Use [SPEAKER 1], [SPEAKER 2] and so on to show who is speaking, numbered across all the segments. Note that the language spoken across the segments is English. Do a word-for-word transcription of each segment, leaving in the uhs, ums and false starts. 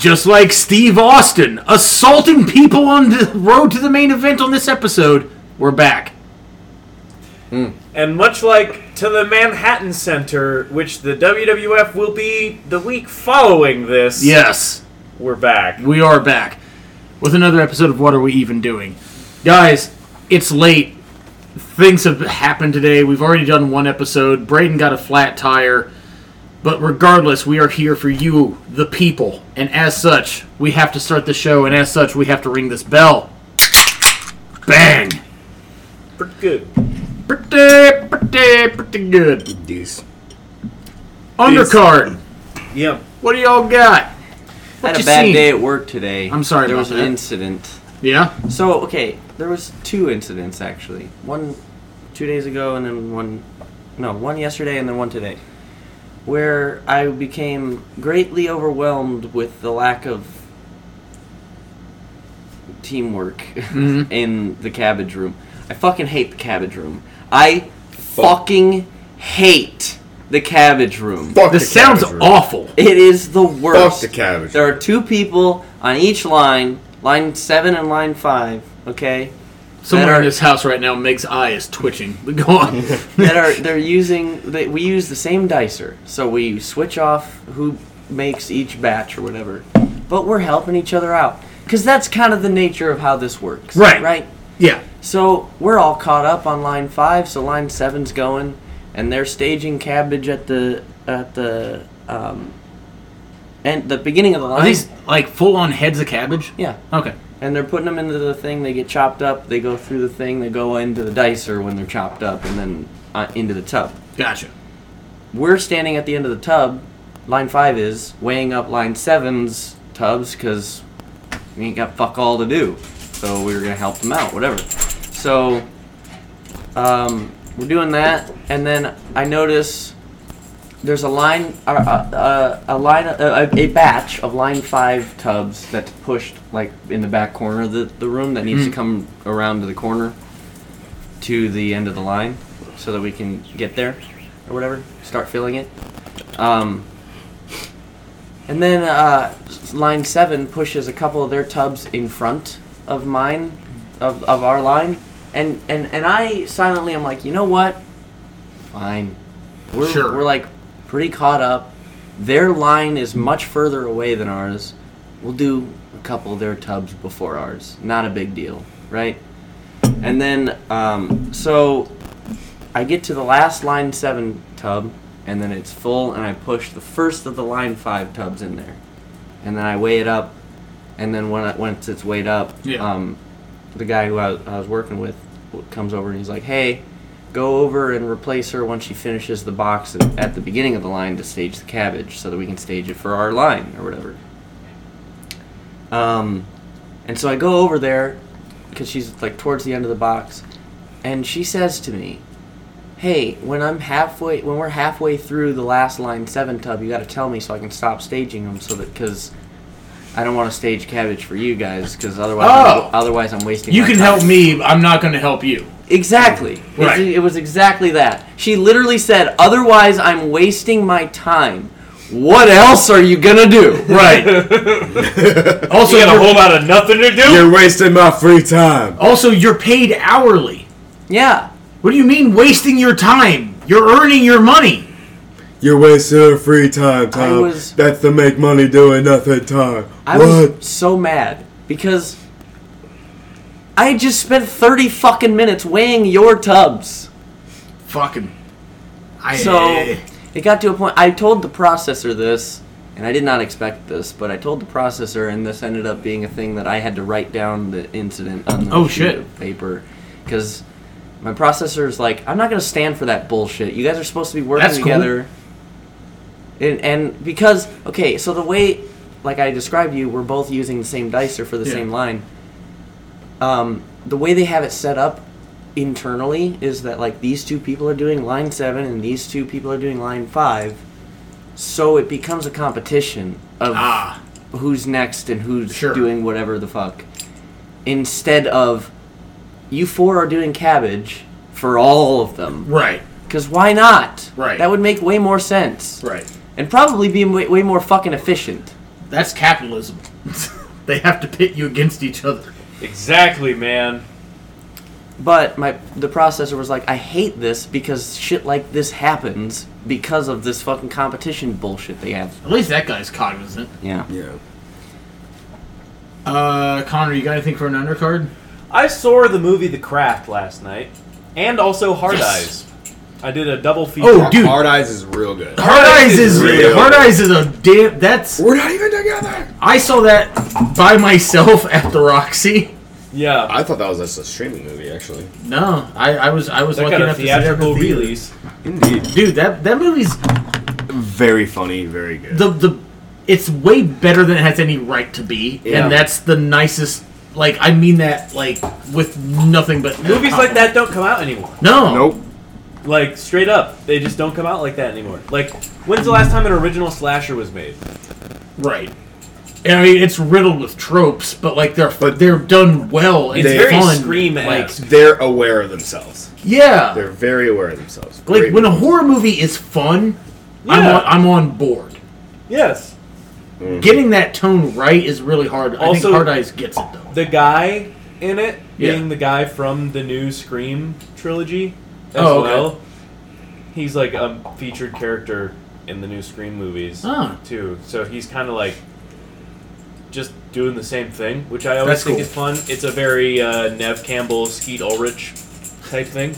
[SPEAKER 1] just like Steve Austin assaulting people on the road to the main event on this episode, we're back.
[SPEAKER 2] Mm. And much like to the Manhattan Center, which the W W F will be the week following this.
[SPEAKER 1] Yes.
[SPEAKER 2] We're back.
[SPEAKER 1] We are back with another episode of What Are We Even Doing? Guys, it's late. Things have happened today. We've already done one episode. Braden got a flat tire. But regardless, we are here for you, the people. And as such, we have to start the show. And as such, we have to ring this bell. Bang!
[SPEAKER 2] Pretty good.
[SPEAKER 1] Pretty, pretty, pretty good.
[SPEAKER 3] Deuce.
[SPEAKER 1] Undercard.
[SPEAKER 2] Yep.
[SPEAKER 1] What do y'all got?
[SPEAKER 4] I had
[SPEAKER 1] you
[SPEAKER 4] a bad
[SPEAKER 1] seen?
[SPEAKER 4] day at work today.
[SPEAKER 1] I'm sorry
[SPEAKER 4] There
[SPEAKER 1] about
[SPEAKER 4] was an
[SPEAKER 1] that.
[SPEAKER 4] incident.
[SPEAKER 1] Yeah?
[SPEAKER 4] So, okay, there was two incidents, actually. One two days ago, and then one... No, one yesterday, and then one today. Where I became greatly overwhelmed with the lack of teamwork
[SPEAKER 1] Mm-hmm.
[SPEAKER 4] in the cabbage room. I fucking hate the cabbage room. I fucking hate the cabbage room.
[SPEAKER 3] Fuck
[SPEAKER 1] This
[SPEAKER 3] the
[SPEAKER 1] sounds
[SPEAKER 3] cabbage room.
[SPEAKER 1] awful.
[SPEAKER 4] It is the worst.
[SPEAKER 3] Fuck the cabbage.
[SPEAKER 4] There are two people on each line, line seven and line five, okay?
[SPEAKER 1] Someone
[SPEAKER 4] that are,
[SPEAKER 1] in this house right now, Meg's eye is twitching. Go on.
[SPEAKER 4] that are they're using they, we use the same dicer. So we switch off who makes each batch or whatever. But we're helping each other out. Cuz that's kind of the nature of how this works.
[SPEAKER 1] Right.
[SPEAKER 4] Right?
[SPEAKER 1] Yeah.
[SPEAKER 4] So we're all caught up on line five, so line seven's going, and they're staging cabbage at the at the um and the beginning of the line.
[SPEAKER 1] Are these like full on heads of cabbage?
[SPEAKER 4] Yeah.
[SPEAKER 1] Okay.
[SPEAKER 4] And they're putting them into the thing, they get chopped up, they go through the thing, they go into the dicer when they're chopped up, and then uh, into the tub.
[SPEAKER 1] Gotcha.
[SPEAKER 4] We're standing at the end of the tub, line five is, weighing up line seven's tubs, because we ain't got fuck all to do. So we were going to help them out, whatever. So, um, we're doing that, and then I notice there's a line, uh, uh, a line, uh, a batch of line five tubs that's pushed like in the back corner of the, the room that needs
[SPEAKER 1] Mm.
[SPEAKER 4] to come around to the corner to the end of the line so that we can get there or whatever, start filling it. Um, and then uh, line seven pushes a couple of their tubs in front of mine, of, of our line, and, and, and I silently am like, you know what? Fine. We're,
[SPEAKER 1] Sure.
[SPEAKER 4] we're like pretty caught up. Their line is much further away than ours. We'll do a couple of their tubs before ours. Not a big deal, right? And then, um, so I get to the last line seven tub, and then it's full, and I push the first of the line five tubs in there. And then I weigh it up, and then when I, once it's weighed up,
[SPEAKER 1] Yeah.
[SPEAKER 4] um, the guy who I, I was working with comes over and he's like, hey, go over and replace her once she finishes the box at the beginning of the line to stage the cabbage so that we can stage it for our line or whatever. Um, and so I go over there because she's like towards the end of the box, and she says to me, hey, when I'm halfway, when we're halfway through the last line seven tub, you got to tell me so I can stop staging them so that, because I don't want to stage cabbage for you guys because otherwise,
[SPEAKER 1] Oh.
[SPEAKER 4] I'm, otherwise I'm wasting
[SPEAKER 1] You
[SPEAKER 4] my
[SPEAKER 1] can
[SPEAKER 4] time.
[SPEAKER 1] help me, I'm not going to help you.
[SPEAKER 4] Exactly.
[SPEAKER 1] Right.
[SPEAKER 4] It, it was exactly that. She literally said, otherwise I'm wasting my time. What else are you going to do?
[SPEAKER 1] Right. Also,
[SPEAKER 2] You got a
[SPEAKER 1] you're,
[SPEAKER 2] whole lot of nothing to do?
[SPEAKER 3] You're wasting my free time.
[SPEAKER 1] also, you're paid hourly.
[SPEAKER 4] Yeah.
[SPEAKER 1] What do you mean wasting your time? You're earning your money.
[SPEAKER 3] You're wasting our free time, Tom.
[SPEAKER 4] was-
[SPEAKER 3] That's the make money doing nothing time.
[SPEAKER 4] I
[SPEAKER 3] what?
[SPEAKER 4] was so mad because I just spent thirty fucking minutes weighing your tubs.
[SPEAKER 1] Fucking. I,
[SPEAKER 4] So it got to a point. I told the processor this, and I did not expect this, but I told the processor, and this ended up being a thing that I had to write down the incident on the
[SPEAKER 1] Oh,
[SPEAKER 4] sheet
[SPEAKER 1] shit.
[SPEAKER 4] of paper, because my processor is like, I'm not gonna stand for that bullshit. You guys are supposed to be working
[SPEAKER 1] That's cool.
[SPEAKER 4] together, and and because okay, so the way, like I described, you, we're both using the same dicer for the
[SPEAKER 1] Yeah.
[SPEAKER 4] same line. Um, the way they have it set up internally is that like these two people are doing line seven and these two people are doing line five, so it becomes a competition of
[SPEAKER 1] Ah.
[SPEAKER 4] who's next and who's
[SPEAKER 1] Sure.
[SPEAKER 4] doing whatever the fuck, instead of you four are doing cabbage for all of them,
[SPEAKER 1] Right.
[SPEAKER 4] because why not?
[SPEAKER 1] Right.
[SPEAKER 4] That would make way more sense
[SPEAKER 1] Right.
[SPEAKER 4] and probably be way, way more fucking efficient.
[SPEAKER 1] That's capitalism. They have to pit you against each other.
[SPEAKER 2] Exactly, man.
[SPEAKER 4] But my the processor was like, I hate this because shit like this happens because of this fucking competition bullshit they have.
[SPEAKER 1] At least that guy's cognizant.
[SPEAKER 4] Yeah.
[SPEAKER 3] Yeah.
[SPEAKER 1] Uh, Connor, you got anything for an undercard?
[SPEAKER 2] I saw the movie The Craft last night, and also Hard
[SPEAKER 1] Yes.
[SPEAKER 2] Eyes. I did a double feature.
[SPEAKER 1] Oh, dude.
[SPEAKER 3] Hard Eyes is real good.
[SPEAKER 1] Hard Eyes is
[SPEAKER 3] real.
[SPEAKER 1] Hard Eyes is a damn. That's
[SPEAKER 3] We're not even together.
[SPEAKER 1] I saw that by myself at the Roxy.
[SPEAKER 2] Yeah,
[SPEAKER 3] I thought that was just a streaming movie, actually.
[SPEAKER 1] No, I, I was I was
[SPEAKER 2] that
[SPEAKER 1] lucky
[SPEAKER 2] got a
[SPEAKER 1] enough to see that at the
[SPEAKER 2] theatrical
[SPEAKER 1] theater.
[SPEAKER 2] release.
[SPEAKER 3] Indeed.
[SPEAKER 1] Dude, that that movie's
[SPEAKER 3] Very funny, very good.
[SPEAKER 1] the the. It's way better than it has any right to be,
[SPEAKER 3] Yeah.
[SPEAKER 1] and that's the nicest. Like I mean that like with nothing but
[SPEAKER 2] Movies like that don't come out anymore.
[SPEAKER 1] No,
[SPEAKER 3] Nope.
[SPEAKER 2] Like, straight up, they just don't come out like that anymore. Like, when's the last time an original slasher was made?
[SPEAKER 1] right. And I mean, it's riddled with tropes, but like they're
[SPEAKER 3] But
[SPEAKER 1] they're done well and
[SPEAKER 2] It's
[SPEAKER 3] They-
[SPEAKER 2] very
[SPEAKER 1] fun.
[SPEAKER 2] Scream-esque.
[SPEAKER 1] Like
[SPEAKER 3] They're aware of themselves.
[SPEAKER 1] yeah,
[SPEAKER 3] They're very aware of themselves.
[SPEAKER 1] like
[SPEAKER 3] Great
[SPEAKER 1] when a
[SPEAKER 3] movie.
[SPEAKER 1] horror movie is fun, I'm
[SPEAKER 2] Yeah.
[SPEAKER 1] on, I'm on board.
[SPEAKER 2] Yes.
[SPEAKER 1] Getting that tone right is really hard. I
[SPEAKER 2] Also-
[SPEAKER 1] think Hard Eyes gets it though.
[SPEAKER 2] The guy in it
[SPEAKER 1] Yeah.
[SPEAKER 2] being the guy from the new Scream trilogy as
[SPEAKER 1] Oh, okay.
[SPEAKER 2] well. He's like a featured character in the new Scream movies
[SPEAKER 1] Ah.
[SPEAKER 2] too. So he's kind of like just doing the same thing, which I always
[SPEAKER 1] That's
[SPEAKER 2] think
[SPEAKER 1] cool.
[SPEAKER 2] is fun. It's a very uh, Nev Campbell, Skeet Ulrich type thing.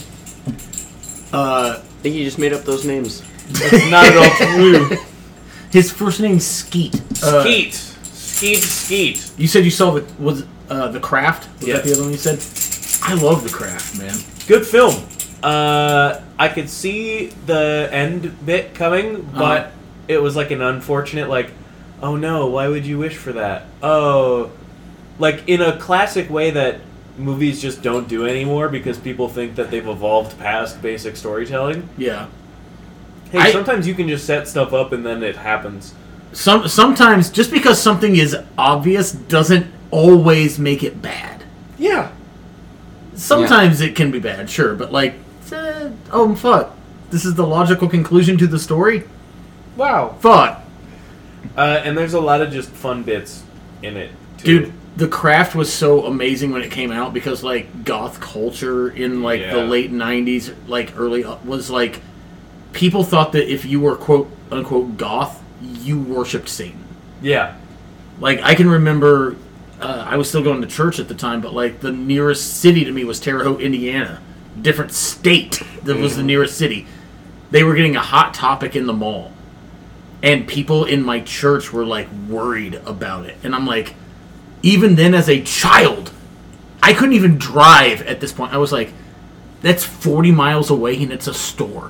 [SPEAKER 1] Uh,
[SPEAKER 4] I think you just made up those names.
[SPEAKER 2] That's not at all true.
[SPEAKER 1] his first name's Skeet. Uh,
[SPEAKER 2] Skeet, Skeet, Skeet.
[SPEAKER 1] You said you saw the was uh, the Craft. Was
[SPEAKER 2] Yes.
[SPEAKER 1] that the other one you said? I love the Craft, man.
[SPEAKER 2] Good film. Uh, I could see the end bit coming, but
[SPEAKER 1] Uh-huh.
[SPEAKER 2] it was like an unfortunate, like, oh no, why would you wish for that? Oh, like in a classic way that movies just don't do anymore because people think that they've evolved past basic storytelling.
[SPEAKER 1] Yeah.
[SPEAKER 2] Hey,
[SPEAKER 1] I-
[SPEAKER 2] sometimes you can just set stuff up and then it happens.
[SPEAKER 1] Some sometimes just because something is obvious doesn't always make it bad.
[SPEAKER 2] Yeah.
[SPEAKER 1] Sometimes it can be bad, sure, but like, eh, oh fuck, this is the logical conclusion to the story.
[SPEAKER 2] Wow.
[SPEAKER 1] Fuck,
[SPEAKER 2] Uh, and there's a lot of just fun bits in it, too.
[SPEAKER 1] dude. The Craft was so amazing when it came out because like goth culture in like the
[SPEAKER 2] Yeah.
[SPEAKER 1] late nineties, like early was like people thought that if you were quote unquote goth, you worshipped Satan.
[SPEAKER 2] Yeah.
[SPEAKER 1] Like I can remember, uh, I was still going to church at the time, but like the nearest city to me was Terre Haute, Indiana, different state that was the nearest city. They were getting a Hot Topic in the mall, and people in my church were like worried about it, and I'm like, even then as a child, I couldn't even drive at this point. I was like, that's forty miles away and it's a store.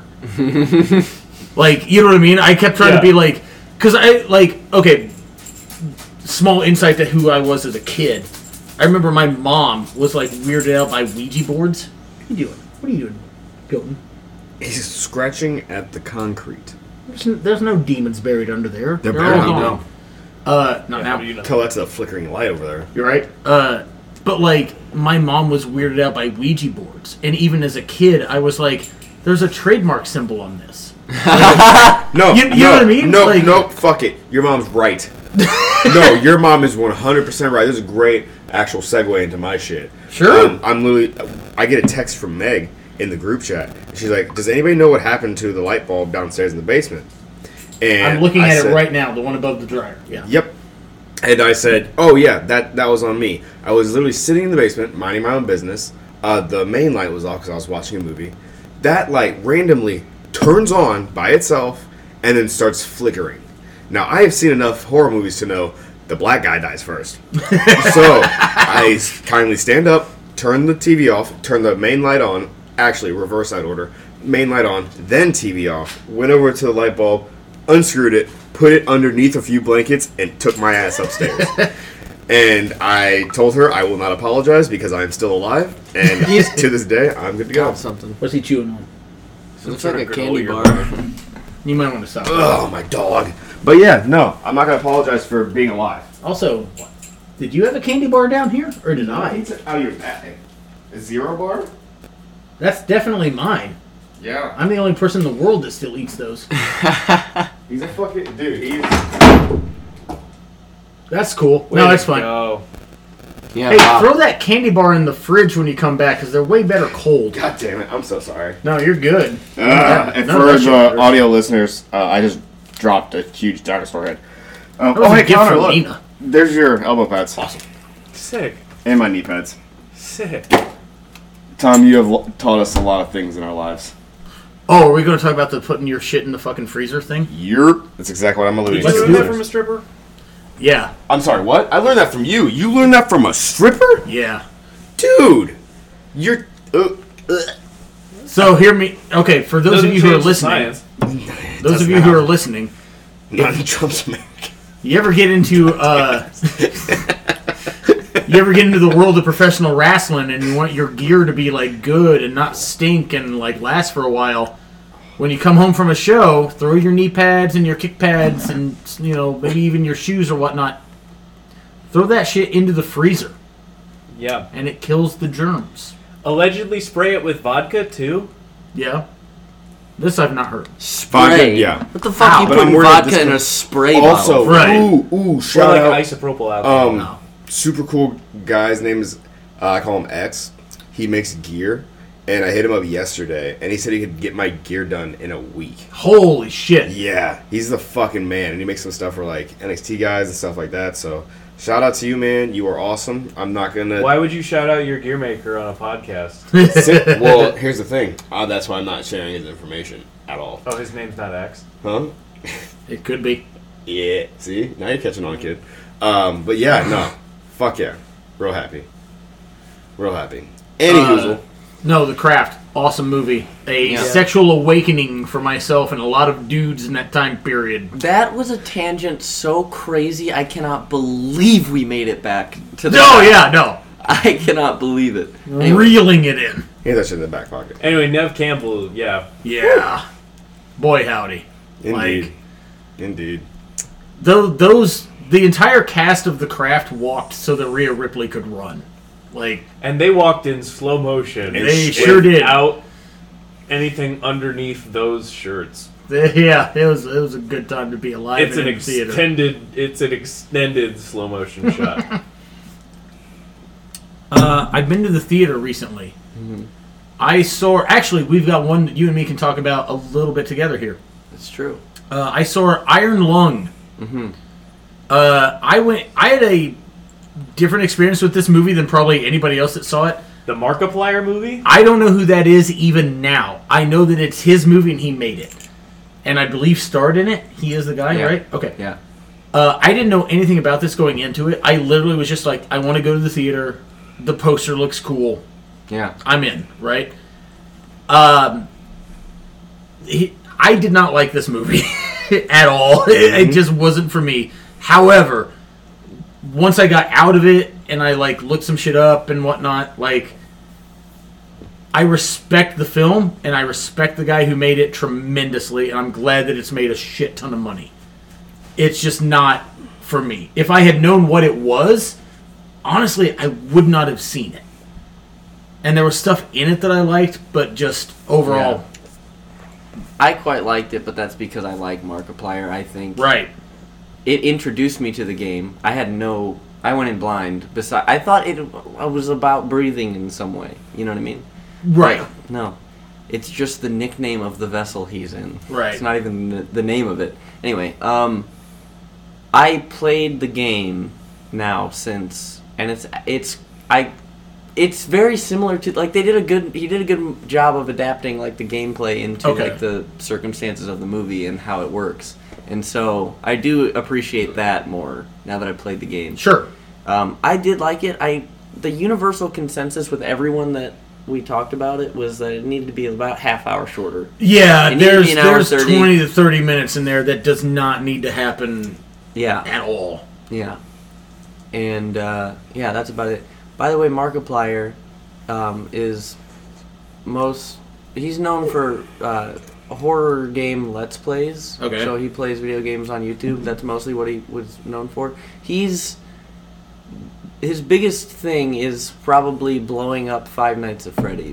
[SPEAKER 1] Like, you know what I mean? I kept trying
[SPEAKER 2] Yeah.
[SPEAKER 1] to be like, because I, like, okay, small insight to who I was as a kid. I remember my mom was, like, weirded out by Ouija boards. What are you doing? What are you doing, Goten?
[SPEAKER 3] He's scratching at the concrete.
[SPEAKER 1] There's no, there's no demons buried under there.
[SPEAKER 3] They're
[SPEAKER 1] all
[SPEAKER 3] buried,
[SPEAKER 1] gone.
[SPEAKER 3] no.
[SPEAKER 1] Uh, not
[SPEAKER 2] Yeah,
[SPEAKER 1] now.
[SPEAKER 2] how do you know?
[SPEAKER 3] Tell that's a flickering light over there.
[SPEAKER 1] You're right. Uh, but like, my mom was weirded out by Ouija boards, and even as a kid, I was like, "There's a trademark symbol on this."
[SPEAKER 3] No,
[SPEAKER 1] You- you
[SPEAKER 3] no,
[SPEAKER 1] know what I mean?
[SPEAKER 3] No,
[SPEAKER 1] Like-
[SPEAKER 3] no, fuck it. Your mom's right. No, your mom is one hundred percent right. This is a great actual segue into my shit.
[SPEAKER 1] Sure.
[SPEAKER 3] Um, I'm literally, I get a text from Meg in the group chat. She's like, does anybody know what happened to the light bulb downstairs in the basement? And
[SPEAKER 1] I'm looking
[SPEAKER 3] I
[SPEAKER 1] at
[SPEAKER 3] said,
[SPEAKER 1] it right now, the one above the dryer. Yeah.
[SPEAKER 3] Yep. And I said, oh yeah, that, that was on me. I was literally sitting in the basement, minding my own business. Uh, the main light was off because I was watching a movie. That light randomly turns on by itself and then starts flickering. Now, I have seen enough horror movies to know the black guy dies first. So, I kindly stand up, turn the T V off, turn the main light on, actually, reverse that order, main light on, then T V off, went over to the light bulb, unscrewed it, put it underneath a few blankets, and took my ass upstairs. And I told her I will not apologize because I am still alive, and to this day, I'm good to go.
[SPEAKER 4] Got something.
[SPEAKER 1] What's he chewing on?
[SPEAKER 4] Looks
[SPEAKER 2] sort
[SPEAKER 4] like
[SPEAKER 2] of
[SPEAKER 4] a candy
[SPEAKER 2] granola
[SPEAKER 4] bar.
[SPEAKER 1] You might want to stop.
[SPEAKER 3] Oh, my dog. But yeah, no, I'm not going to apologize for being alive.
[SPEAKER 1] Also, did you have a candy bar down here, or did I?
[SPEAKER 3] out of your bag. A zero bar?
[SPEAKER 1] That's definitely mine.
[SPEAKER 3] Yeah.
[SPEAKER 1] I'm the only person in the world that still eats those.
[SPEAKER 3] He's a fucking dude. He's
[SPEAKER 1] That's cool.
[SPEAKER 2] Way
[SPEAKER 1] no,
[SPEAKER 2] to
[SPEAKER 1] that's fine.
[SPEAKER 2] go.
[SPEAKER 4] Yeah,
[SPEAKER 1] Hey,
[SPEAKER 4] Bob.
[SPEAKER 1] throw that candy bar in the fridge when you come back, because they're way better cold.
[SPEAKER 3] God damn it! I'm so sorry.
[SPEAKER 1] No, you're good.
[SPEAKER 5] Uh,
[SPEAKER 1] Yeah,
[SPEAKER 5] and
[SPEAKER 1] none of
[SPEAKER 5] for
[SPEAKER 1] that shit
[SPEAKER 5] the
[SPEAKER 1] matters.
[SPEAKER 5] audio listeners, uh, I just dropped a huge dinosaur head. Um,
[SPEAKER 1] That was
[SPEAKER 5] oh,
[SPEAKER 1] a
[SPEAKER 5] hey,
[SPEAKER 1] gift
[SPEAKER 5] Connor,
[SPEAKER 1] from
[SPEAKER 5] look.
[SPEAKER 1] Nina.
[SPEAKER 5] There's your elbow pads.
[SPEAKER 1] Awesome.
[SPEAKER 2] Sick.
[SPEAKER 5] And my knee pads.
[SPEAKER 2] Sick.
[SPEAKER 5] Tom, you have lo- taught us a lot of things in our lives.
[SPEAKER 1] Oh, are we going to talk about the putting your shit in the fucking freezer thing?
[SPEAKER 5] You're...
[SPEAKER 3] That's exactly what I'm alluding
[SPEAKER 2] Did you
[SPEAKER 1] Let's
[SPEAKER 2] learn
[SPEAKER 1] do
[SPEAKER 2] that
[SPEAKER 1] it.
[SPEAKER 2] from a stripper?
[SPEAKER 1] Yeah.
[SPEAKER 3] I'm sorry, what? I learned that from you. You learned that from a stripper?
[SPEAKER 1] Yeah.
[SPEAKER 3] Dude! You're... Uh, uh,
[SPEAKER 1] So hear me. Okay, for those
[SPEAKER 2] Doesn't
[SPEAKER 1] of you who are
[SPEAKER 2] change the
[SPEAKER 1] listening,
[SPEAKER 2] science.
[SPEAKER 1] those of
[SPEAKER 3] doesn't
[SPEAKER 1] you who
[SPEAKER 3] matter.
[SPEAKER 1] are listening,
[SPEAKER 3] Donald Trump's America.
[SPEAKER 1] you ever get into uh, you ever get into the world of professional wrestling and you want your gear to be like good and not stink and like last for a while? When you come home from a show, throw your knee pads and your kick pads and you know maybe even your shoes or whatnot. Throw that shit into the freezer
[SPEAKER 2] Yeah.
[SPEAKER 1] and it kills the germs.
[SPEAKER 2] Allegedly spray it with vodka too.
[SPEAKER 1] Yeah, this I've not heard.
[SPEAKER 4] Spray.
[SPEAKER 3] yeah.
[SPEAKER 4] What the fuck
[SPEAKER 1] Ow.
[SPEAKER 4] you
[SPEAKER 3] But I'm
[SPEAKER 4] putting
[SPEAKER 3] worried
[SPEAKER 4] vodka
[SPEAKER 3] this
[SPEAKER 4] in
[SPEAKER 3] could-
[SPEAKER 4] a spray
[SPEAKER 3] Also,
[SPEAKER 4] bottle?
[SPEAKER 1] Right.
[SPEAKER 3] ooh, ooh,
[SPEAKER 2] Or
[SPEAKER 3] shout
[SPEAKER 2] like
[SPEAKER 3] out.
[SPEAKER 2] isopropyl alcohol.
[SPEAKER 3] Um,
[SPEAKER 1] No.
[SPEAKER 3] super cool guy's name is, uh, I call him X. He makes gear. And I hit him up yesterday, and he said he could get my gear done in a week.
[SPEAKER 1] Holy shit!
[SPEAKER 3] Yeah, he's the fucking man, and he makes some stuff for like N X T guys and stuff like that. So, shout out to you, man. You are awesome. I'm not gonna.
[SPEAKER 2] Why would you shout out your gear maker on a podcast?
[SPEAKER 3] Sit- well, here's the thing. Uh, that's why I'm not sharing his information at all.
[SPEAKER 2] Oh, his name's not X.
[SPEAKER 3] Huh?
[SPEAKER 1] It could be.
[SPEAKER 3] Yeah. See, now you're catching on, kid. Um, but yeah, no, fuck yeah, real happy, real happy. Any
[SPEAKER 1] Uh,
[SPEAKER 3] hoozle.
[SPEAKER 1] No, The Craft. Awesome movie. A
[SPEAKER 4] Yeah.
[SPEAKER 1] sexual awakening for myself and a lot of dudes in that time period.
[SPEAKER 4] That was a tangent so crazy, I cannot believe we made it back to the.
[SPEAKER 1] Oh, yeah, no.
[SPEAKER 4] I cannot believe it. Anyway,
[SPEAKER 1] Reeling it in.
[SPEAKER 3] Here's that shit in the back pocket.
[SPEAKER 2] Anyway, Nev Campbell, yeah.
[SPEAKER 1] Yeah. Boy, howdy.
[SPEAKER 3] Indeed.
[SPEAKER 1] Like,
[SPEAKER 3] Indeed.
[SPEAKER 1] tho- those, the entire cast of The Craft walked so that Rhea Ripley could run. Like,
[SPEAKER 2] And they walked in slow motion.
[SPEAKER 1] They sure did.
[SPEAKER 2] Without anything underneath those shirts.
[SPEAKER 1] yeah, it was it was a good time to be alive
[SPEAKER 2] It's
[SPEAKER 1] and
[SPEAKER 2] an
[SPEAKER 1] in the theater.
[SPEAKER 2] extended. It's an extended slow motion shot.
[SPEAKER 1] Uh, I've been to the theater recently.
[SPEAKER 4] Mm-hmm.
[SPEAKER 1] I saw, actually, we've got one that you and me can talk about a little bit together here.
[SPEAKER 4] it's true.
[SPEAKER 1] Uh, I saw Iron Lung.
[SPEAKER 4] Mm-hmm.
[SPEAKER 1] Uh, I went. I had a different experience with this movie than probably anybody else that saw it.
[SPEAKER 2] The Markiplier movie.
[SPEAKER 1] I don't know who that is even now. I know that it's his movie and he made it, and I believe starred in it. He is the guy,
[SPEAKER 4] Yeah.
[SPEAKER 1] right? Okay.
[SPEAKER 4] Yeah.
[SPEAKER 1] Uh, I didn't know anything about this going into it. I literally was just like, I want to go to the theater. The poster looks cool.
[SPEAKER 4] Yeah.
[SPEAKER 1] I'm in, right? Um, he, I did not like this movie at all. It, it just wasn't for me. However, once I got out of it and I like looked some shit up and whatnot, like I respect the film and I respect the guy who made it tremendously, and I'm glad that it's made a shit ton of money. It's just not for me. If I had known what it was, honestly, I would not have seen it. And there was stuff in it that I liked, but just overall,
[SPEAKER 4] I quite liked it, but that's because I like Markiplier, I think.
[SPEAKER 1] right.
[SPEAKER 4] It introduced me to the game. I had no... I went in blind. Besi- I thought it was about breathing in some way. You know what I mean?
[SPEAKER 1] Right.
[SPEAKER 4] No. It's just the nickname of the vessel he's in.
[SPEAKER 1] Right.
[SPEAKER 4] It's not even the, the name of it. Anyway, um... I played the game now since... And it's... It's... I... It's very similar to... Like, they did a good... He did a good job of adapting, like, the gameplay into,
[SPEAKER 1] Okay.
[SPEAKER 4] like, the circumstances of the movie and how it works. And so, I do appreciate that more now that I've played the game.
[SPEAKER 1] Sure.
[SPEAKER 4] Um, I did like it. I the universal consensus with everyone that we talked about it was that it needed to be about half hour shorter.
[SPEAKER 1] Yeah,
[SPEAKER 4] It needed to
[SPEAKER 1] there's
[SPEAKER 4] be an hour
[SPEAKER 1] there's
[SPEAKER 4] thirty.
[SPEAKER 1] twenty to thirty minutes in there that does not need to happen
[SPEAKER 4] Yeah,
[SPEAKER 1] at all.
[SPEAKER 4] yeah, and uh, yeah, that's about it. By the way, Markiplier um, is most he's known for uh, horror game Let's Plays.
[SPEAKER 1] Okay.
[SPEAKER 4] So he plays video games on YouTube. That's mostly what he was known for. He's his biggest thing is probably blowing up Five Nights at Freddy's.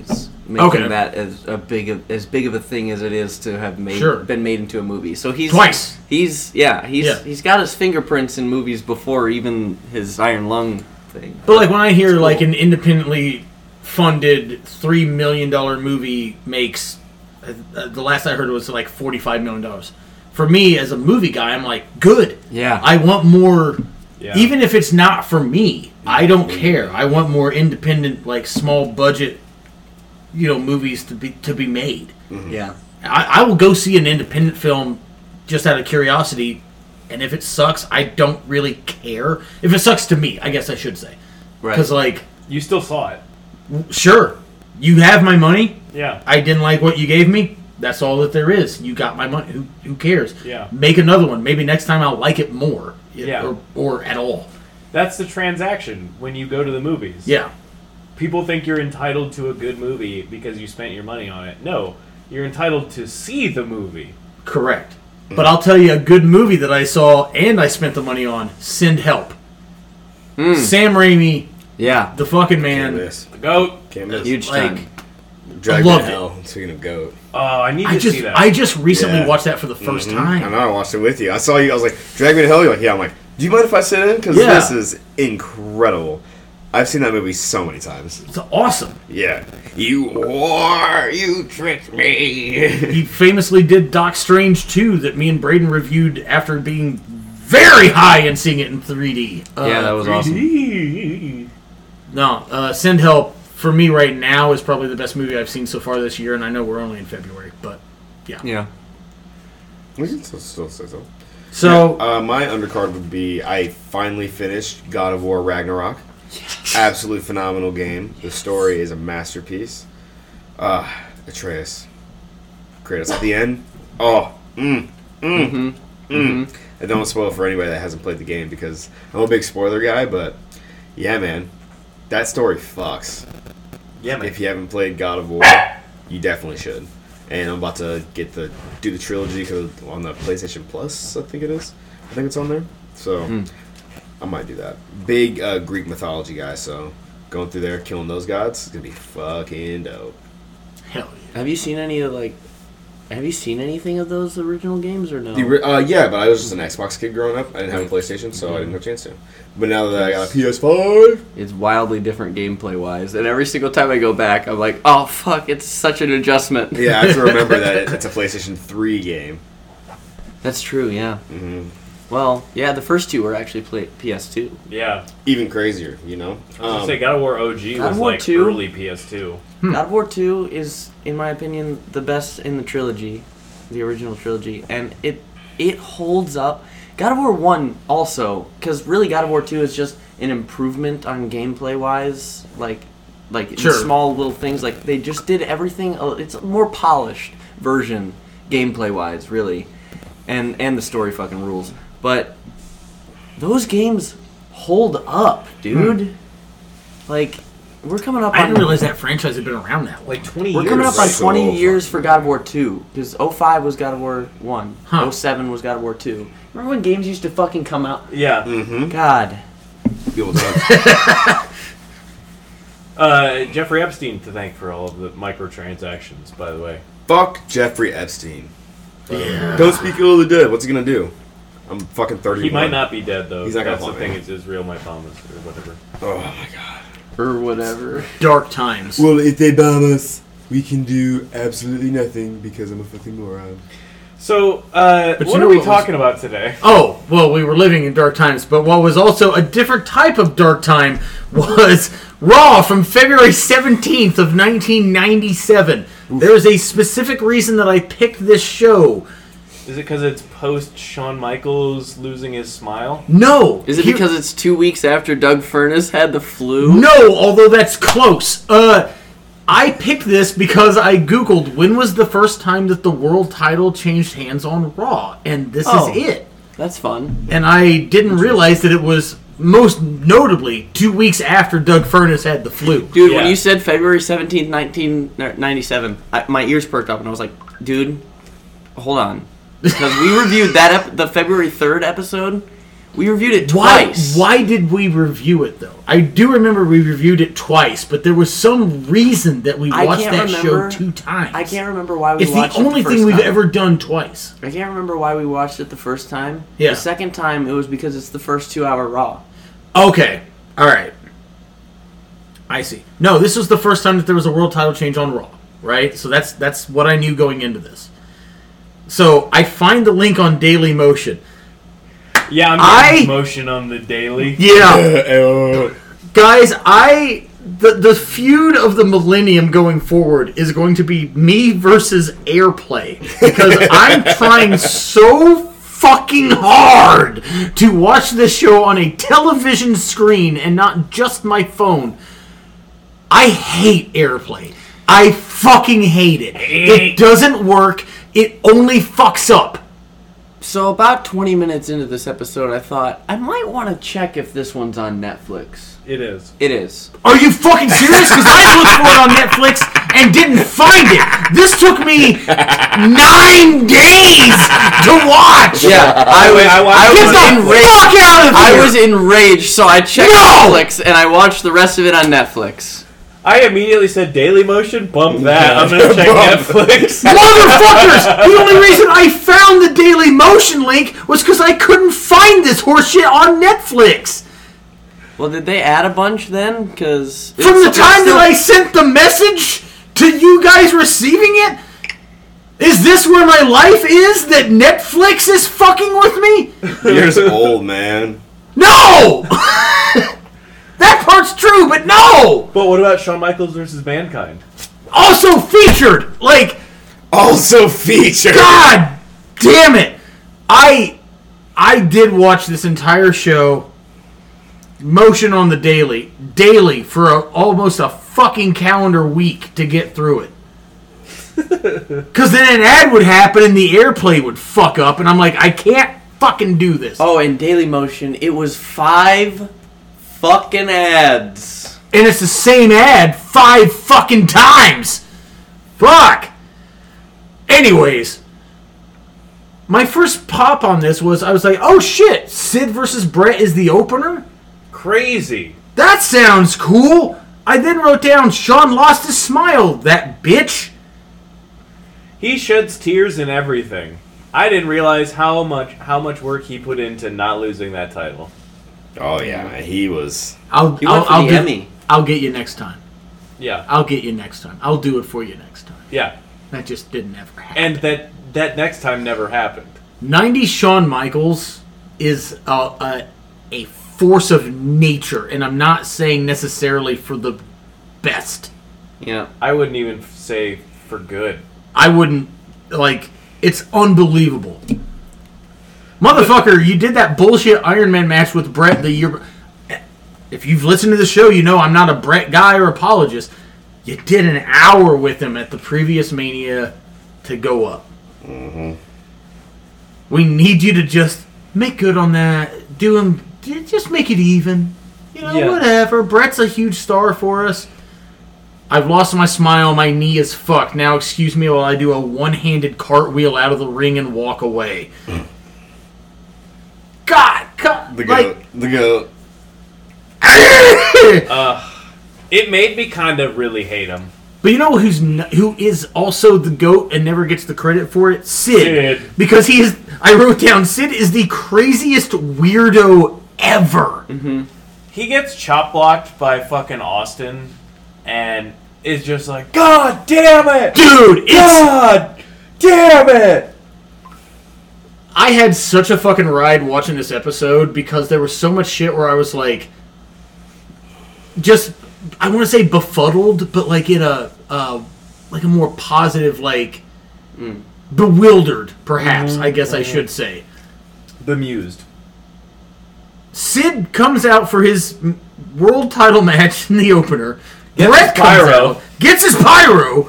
[SPEAKER 4] making
[SPEAKER 1] Okay.
[SPEAKER 4] that as a big of, as big of a thing as it is to have made
[SPEAKER 1] Sure.
[SPEAKER 4] been made into a movie. So he's
[SPEAKER 1] Twice.
[SPEAKER 4] He's yeah he's
[SPEAKER 1] Yeah.
[SPEAKER 4] he's got his fingerprints in movies before even his Iron Lung thing.
[SPEAKER 1] But like when I hear
[SPEAKER 4] It's
[SPEAKER 1] like
[SPEAKER 4] cool.
[SPEAKER 1] an independently funded three million dollar movie makes, uh, the last I heard was like forty five million dollars. For me as a movie guy, I'm like, good.
[SPEAKER 4] Yeah.
[SPEAKER 1] I want more.
[SPEAKER 2] Yeah.
[SPEAKER 1] Even if it's not for me, I don't care. I want more independent, like small budget, you know, movies to be to be made.
[SPEAKER 4] Yeah.
[SPEAKER 1] I, I will go see an independent film just out of curiosity, and if it sucks, I don't really care. If it sucks to me, I guess I should say,
[SPEAKER 4] Right.
[SPEAKER 1] because like,
[SPEAKER 2] You still saw it.
[SPEAKER 1] sure, you have my money.
[SPEAKER 2] Yeah.
[SPEAKER 1] I didn't like what you gave me. That's all that there is. You got my money. Who who cares?
[SPEAKER 2] Yeah.
[SPEAKER 1] Make another one. Maybe next time I'll like it more.
[SPEAKER 2] Yeah.
[SPEAKER 1] Or, or at all.
[SPEAKER 2] That's the transaction when you go to the movies.
[SPEAKER 1] Yeah.
[SPEAKER 2] People think you're entitled to a good movie because you spent your money on it. No, you're entitled to see the movie.
[SPEAKER 1] Correct. But I'll tell you a good movie that I saw and I spent the money on. Send Help.
[SPEAKER 4] Mm.
[SPEAKER 1] Sam Raimi,
[SPEAKER 4] Yeah.
[SPEAKER 1] the fucking
[SPEAKER 3] Can't
[SPEAKER 1] man.
[SPEAKER 3] miss.
[SPEAKER 2] The goat.
[SPEAKER 3] Can't miss.
[SPEAKER 4] Huge
[SPEAKER 1] Like,
[SPEAKER 4] time.
[SPEAKER 3] Drag Me
[SPEAKER 1] loved
[SPEAKER 3] to
[SPEAKER 1] it.
[SPEAKER 3] Hell. Speaking of goat.
[SPEAKER 2] Oh, I need
[SPEAKER 1] I
[SPEAKER 2] to
[SPEAKER 1] just
[SPEAKER 2] see that.
[SPEAKER 1] I just recently
[SPEAKER 3] Yeah.
[SPEAKER 1] watched that for the 1st
[SPEAKER 3] Mhm. I
[SPEAKER 1] time.
[SPEAKER 3] know, I watched it with you. I saw you. I was like, Drag Me to Hell. You're like, yeah. I'm like, do you mind if I sit in? Because
[SPEAKER 1] Yeah.
[SPEAKER 3] this is incredible. I've seen that movie so many times.
[SPEAKER 1] It's awesome.
[SPEAKER 3] Yeah. You whore! You tricked me!
[SPEAKER 1] He famously did Doc Strange two that me and Braden reviewed after being very high and seeing it in three D. Uh,
[SPEAKER 4] Yeah, that was awesome.
[SPEAKER 1] No, uh, Send Help for me right now is probably the best movie I've seen so far this year, and I know we're only in February, but yeah.
[SPEAKER 4] Yeah.
[SPEAKER 3] We can still, still say so.
[SPEAKER 1] So
[SPEAKER 3] Uh, my undercard would be I finally finished God of War Ragnarok. Absolute phenomenal game. The story is a masterpiece. Uh, Atreus. Kratos at the end. Oh, mm, mm,
[SPEAKER 4] Mm-hmm.
[SPEAKER 3] mm. I don't want to spoil it for anybody that hasn't played the game because I'm a big spoiler guy, but yeah, man. That story fucks.
[SPEAKER 2] Yeah, man.
[SPEAKER 3] If you haven't played God of War, you definitely should. And I'm about to get the do the trilogy 'cause on the PlayStation Plus, I think it is. I think it's on there. So
[SPEAKER 4] Mm.
[SPEAKER 3] I might do that. Big uh, Greek mythology guy, so going through there killing those gods is gonna be fucking dope.
[SPEAKER 1] hell yeah.
[SPEAKER 4] Have you seen any of like? Have you seen anything of those original games or no?
[SPEAKER 3] The, ri- uh, yeah, but I was just an Xbox kid growing up. I didn't have a PlayStation, so I didn't have a chance to. But now that I got a P S five,
[SPEAKER 4] It's wildly different gameplay wise, and every single time I go back, I'm like, oh fuck, it's such an adjustment.
[SPEAKER 3] yeah, I have to remember that it, it's a PlayStation three game.
[SPEAKER 4] That's true. Yeah.
[SPEAKER 3] hmm
[SPEAKER 4] Well, yeah, the first two were actually play- P S two.
[SPEAKER 2] Yeah.
[SPEAKER 3] Even crazier, you know.
[SPEAKER 2] I was gonna
[SPEAKER 3] Um,
[SPEAKER 2] say God of War O G
[SPEAKER 4] God of
[SPEAKER 2] was
[SPEAKER 4] War
[SPEAKER 2] like
[SPEAKER 4] two?
[SPEAKER 2] early P S two.
[SPEAKER 4] God of War two is, in my opinion, the best in the trilogy, the original trilogy, and it it holds up. God of War one also, because really God of War two is just an improvement on gameplay wise, like like in
[SPEAKER 1] Sure.
[SPEAKER 4] small little things. Like they just did everything. uh, It's a more polished version gameplay wise, really, and and the story fucking rules. But those games hold up, dude. Like we're coming up
[SPEAKER 1] I
[SPEAKER 4] on
[SPEAKER 1] didn't realize that franchise had been around that long.
[SPEAKER 2] Like twenty
[SPEAKER 4] we're
[SPEAKER 2] years.
[SPEAKER 4] coming up on
[SPEAKER 3] So
[SPEAKER 4] twenty
[SPEAKER 3] fucking-
[SPEAKER 4] years for God of War two. Because oh five was God of War one.
[SPEAKER 1] Huh.
[SPEAKER 4] oh seven was God of War two. Remember when games used to fucking come out?
[SPEAKER 2] Yeah.
[SPEAKER 3] mhm.
[SPEAKER 4] God.
[SPEAKER 3] Good old times.
[SPEAKER 2] Uh, Jeffrey Epstein to thank for all of the microtransactions, by the way.
[SPEAKER 3] Fuck Jeffrey Epstein.
[SPEAKER 1] Yeah.
[SPEAKER 3] Don't speak ill of the dead. What's he gonna do? I'm fucking thirty-one.
[SPEAKER 2] He might not be dead though.
[SPEAKER 3] He's not gonna
[SPEAKER 2] That's the
[SPEAKER 3] harm
[SPEAKER 2] thing.
[SPEAKER 3] me.
[SPEAKER 2] It's Israel might bomb us or whatever.
[SPEAKER 3] Oh my god.
[SPEAKER 4] Or whatever.
[SPEAKER 1] Dark times.
[SPEAKER 3] Well, if they bomb us, we can do absolutely nothing because I'm a fucking moron.
[SPEAKER 2] So, uh,
[SPEAKER 1] But you
[SPEAKER 2] what
[SPEAKER 1] know
[SPEAKER 2] are we
[SPEAKER 1] what was-
[SPEAKER 2] talking about today?
[SPEAKER 1] Oh, well, we were living in dark times, but what was also a different type of dark time was Raw from February seventeenth of nineteen ninety-seven. There is a specific reason that I picked this show.
[SPEAKER 2] Is it because it's post Shawn Michaels losing his smile?
[SPEAKER 1] No.
[SPEAKER 4] Is it
[SPEAKER 1] Here-
[SPEAKER 4] because it's two weeks after Doug Furness had the flu?
[SPEAKER 1] No, although that's close. Uh, I picked this because I Googled when was the first time that the world title changed hands on Raw, and this
[SPEAKER 4] Oh.
[SPEAKER 1] is it.
[SPEAKER 4] That's fun.
[SPEAKER 1] And I didn't realize that it was most notably two weeks after Doug Furness had the flu.
[SPEAKER 4] Dude,
[SPEAKER 2] Yeah.
[SPEAKER 4] when you said February seventeenth, nineteen ninety-seven, I, my ears perked up and I was like, dude, hold on. Because we reviewed that ep- the February third episode We reviewed it
[SPEAKER 1] Why?
[SPEAKER 4] twice.
[SPEAKER 1] Why did we review it though? I do remember we reviewed it twice, but there was some reason that we
[SPEAKER 4] I
[SPEAKER 1] watched
[SPEAKER 4] can't
[SPEAKER 1] that
[SPEAKER 4] remember-
[SPEAKER 1] show two times.
[SPEAKER 4] I can't remember why we
[SPEAKER 1] It's the
[SPEAKER 4] watched it
[SPEAKER 1] only
[SPEAKER 4] the
[SPEAKER 1] thing
[SPEAKER 4] first
[SPEAKER 1] we've
[SPEAKER 4] time.
[SPEAKER 1] ever done twice.
[SPEAKER 4] I can't remember why we watched it the first time.
[SPEAKER 1] Yeah.
[SPEAKER 4] The second time, it was because it's the first two-hour Raw.
[SPEAKER 1] Okay. All right. I see. No, this was the first time that there was a world title change on Raw, right? So that's that's what I knew going into this. So I find the link on Daily Motion.
[SPEAKER 2] Yeah, I'm
[SPEAKER 1] I-
[SPEAKER 2] getting motion on the daily.
[SPEAKER 1] Yeah. Guys, I the the feud of the millennium going forward is going to be me versus Airplay because I'm trying so fucking hard to watch this show on a television screen and not just my phone. I hate Airplay. I fucking hate it. It doesn't work. It only fucks up.
[SPEAKER 4] So about twenty minutes into this episode, I thought, I might want to check if this one's on Netflix.
[SPEAKER 2] It is.
[SPEAKER 4] It is.
[SPEAKER 1] Are you fucking serious? Because I looked for it on Netflix and didn't find it. This took me nine days to watch.
[SPEAKER 4] Yeah, I was,
[SPEAKER 2] I watched
[SPEAKER 4] I
[SPEAKER 1] Get
[SPEAKER 4] was
[SPEAKER 1] the
[SPEAKER 4] enraged.
[SPEAKER 1] fuck out of here.
[SPEAKER 4] I was enraged, so I checked
[SPEAKER 1] No!
[SPEAKER 4] Netflix and I watched the rest of it on Netflix.
[SPEAKER 2] I immediately said Daily Motion. Bump that. I'm gonna check
[SPEAKER 3] Bump.
[SPEAKER 2] Netflix.
[SPEAKER 1] Motherfuckers! The only reason I found the Daily Motion link was because I couldn't find this horseshit on Netflix.
[SPEAKER 4] Well, did they add a bunch then? Because
[SPEAKER 1] From the time that I sent the message to you guys receiving it, is this where my life is? That Netflix is fucking with me?
[SPEAKER 3] You're just old, man.
[SPEAKER 1] No! That part's true, but no!
[SPEAKER 2] But what about Shawn Michaels versus Mankind?
[SPEAKER 1] Also featured! Like,
[SPEAKER 3] Also featured.
[SPEAKER 1] God damn it! I I did watch this entire show, Motion on the Daily, daily for a, almost a fucking calendar week to get through it. Because then an ad would happen and the Airplay would fuck up, and I'm like, I can't fucking do this.
[SPEAKER 4] Oh, in Daily Motion, it was five fucking ads.
[SPEAKER 1] And it's the same ad five fucking times. Fuck. Anyways, my first pop on this was I was like, oh shit, Sid versus Brett is the opener?
[SPEAKER 2] Crazy.
[SPEAKER 1] That sounds cool. I then wrote down Shawn lost his smile, that bitch.
[SPEAKER 2] He sheds tears and everything. I didn't realize how much how much work he put into not losing that title.
[SPEAKER 3] Oh yeah, man. He was.
[SPEAKER 1] I'll
[SPEAKER 4] He
[SPEAKER 1] I'll,
[SPEAKER 4] went for
[SPEAKER 1] I'll
[SPEAKER 4] the
[SPEAKER 1] do-
[SPEAKER 4] Emmy.
[SPEAKER 1] I'll get you next time.
[SPEAKER 2] Yeah.
[SPEAKER 1] I'll get you next time. I'll do it for you next time.
[SPEAKER 2] Yeah.
[SPEAKER 1] That just didn't ever happen.
[SPEAKER 2] And that that next time never happened.
[SPEAKER 1] nineties Shawn Michaels is a, a, a force of nature, and I'm not saying necessarily for the best.
[SPEAKER 4] Yeah.
[SPEAKER 2] I wouldn't even say for good.
[SPEAKER 1] I wouldn't, like, it's unbelievable. Motherfucker, you did that bullshit Iron Man match with Brett the year... If you've listened to the show, you know I'm not a Brett guy or apologist. You did an hour with him at the previous Mania to go up.
[SPEAKER 3] Mm-hmm.
[SPEAKER 1] We need you to just make good on that. Do him... Just make it even. You know,
[SPEAKER 2] Yeah.
[SPEAKER 1] whatever. Brett's a huge star for us. I've lost my smile. My knee is fucked. Now excuse me while I do a one-handed cartwheel out of the ring and walk away. God, God.
[SPEAKER 3] The
[SPEAKER 1] like,
[SPEAKER 3] goat. The goat.
[SPEAKER 2] Uh, it made me kind of really hate him.
[SPEAKER 1] But you know who's n- who is also the GOAT and never gets the credit for it? Sid.
[SPEAKER 2] Sid.
[SPEAKER 1] Because he is, I wrote down, Sid is the craziest weirdo ever.
[SPEAKER 2] He gets chop blocked by fucking Austin and is just like, God damn it!
[SPEAKER 1] Dude, it's...
[SPEAKER 2] God damn it!
[SPEAKER 1] I had such a fucking ride watching this episode because there was so much shit where I was like, just, I want to say befuddled, but like in a, uh, like a more positive, like, bewildered, perhaps, I guess I should say.
[SPEAKER 2] Bemused.
[SPEAKER 1] Sid comes out for his m- world title match in the opener.
[SPEAKER 2] Gets
[SPEAKER 1] Brett
[SPEAKER 2] his
[SPEAKER 1] comes
[SPEAKER 2] pyro.
[SPEAKER 1] out, gets his pyro.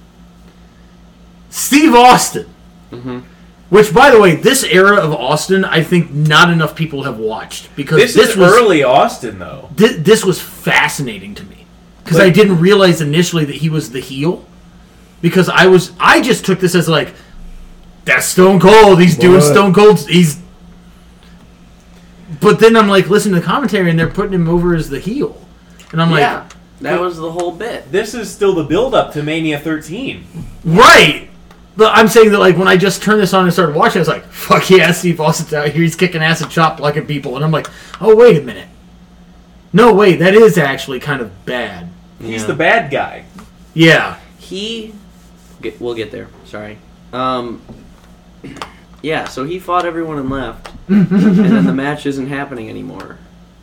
[SPEAKER 1] Steve Austin. Which, by the way, this era of Austin, I think not enough people have watched. Because
[SPEAKER 2] This,
[SPEAKER 1] this,
[SPEAKER 2] is
[SPEAKER 1] was
[SPEAKER 2] early Austin, though.
[SPEAKER 1] thi- this was fascinating to me. Because
[SPEAKER 2] Like-
[SPEAKER 1] I didn't realize initially that he was the heel. Because I was, I just took this as like, that's Stone Cold. He's doing
[SPEAKER 3] What?
[SPEAKER 1] Stone Cold. He's But then I'm like listening to the commentary and they're putting him over as the heel, and I'm like,
[SPEAKER 4] yeah, that was the whole bit.
[SPEAKER 2] This is still the build-up to Mania thirteen.
[SPEAKER 1] right. But I'm saying that like when I just turned this on and started watching, I was like, fuck yeah, Steve Austin's out here. He's kicking ass and chop blocking people, and I'm like, oh wait a minute. No, wait, that is actually kind of bad.
[SPEAKER 2] He's
[SPEAKER 4] Yeah.
[SPEAKER 2] the bad guy.
[SPEAKER 1] Yeah.
[SPEAKER 4] He, get, we'll get there. Sorry. Um, yeah, so he fought everyone and left, and then the match isn't happening anymore,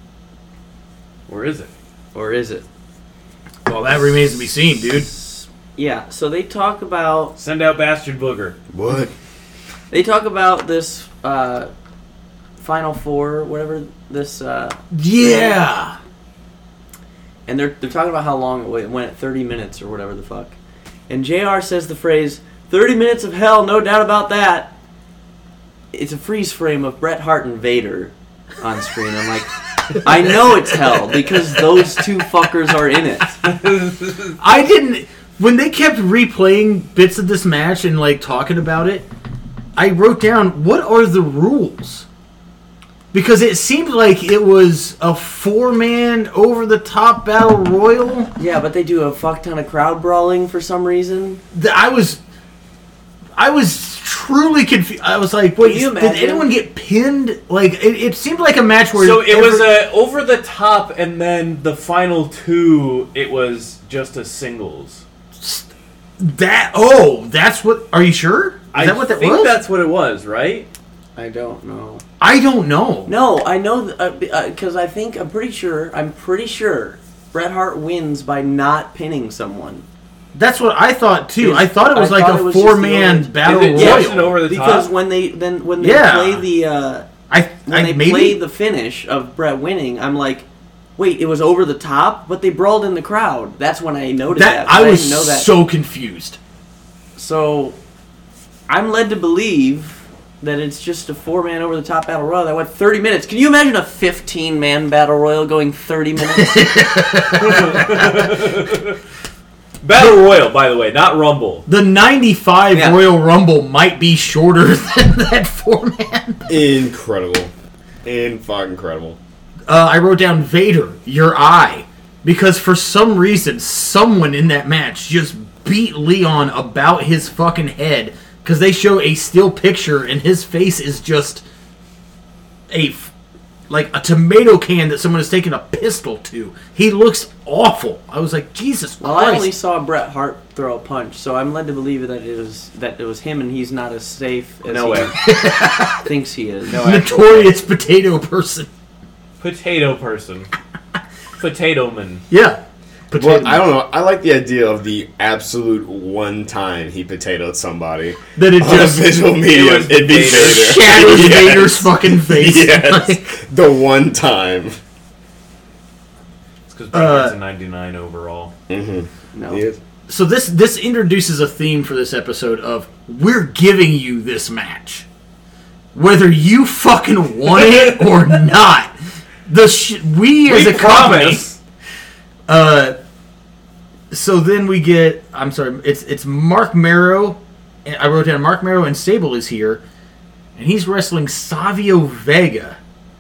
[SPEAKER 2] Or is it?
[SPEAKER 4] or is it?
[SPEAKER 1] Well, that remains to be seen, dude.
[SPEAKER 4] Yeah. So they talk about
[SPEAKER 2] Send out Bastard Booger.
[SPEAKER 3] What?
[SPEAKER 4] they talk about this uh, Final Four, whatever this, uh,
[SPEAKER 1] Yeah.
[SPEAKER 4] and they're they're talking about how long it went, it went at thirty minutes or whatever the fuck, and J R says the phrase thirty minutes of hell, no doubt about that. It's a freeze frame of Bret Hart and Vader on screen. I'm like, I know it's hell because those two fuckers are in it.
[SPEAKER 1] I didn't. When they kept replaying bits of this match and like talking about it, I wrote down what are the rules, because it seemed like it was a four-man over-the-top battle royal.
[SPEAKER 4] Yeah, but they do a fuck ton of crowd brawling for some reason.
[SPEAKER 1] That I was, I was truly confused. I was like, wait,
[SPEAKER 4] Can you
[SPEAKER 1] did
[SPEAKER 4] imagine?
[SPEAKER 1] anyone get pinned? Like it, it seemed like a match where
[SPEAKER 2] So it was
[SPEAKER 1] every-
[SPEAKER 2] a over the top, and then the final two, it was just a singles.
[SPEAKER 1] that. Oh, that's what. Are you sure? Is
[SPEAKER 2] I
[SPEAKER 1] that what that
[SPEAKER 2] think
[SPEAKER 1] was?
[SPEAKER 2] that's what it was, right?
[SPEAKER 4] I don't know.
[SPEAKER 1] I don't know.
[SPEAKER 4] No, I know because uh, uh, I think I'm pretty sure. I'm pretty sure Bret Hart wins by not pinning someone.
[SPEAKER 1] That's what I thought too.
[SPEAKER 4] Is-
[SPEAKER 1] I thought it was
[SPEAKER 4] I
[SPEAKER 1] like
[SPEAKER 4] thought it
[SPEAKER 1] a
[SPEAKER 4] was just
[SPEAKER 1] four-man
[SPEAKER 4] the only-
[SPEAKER 1] battle
[SPEAKER 2] Is it
[SPEAKER 1] royal.
[SPEAKER 2] just an over the
[SPEAKER 4] Because
[SPEAKER 2] top?
[SPEAKER 4] when they then when they
[SPEAKER 1] Yeah.
[SPEAKER 4] play the uh,
[SPEAKER 1] I,
[SPEAKER 4] when
[SPEAKER 1] I
[SPEAKER 4] they
[SPEAKER 1] maybe
[SPEAKER 4] play the finish of Bret winning, I'm like, wait, it was over the top, but they brawled in the crowd. That's when I noticed that.
[SPEAKER 1] that I
[SPEAKER 4] but
[SPEAKER 1] was
[SPEAKER 4] didn't know that.
[SPEAKER 1] so confused.
[SPEAKER 4] So, I'm led to believe that it's just a four-man over-the-top battle royal that went thirty minutes. Can you imagine a fifteen-man battle royal going thirty minutes?
[SPEAKER 2] Battle Royal, by the way, not Rumble.
[SPEAKER 1] The ninety-five
[SPEAKER 4] Yeah.
[SPEAKER 1] Royal Rumble might be shorter than that four-man.
[SPEAKER 3] Incredible. In fucking incredible.
[SPEAKER 1] Uh, I wrote down Vader, your eye, because for some reason, someone in that match just beat Leon about his fucking head, because they show a still picture and his face is just a f- like a tomato can that someone has taken a pistol to. He looks awful. I was like, Jesus
[SPEAKER 4] Well, I
[SPEAKER 1] Christ.
[SPEAKER 4] only saw Bret Hart throw a punch, so I'm led to believe that it was that it was him, and he's not as safe as
[SPEAKER 2] No
[SPEAKER 4] he
[SPEAKER 2] way.
[SPEAKER 4] thinks he is.
[SPEAKER 2] No, actual
[SPEAKER 1] Notorious potato person.
[SPEAKER 2] Potato person. Potato man.
[SPEAKER 1] Yeah. Potato
[SPEAKER 3] Well, I don't know. I like the idea of the absolute one time he potatoed somebody.
[SPEAKER 1] That it
[SPEAKER 3] On
[SPEAKER 1] just
[SPEAKER 3] a visual medium,
[SPEAKER 2] was
[SPEAKER 3] it'd be
[SPEAKER 2] Vader.
[SPEAKER 3] Vader.
[SPEAKER 1] shatters
[SPEAKER 3] Yes.
[SPEAKER 1] Vader's fucking face.
[SPEAKER 3] Yes.
[SPEAKER 1] Like,
[SPEAKER 3] The one time.
[SPEAKER 2] It's because
[SPEAKER 1] Uh,
[SPEAKER 2] a ninety-nine overall.
[SPEAKER 3] Mm-hmm.
[SPEAKER 4] No.
[SPEAKER 3] Yes.
[SPEAKER 1] so this this introduces a theme for this episode of we're giving you this match, whether you fucking want it or not. The sh- we as
[SPEAKER 2] We
[SPEAKER 1] a company.
[SPEAKER 2] promise.
[SPEAKER 1] Uh, so then we get. I'm sorry. It's it's Mark Marrow. And I wrote down Mark Marrow and Sable is here, and he's wrestling Savio Vega.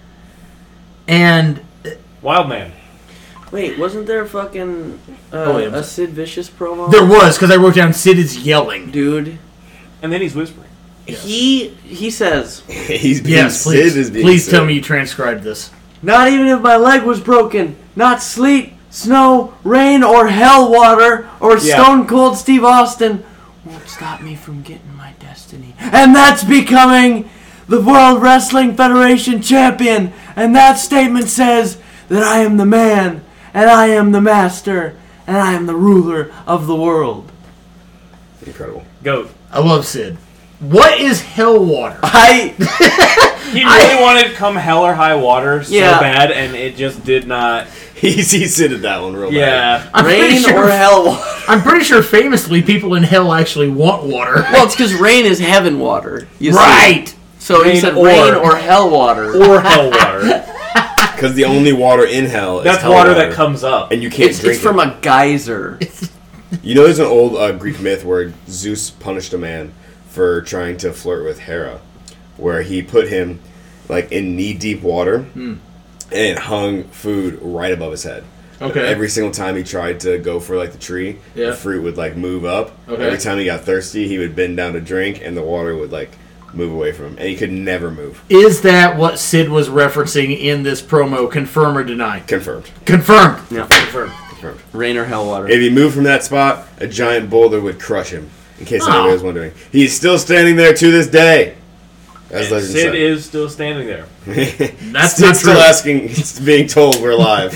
[SPEAKER 1] And
[SPEAKER 2] Wild Man.
[SPEAKER 4] Wait, wasn't there a fucking uh,
[SPEAKER 1] Oh, yeah.
[SPEAKER 4] a Sid Vicious promo?
[SPEAKER 1] there was because I wrote down Sid is yelling.
[SPEAKER 4] Dude,
[SPEAKER 2] And then he's whispering.
[SPEAKER 4] he he says,
[SPEAKER 3] He's being
[SPEAKER 1] Yes, please.
[SPEAKER 3] Sid is being
[SPEAKER 1] Please
[SPEAKER 3] Sid.
[SPEAKER 1] tell me you transcribed this.
[SPEAKER 4] not even if my leg was broken, not sleet, snow, rain, or hell water, or
[SPEAKER 2] Yeah.
[SPEAKER 4] Stone Cold Steve Austin won't stop me from getting my destiny. And that's becoming the World Wrestling Federation champion. And that statement says that I am the man, and I am the master, and I am the ruler of the world.
[SPEAKER 3] Incredible.
[SPEAKER 2] Goat.
[SPEAKER 1] I love Sid. What is hell water?
[SPEAKER 4] I
[SPEAKER 2] He really wanted come hell or high water so
[SPEAKER 4] Yeah.
[SPEAKER 2] bad, and it just did not.
[SPEAKER 3] He's he Sid that one real bad.
[SPEAKER 2] Yeah.
[SPEAKER 1] I'm pretty
[SPEAKER 4] rain
[SPEAKER 1] sure,
[SPEAKER 4] or hell water.
[SPEAKER 1] I'm pretty sure famously people in hell actually want water.
[SPEAKER 4] Well, it's because rain is heaven water. You see.
[SPEAKER 1] Right.
[SPEAKER 4] So he
[SPEAKER 2] Rain
[SPEAKER 4] said
[SPEAKER 2] or-
[SPEAKER 4] rain or hell water.
[SPEAKER 2] Or hell water.
[SPEAKER 3] Because the only water in hell is
[SPEAKER 2] That's
[SPEAKER 3] hell
[SPEAKER 2] water that comes up.
[SPEAKER 3] and you can't
[SPEAKER 4] It's,
[SPEAKER 3] drink
[SPEAKER 4] it's from
[SPEAKER 3] it.
[SPEAKER 4] a geyser.
[SPEAKER 3] You know, there's an old uh, Greek myth where Zeus punished a man for trying to flirt with Hera, where he put him like in knee deep water,
[SPEAKER 1] Hmm.
[SPEAKER 3] and it hung food right above his head.
[SPEAKER 1] Okay.
[SPEAKER 3] Every single time he tried to go for like the tree,
[SPEAKER 1] Yeah.
[SPEAKER 3] the fruit would like move up.
[SPEAKER 1] Okay.
[SPEAKER 3] Every time he got thirsty, he would bend down to drink, and the water would like move away from him, and he could never move.
[SPEAKER 1] Is that what Sid was referencing in this promo? Confirm or deny?
[SPEAKER 3] Confirmed.
[SPEAKER 1] Confirmed.
[SPEAKER 4] Yeah.
[SPEAKER 2] Confirmed.
[SPEAKER 3] Confirmed.
[SPEAKER 4] Rain or hell water.
[SPEAKER 3] If he moved from that spot, a giant boulder would crush him. In case
[SPEAKER 1] Oh.
[SPEAKER 3] anybody was wondering, he's still standing there to this day. As
[SPEAKER 2] And
[SPEAKER 3] legend
[SPEAKER 2] Sid
[SPEAKER 3] said.
[SPEAKER 2] is still standing there.
[SPEAKER 1] That's
[SPEAKER 3] Sid's
[SPEAKER 1] not
[SPEAKER 3] still
[SPEAKER 1] true.
[SPEAKER 3] asking, he's being told we're alive.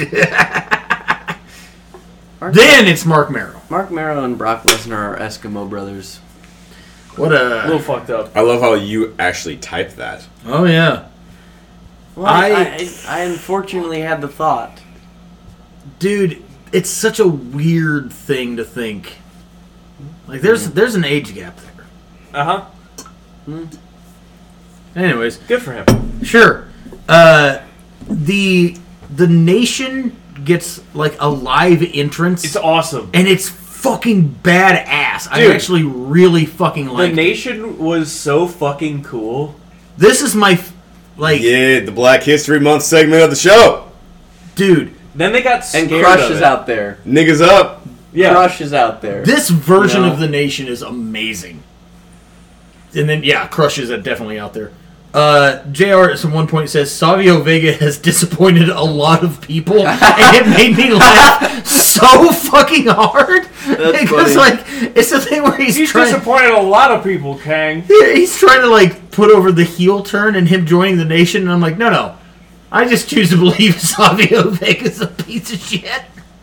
[SPEAKER 4] Mark,
[SPEAKER 1] Then it's Mark Merrill.
[SPEAKER 4] Mark Merrow and Brock Lesnar are Eskimo brothers.
[SPEAKER 1] What
[SPEAKER 2] A little
[SPEAKER 1] a...
[SPEAKER 2] fucked up.
[SPEAKER 3] I love how you actually typed that.
[SPEAKER 1] Oh, yeah.
[SPEAKER 4] Well,
[SPEAKER 1] I-
[SPEAKER 4] I, I, I unfortunately had the thought.
[SPEAKER 1] Dude, it's such a weird thing to think. Like, there's there's an age gap there.
[SPEAKER 2] Uh huh.
[SPEAKER 1] Anyways,
[SPEAKER 2] Good for him.
[SPEAKER 1] sure. Uh, the the nation gets like a live entrance,
[SPEAKER 2] It's awesome.
[SPEAKER 1] and it's fucking badass. I
[SPEAKER 2] Dude.
[SPEAKER 1] actually really fucking
[SPEAKER 2] The
[SPEAKER 1] like.
[SPEAKER 2] Nation was so fucking cool.
[SPEAKER 1] This is my f- like,
[SPEAKER 3] Yeah, the Black History Month segment of the show.
[SPEAKER 1] dude.
[SPEAKER 2] Then they got scared
[SPEAKER 4] And Crush
[SPEAKER 2] of
[SPEAKER 4] is
[SPEAKER 2] it.
[SPEAKER 4] out there.
[SPEAKER 3] Niggas up.
[SPEAKER 2] Yeah.
[SPEAKER 4] Crush is out there.
[SPEAKER 1] This version
[SPEAKER 4] No.
[SPEAKER 1] of the nation is amazing. And then yeah, Crush is definitely out there. Uh, J R at some one point says Savio Vega has disappointed a lot of people, and it made me laugh so fucking hard
[SPEAKER 4] That's
[SPEAKER 1] because
[SPEAKER 4] funny.
[SPEAKER 1] like it's the thing where he's,
[SPEAKER 2] He's
[SPEAKER 1] trying.
[SPEAKER 2] disappointed a lot of people, Kang.
[SPEAKER 1] Yeah, he's trying to like put over the heel turn and him joining the nation, and I'm like, no, no, I just choose to believe Savio Vega's a piece of shit.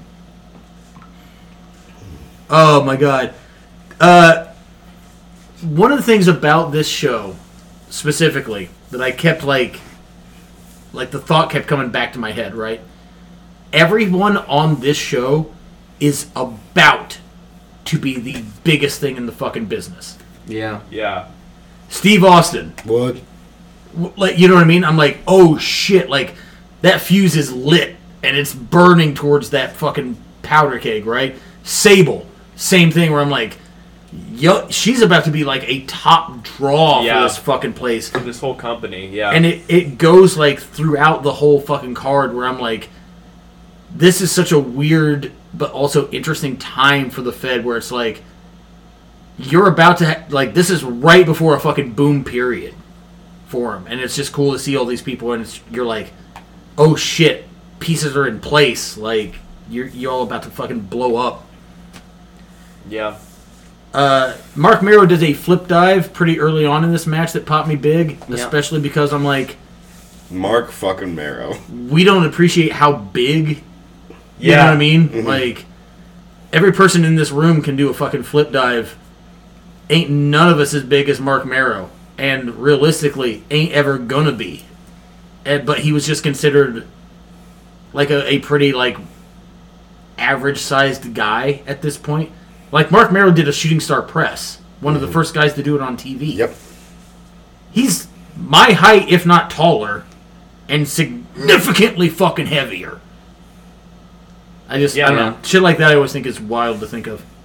[SPEAKER 1] Oh my god. Uh, one of the things about this show, specifically, that I kept like, like the thought kept coming back to my head, right? Everyone on this show is about to be the biggest thing in the fucking business.
[SPEAKER 4] yeah.
[SPEAKER 2] Yeah.
[SPEAKER 1] Steve Austin,
[SPEAKER 3] What?
[SPEAKER 1] w- like, you know what I mean? I'm like, oh shit, like that fuse is lit and it's burning towards that fucking powder keg, right? Sable, same thing where I'm like, yo, she's about to be like a top draw
[SPEAKER 2] Yeah.
[SPEAKER 1] for this fucking place.
[SPEAKER 2] For this whole company, yeah.
[SPEAKER 1] And it, it goes like throughout the whole fucking card where I'm like, this is such a weird but also interesting time for the Fed where it's like, you're about to, ha- like, this is right before a fucking boom period for them. And it's just cool to see all these people and it's, you're like, oh shit, pieces are in place. Like, you're, you're all about to fucking blow up.
[SPEAKER 2] yeah.
[SPEAKER 1] Uh, Mark Merrow does a flip dive pretty early on in this match that popped me big,
[SPEAKER 4] Yeah.
[SPEAKER 1] especially because I'm like,
[SPEAKER 3] Mark fucking Marrow.
[SPEAKER 1] we don't appreciate how big, you
[SPEAKER 2] Yeah.
[SPEAKER 1] know what I mean? Like, every person in this room can do a fucking flip dive. Ain't none of us as big as Mark Merrow. And realistically, ain't ever gonna be. And, but he was just considered like a, a pretty, like, average-sized guy at this point. Like, Mark Merrow did a Shooting Star Press. One of the first guys to do it on T V.
[SPEAKER 3] Yep.
[SPEAKER 1] He's my height, if not taller, and significantly fucking heavier. I just,
[SPEAKER 2] Yeah,
[SPEAKER 1] I don't
[SPEAKER 2] man.
[SPEAKER 1] know. Shit like that I always think is wild to think of.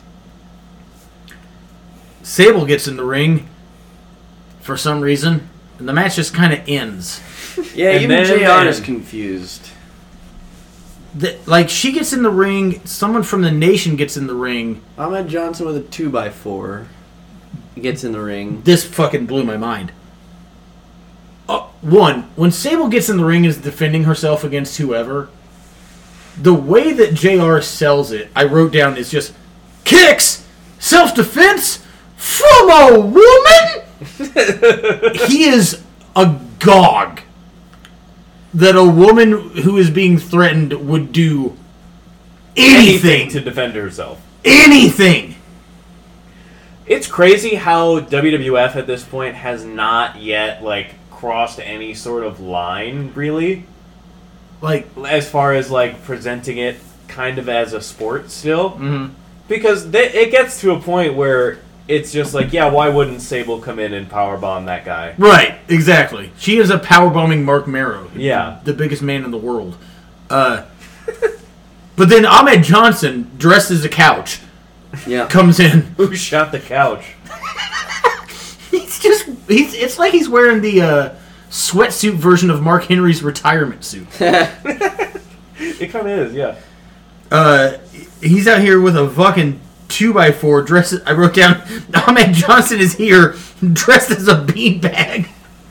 [SPEAKER 1] Sable gets in the ring for some reason, and the match just kind of ends.
[SPEAKER 4] Yeah,
[SPEAKER 2] And
[SPEAKER 4] even
[SPEAKER 2] then-
[SPEAKER 4] J R is
[SPEAKER 2] and-
[SPEAKER 4] confused.
[SPEAKER 1] The, like, she gets in the ring, someone from the nation gets in the ring.
[SPEAKER 4] Ahmed Johnson with a two by four gets in the ring.
[SPEAKER 1] This fucking blew my mind. Uh, one, when Sable gets in the ring and is defending herself against whoever, the way that J R sells it, I wrote down, is just kicks, self-defense from a woman. He is agog that a woman who is being threatened would do anything,
[SPEAKER 2] to defend herself.
[SPEAKER 1] anything.
[SPEAKER 2] It's crazy how W W F at this point has not yet like crossed any sort of line, really,
[SPEAKER 1] Like,
[SPEAKER 2] as far as like presenting it kind of as a sport still.
[SPEAKER 1] mhm.
[SPEAKER 2] Because th- it gets to a point where it's just like, yeah, why wouldn't Sable come in and powerbomb that guy?
[SPEAKER 1] Right, exactly. She is a powerbombing Mark Merrow.
[SPEAKER 2] Yeah.
[SPEAKER 1] The biggest man in the world. Uh, but then Ahmed Johnson, dressed as a couch,
[SPEAKER 4] Yeah.
[SPEAKER 1] comes in.
[SPEAKER 2] Who shot the couch?
[SPEAKER 1] He's just, he's, it's like he's wearing the, uh, sweatsuit version of Mark Henry's retirement suit.
[SPEAKER 2] It kind of is, yeah.
[SPEAKER 1] Uh, he's out here with a fucking two by four dressed. I wrote down, Ahmed Johnson is here dressed as a beanbag.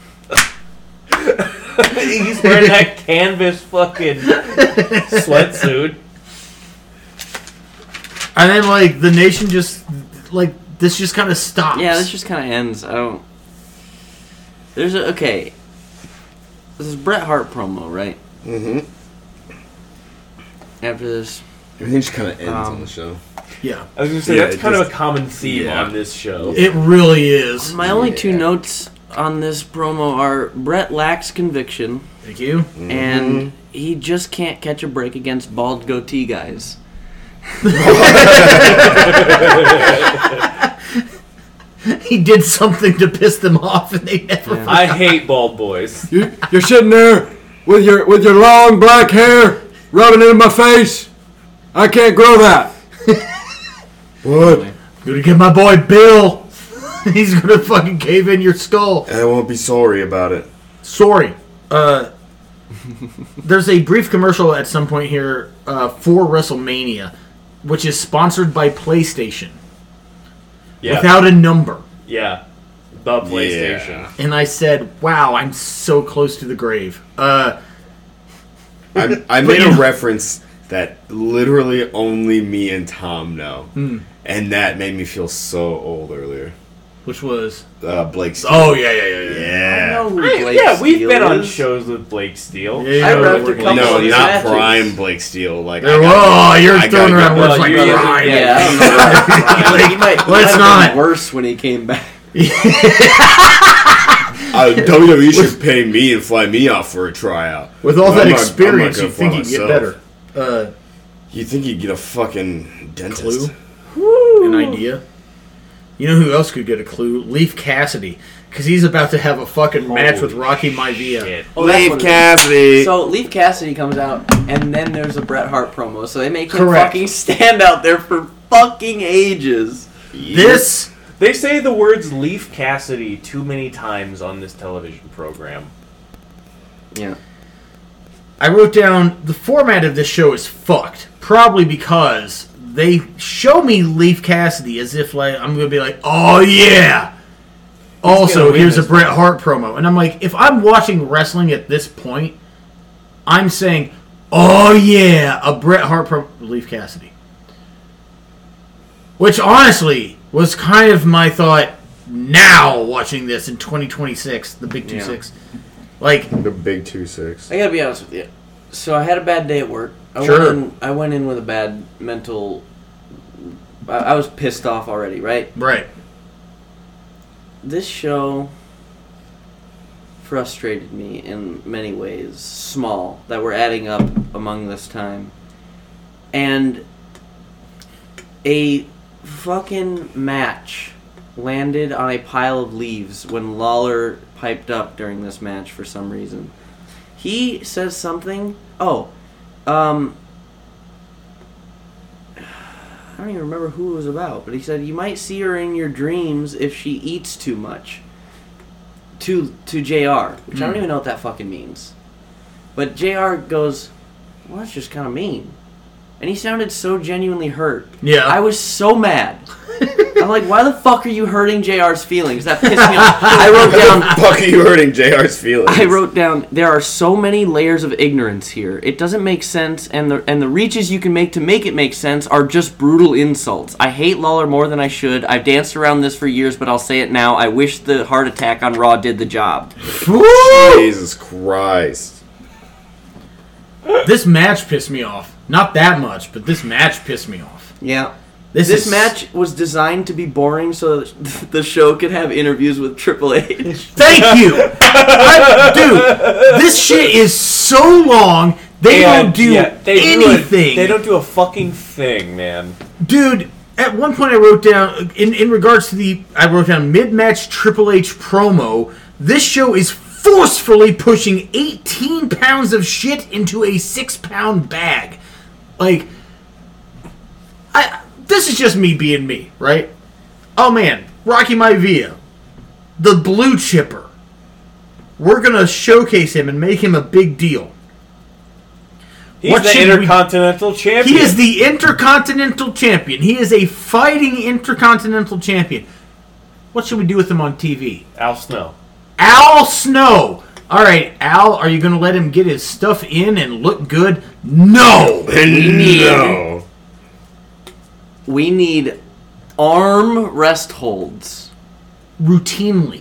[SPEAKER 2] He's wearing that canvas fucking sweatsuit.
[SPEAKER 1] And then, like, the nation just, like, this just kind of stops.
[SPEAKER 4] Yeah, this just kind of ends. I don't. There's a okay. This is Bret Hart promo, right?
[SPEAKER 3] Mm-hmm.
[SPEAKER 4] After this,
[SPEAKER 3] Everything just kind of ends
[SPEAKER 4] Um,
[SPEAKER 3] on the show.
[SPEAKER 1] Yeah.
[SPEAKER 2] I was gonna say
[SPEAKER 3] Yeah,
[SPEAKER 2] that's
[SPEAKER 3] it
[SPEAKER 2] kind of
[SPEAKER 3] just-
[SPEAKER 2] a common theme
[SPEAKER 3] yeah.
[SPEAKER 2] on this show.
[SPEAKER 1] It really is.
[SPEAKER 4] my only two
[SPEAKER 3] Yeah.
[SPEAKER 4] notes on this promo are Bret lacks conviction,
[SPEAKER 1] Thank you.
[SPEAKER 4] and he just can't catch a break against bald goatee guys.
[SPEAKER 1] He did something to piss them off, and they never.
[SPEAKER 4] Yeah.
[SPEAKER 2] I hate bald boys.
[SPEAKER 6] You, you're sitting there with your with your long black hair rubbing it in my face. I can't grow that. What?
[SPEAKER 1] Gonna get my boy Bill. He's gonna fucking cave in your skull.
[SPEAKER 3] And I won't be sorry about it.
[SPEAKER 1] Sorry. Uh, there's a brief commercial at some point here uh, for WrestleMania, which is sponsored by PlayStation
[SPEAKER 2] Yeah,
[SPEAKER 1] without a number.
[SPEAKER 2] yeah, the PlayStation.
[SPEAKER 3] Yeah.
[SPEAKER 1] And I said, "Wow, I'm so close to the grave." Uh,
[SPEAKER 3] I, I made a reference that literally only me and Tom know.
[SPEAKER 1] Hmm.
[SPEAKER 3] And that made me feel so old earlier.
[SPEAKER 1] which was
[SPEAKER 3] Uh, Blake Steele.
[SPEAKER 1] oh yeah yeah yeah yeah.
[SPEAKER 3] Yeah.
[SPEAKER 4] I know who
[SPEAKER 2] I-
[SPEAKER 4] Blake
[SPEAKER 2] yeah, we've
[SPEAKER 4] Steele
[SPEAKER 2] been on
[SPEAKER 4] is.
[SPEAKER 2] shows with Blake Steele.
[SPEAKER 1] Yeah,
[SPEAKER 4] I
[SPEAKER 1] yeah,
[SPEAKER 4] wrapped a
[SPEAKER 1] we're-
[SPEAKER 4] couple
[SPEAKER 3] No,
[SPEAKER 4] of these
[SPEAKER 3] not
[SPEAKER 4] matches.
[SPEAKER 3] prime Blake Steele. Like,
[SPEAKER 1] They're-
[SPEAKER 3] I got-
[SPEAKER 1] oh, you're
[SPEAKER 3] I
[SPEAKER 1] throwing
[SPEAKER 3] got-
[SPEAKER 1] around
[SPEAKER 2] well,
[SPEAKER 1] words like
[SPEAKER 2] you're-
[SPEAKER 1] Ryan.
[SPEAKER 4] Yeah, I don't know.
[SPEAKER 1] Like,
[SPEAKER 4] he might,
[SPEAKER 1] let's
[SPEAKER 4] might have
[SPEAKER 1] not.
[SPEAKER 4] been worse when he came back.
[SPEAKER 3] Uh, W W E should pay me and fly me out for a tryout.
[SPEAKER 1] With all
[SPEAKER 3] I'm
[SPEAKER 1] that
[SPEAKER 3] not- I'm not
[SPEAKER 1] experience,
[SPEAKER 3] gonna
[SPEAKER 1] you think
[SPEAKER 3] fly
[SPEAKER 1] you get
[SPEAKER 3] myself.
[SPEAKER 1] better. Uh,
[SPEAKER 3] You think you'd get a fucking dentist?
[SPEAKER 1] Clue? An idea. You know who else could get a clue? Leaf Cassidy. Because he's about to have a fucking match with Rocky Maivia.
[SPEAKER 2] Shit.
[SPEAKER 4] Oh, that's
[SPEAKER 3] Leave
[SPEAKER 4] what it is.
[SPEAKER 3] Cassidy.
[SPEAKER 4] So Leaf Cassidy comes out, and then there's a Bret Hart promo. So they make him
[SPEAKER 1] Correct.
[SPEAKER 4] fucking stand out there for fucking ages.
[SPEAKER 1] This,
[SPEAKER 2] They say the words Leaf Cassidy too many times on this television program.
[SPEAKER 4] Yeah.
[SPEAKER 1] I wrote down, the format of this show is fucked. Probably because they show me Leaf Cassidy as if like I'm going to be like, oh yeah. Also,
[SPEAKER 2] gonna win
[SPEAKER 1] here's a
[SPEAKER 2] this
[SPEAKER 1] Bret
[SPEAKER 2] one.
[SPEAKER 1] Hart promo. And I'm like, if I'm watching wrestling at this point, I'm saying, oh yeah, a Bret Hart promo. Leaf Cassidy. Which honestly was kind of my thought now watching this in twenty twenty-six, the big two
[SPEAKER 4] Yeah.
[SPEAKER 1] six. Like,
[SPEAKER 3] The big two six.
[SPEAKER 4] I gotta be honest with you. So I had a bad day at work. I
[SPEAKER 1] Sure.
[SPEAKER 4] went in, I went in with a bad mental. I, I was pissed off already, right?
[SPEAKER 1] right.
[SPEAKER 4] This show frustrated me in many ways, small, that were adding up among this time. And a fucking match landed on a pile of leaves when Lawler piped up during this match for some reason. He says something. Oh, um, I don't even remember who it was about, but he said you might see her in your dreams if she eats too much. To to J R, which I don't
[SPEAKER 1] Hmm.
[SPEAKER 4] even know what that fucking means. But J R goes, well, that's just kind of mean. And he sounded so genuinely hurt.
[SPEAKER 1] Yeah.
[SPEAKER 4] I was so mad. I'm like, why the fuck are you hurting J R's feelings? That pissed me off. I wrote down
[SPEAKER 3] Fuck, are you hurting J R's feelings?
[SPEAKER 4] I wrote down there are so many layers of ignorance here. It doesn't make sense, and the and the reaches you can make to make it make sense are just brutal insults. I hate Lawler more than I should. I've danced around this for years, but I'll say it now. I wish the heart attack on Raw did the job.
[SPEAKER 3] Jesus Christ.
[SPEAKER 1] This match pissed me off. Not that much, but this match pissed me off.
[SPEAKER 4] Yeah.
[SPEAKER 1] This,
[SPEAKER 4] This
[SPEAKER 1] is,
[SPEAKER 4] match was designed to be boring so that the show could have interviews with Triple H.
[SPEAKER 1] Thank you, I, dude. This shit is so long. They
[SPEAKER 2] And,
[SPEAKER 1] don't do
[SPEAKER 2] yeah, they do a-
[SPEAKER 1] anything,
[SPEAKER 2] they don't do a fucking thing, man.
[SPEAKER 1] dude. At one point, I wrote down in in regards to the I wrote down mid-match Triple H promo. This show is forcefully pushing eighteen pounds of shit into a six-pound bag. Like, I. This is just me being me, right? Oh man, Rocky Maivia, the blue chipper. we're gonna showcase him and make him a big deal.
[SPEAKER 2] He's
[SPEAKER 1] What
[SPEAKER 2] the
[SPEAKER 1] should we-
[SPEAKER 2] Intercontinental Champion.
[SPEAKER 1] He is the Intercontinental Champion. He is a fighting Intercontinental Champion. What should we do with him on T V?
[SPEAKER 2] Al Snow.
[SPEAKER 1] Al Snow. All right, Al, are you going to let him get his stuff in and look good? No.
[SPEAKER 3] No.
[SPEAKER 4] We need arm rest holds.
[SPEAKER 1] Routinely.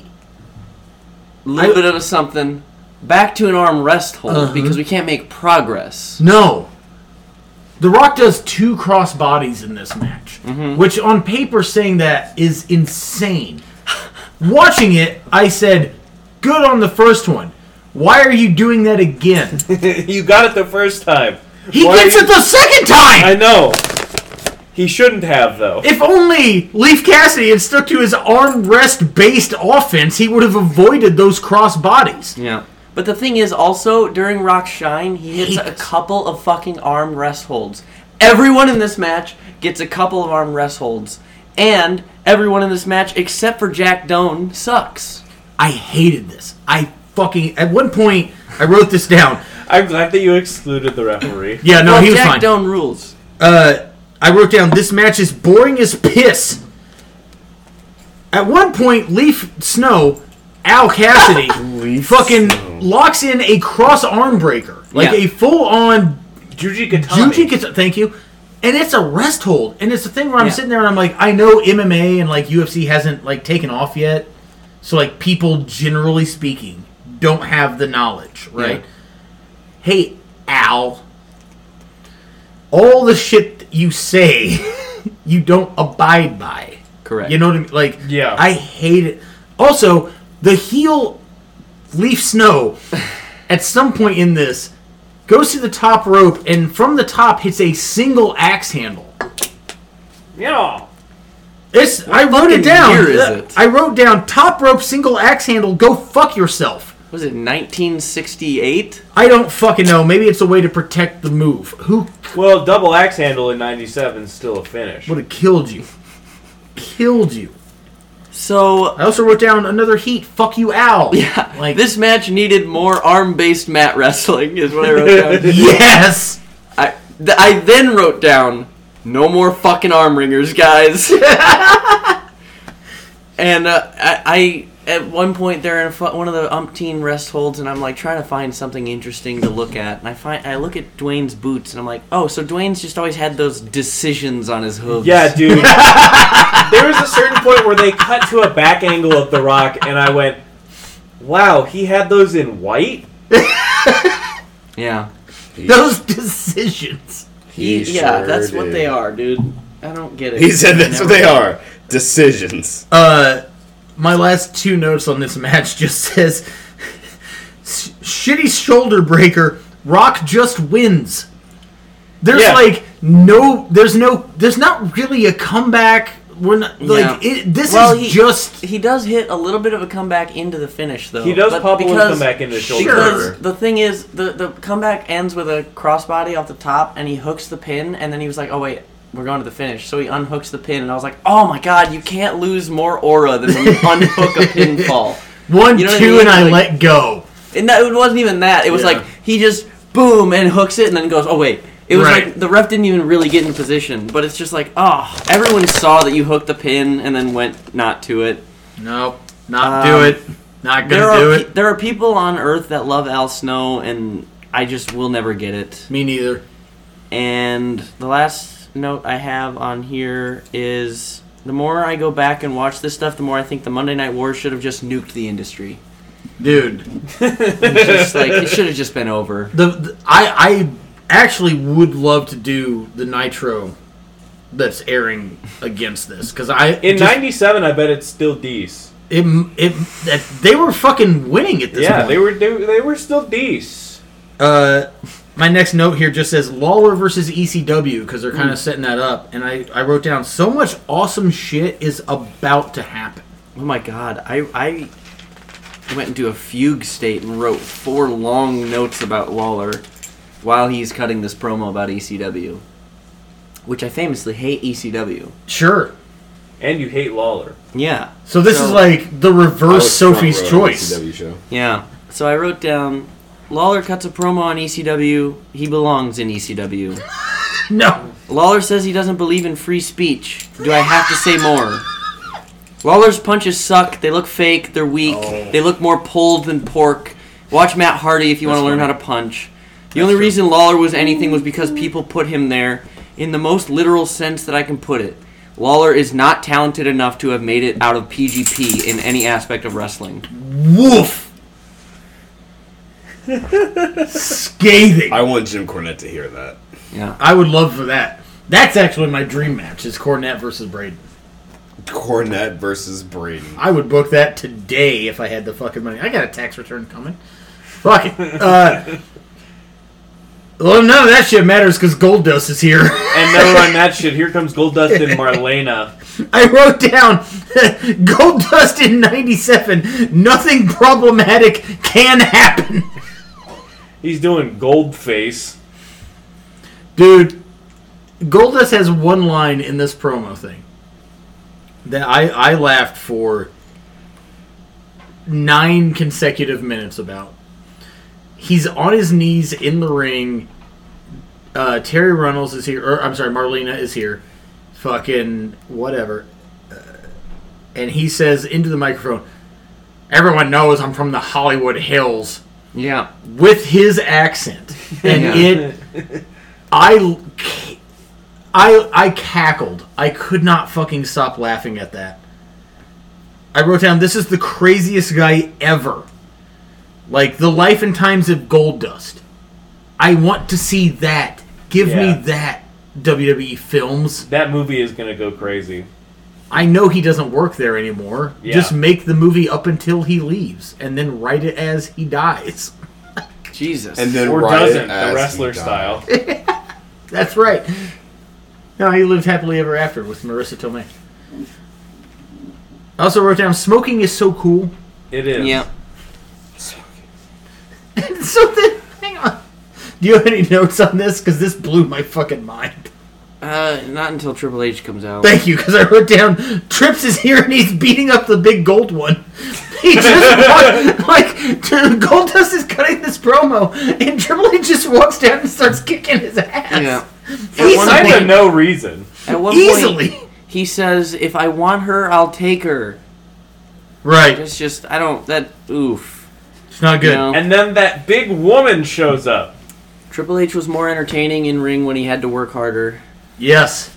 [SPEAKER 4] A little
[SPEAKER 1] I-
[SPEAKER 4] bit of a something. Back to an arm rest hold
[SPEAKER 1] Uh-huh.
[SPEAKER 4] because we can't make progress.
[SPEAKER 1] No. The Rock does two cross bodies in this match, which on paper saying that is insane. Watching it, I said, good on the first one. Why are you doing that again?
[SPEAKER 2] You got it the first time.
[SPEAKER 1] He
[SPEAKER 2] Why
[SPEAKER 1] gets
[SPEAKER 2] are
[SPEAKER 1] it
[SPEAKER 2] you-
[SPEAKER 1] the second time!
[SPEAKER 2] I know. He shouldn't have, though.
[SPEAKER 1] If only Leif Cassidy had stuck to his arm rest based offense, he would have avoided those cross bodies.
[SPEAKER 4] Yeah. But the thing is, also, during Rock's Shine, he hits
[SPEAKER 1] Hate
[SPEAKER 4] a
[SPEAKER 1] this.
[SPEAKER 4] couple of fucking arm rest holds. Everyone in this match gets a couple of arm rest holds. And everyone in this match, except for Jack Doan, sucks.
[SPEAKER 1] I hated this. I fucking... At one point, I wrote this down.
[SPEAKER 2] I'm glad that you excluded the referee.
[SPEAKER 1] Yeah, no,
[SPEAKER 4] well,
[SPEAKER 1] he was
[SPEAKER 4] Jack
[SPEAKER 1] fine.
[SPEAKER 4] Doan rules.
[SPEAKER 1] Uh, I wrote down, this match is boring as piss. At one point, Leaf Snow, Al Cassidy, fucking
[SPEAKER 3] Snow.
[SPEAKER 1] locks in a cross arm breaker. Like
[SPEAKER 4] Yeah.
[SPEAKER 1] a full-on
[SPEAKER 2] Juji Katami.
[SPEAKER 1] Juji gets thank you. And it's a rest hold. And it's the thing where I'm
[SPEAKER 4] Yeah.
[SPEAKER 1] sitting there and I'm like, I know M M A and like U F C hasn't like taken off yet. So like people generally speaking don't have the knowledge, right?
[SPEAKER 4] Yeah.
[SPEAKER 1] Hey, Al. All the shit that you say you don't abide by.
[SPEAKER 4] Correct.
[SPEAKER 1] You know what I mean? Like,
[SPEAKER 2] Yeah.
[SPEAKER 1] I hate it. Also, the heel Leaf Snow at some point in this goes to the top rope and from the top hits a single axe handle.
[SPEAKER 2] Yeah.
[SPEAKER 1] It's I wrote
[SPEAKER 4] fucking
[SPEAKER 1] it down.
[SPEAKER 4] year is it?
[SPEAKER 1] I wrote down top rope single axe handle. Go fuck yourself.
[SPEAKER 4] Was it nineteen sixty-eight?
[SPEAKER 1] I don't fucking know. Maybe it's a way to protect the move. Who
[SPEAKER 2] Well, double axe handle in ninety-seven is still a finish.
[SPEAKER 1] would have killed you? Killed you.
[SPEAKER 4] So,
[SPEAKER 1] I also wrote down another heat. Fuck you, Al.
[SPEAKER 4] yeah,
[SPEAKER 1] Like
[SPEAKER 4] this match needed more arm-based mat wrestling, is what I wrote down.
[SPEAKER 1] Yes.
[SPEAKER 4] I, th- I then wrote down, no more fucking arm ringers, guys. And uh, I, I, at one point, they're in fu- one of the umpteen rest holds, and I'm like trying to find something interesting to look at. And I find, I look at Dwayne's boots, and I'm like, oh, so Dwayne's just always had those decisions on his hooves.
[SPEAKER 2] Yeah, dude. There was a certain point where they cut to a back angle of The Rock, and I went, wow, he had those in white?
[SPEAKER 4] Yeah.
[SPEAKER 1] Those decisions.
[SPEAKER 3] He
[SPEAKER 4] yeah,
[SPEAKER 3] sure
[SPEAKER 4] that's what
[SPEAKER 3] did.
[SPEAKER 4] they are, dude. I don't get it.
[SPEAKER 3] He said that's what they
[SPEAKER 4] Never-
[SPEAKER 3] are. Decisions.
[SPEAKER 1] Uh, my last two notes on this match just says, "S- shitty shoulder breaker. Rock just wins. There's
[SPEAKER 2] Yeah.
[SPEAKER 1] like no, there's no, there's not really a comeback. We're not like
[SPEAKER 4] Yeah.
[SPEAKER 1] it, this
[SPEAKER 4] Well,
[SPEAKER 1] is
[SPEAKER 4] he-
[SPEAKER 1] just
[SPEAKER 4] He does hit a little bit of a comeback into the finish, though.
[SPEAKER 2] He does
[SPEAKER 4] But
[SPEAKER 2] pop a little
[SPEAKER 4] because-
[SPEAKER 2] comeback into the shoulder.
[SPEAKER 4] Because
[SPEAKER 2] breaker.
[SPEAKER 4] the thing is, the, the comeback ends with a crossbody off the top, and he hooks the pin, and then he was like, oh, wait, we're going to the finish. So he unhooks the pin, and I was like, oh my god, you can't lose more aura than when you unhook a pinfall.
[SPEAKER 1] one,
[SPEAKER 4] You know what I
[SPEAKER 1] two,
[SPEAKER 4] mean?
[SPEAKER 1] and I
[SPEAKER 4] Like-
[SPEAKER 1] let go.
[SPEAKER 4] And that, it wasn't even that. It was
[SPEAKER 3] Yeah.
[SPEAKER 4] like, he just, boom, and hooks it, and then goes, oh, wait. It was
[SPEAKER 1] Right.
[SPEAKER 4] like, the ref didn't even really get in position, but it's just like, oh, everyone saw that you hooked the pin, and then went not to it.
[SPEAKER 1] Nope, not
[SPEAKER 4] Um,
[SPEAKER 1] do it. Not
[SPEAKER 4] There
[SPEAKER 1] gonna
[SPEAKER 4] are
[SPEAKER 1] do
[SPEAKER 4] pe-
[SPEAKER 1] it.
[SPEAKER 4] there are people on Earth that love Al Snow, and I just will never get it.
[SPEAKER 1] Me neither.
[SPEAKER 4] And the last note I have on here is the more I go back and watch this stuff, the more I think the Monday Night Wars should have just nuked the industry.
[SPEAKER 1] Dude,
[SPEAKER 4] It's just like it should have just been over.
[SPEAKER 1] the, the I I actually would love to do the Nitro that's airing against this because I
[SPEAKER 2] In
[SPEAKER 1] just-
[SPEAKER 2] ninety-seven, I bet it's still Dece.
[SPEAKER 1] it, it that they were fucking winning at this
[SPEAKER 2] Yeah,
[SPEAKER 1] point.
[SPEAKER 2] they were they, they were still Dece.
[SPEAKER 1] Uh, my next note here just says Lawler versus E C W because they're
[SPEAKER 2] Hmm.
[SPEAKER 1] kind of setting that up, and I I wrote down so much awesome shit is about to happen.
[SPEAKER 4] Oh my god, I I went into a fugue state and wrote four long notes about Lawler while he's cutting this promo about E C W, which I famously hate E C W.
[SPEAKER 1] Sure.
[SPEAKER 2] And you hate Lawler.
[SPEAKER 4] Yeah.
[SPEAKER 1] So this
[SPEAKER 4] So-
[SPEAKER 1] is like the
[SPEAKER 3] I was
[SPEAKER 1] reverse
[SPEAKER 3] front
[SPEAKER 1] Sophie's
[SPEAKER 3] row on the
[SPEAKER 1] choice.
[SPEAKER 3] C W show.
[SPEAKER 4] Yeah. So I wrote down, Lawler cuts a promo on E C W. He belongs in E C W.
[SPEAKER 1] No.
[SPEAKER 4] Lawler says he doesn't believe in free speech. Do I have to say more? Lawler's punches suck. They look fake. They're weak.
[SPEAKER 1] Oh.
[SPEAKER 4] They look more pulled than pork. Watch Matt Hardy if you want to learn
[SPEAKER 1] funny.
[SPEAKER 4] how to punch. The
[SPEAKER 1] That's
[SPEAKER 4] only
[SPEAKER 1] true.
[SPEAKER 4] reason Lawler was anything was because people put him there in the most literal sense that I can put it. Lawler is not talented enough to have made it out of P G P in any aspect of wrestling.
[SPEAKER 1] Woof. Scathing.
[SPEAKER 3] I want Jim Cornette to hear that.
[SPEAKER 4] Yeah.
[SPEAKER 1] I would love for that. That's actually my dream match, is Cornette versus Braden.
[SPEAKER 3] Cornette versus Braden.
[SPEAKER 1] I would book that today if I had the fucking money. I got a tax return coming. Fuck it. Uh, well, none of that shit matters because Goldust is here.
[SPEAKER 2] And never mind that shit. Here comes Goldust and Marlena.
[SPEAKER 1] I wrote down Goldust in ninety-seven. Nothing problematic can happen.
[SPEAKER 2] He's doing Goldface.
[SPEAKER 1] Dude, Goldust has one line in this promo thing that I, I laughed for nine consecutive minutes about. He's on his knees in the ring. Uh, Terry Runnels is here. Or, I'm sorry, Marlena is here. Fucking whatever. Uh, and he says into the microphone, "Everyone knows I'm from the Hollywood Hills."
[SPEAKER 4] Yeah.
[SPEAKER 1] With his accent. And
[SPEAKER 4] Yeah.
[SPEAKER 1] it... I... I, I cackled. I could not fucking stop laughing at that. I wrote down, this is the craziest guy ever. Like, the life and times of Goldust. I want to see that. Give
[SPEAKER 2] Yeah.
[SPEAKER 1] me that, W W E Films.
[SPEAKER 2] That movie is gonna go crazy.
[SPEAKER 1] I know he doesn't work there anymore.
[SPEAKER 2] Yeah.
[SPEAKER 1] Just make the movie up until he leaves, and then write it as he dies.
[SPEAKER 4] Jesus.
[SPEAKER 3] And then
[SPEAKER 2] Or
[SPEAKER 3] write it
[SPEAKER 2] doesn't,
[SPEAKER 3] as
[SPEAKER 2] the wrestler
[SPEAKER 3] he
[SPEAKER 2] style.
[SPEAKER 3] died.
[SPEAKER 1] That's right. No, he lived happily ever after with Marissa Tomei. I also wrote down, smoking is so cool.
[SPEAKER 2] It is.
[SPEAKER 4] Yeah.
[SPEAKER 1] So then, hang on. Do you have any notes on this? Because this blew my fucking mind.
[SPEAKER 4] Uh, not until Triple H comes out.
[SPEAKER 1] Thank you, because I wrote down, Trips is here and he's beating up the big gold one. He just walked, like, Goldust is cutting this promo, and Triple H just walks down and starts kicking his ass.
[SPEAKER 4] Yeah.
[SPEAKER 2] For
[SPEAKER 1] Easily.
[SPEAKER 2] kind of no reason.
[SPEAKER 4] At one
[SPEAKER 1] Easily.
[SPEAKER 4] point, he says, "If I want her, I'll take her."
[SPEAKER 1] Right.
[SPEAKER 4] It's just, I don't, that, oof.
[SPEAKER 1] It's not good.
[SPEAKER 4] You know?
[SPEAKER 2] And then that big woman shows up.
[SPEAKER 4] Triple H was more entertaining in ring when he had to work harder.
[SPEAKER 1] Yes.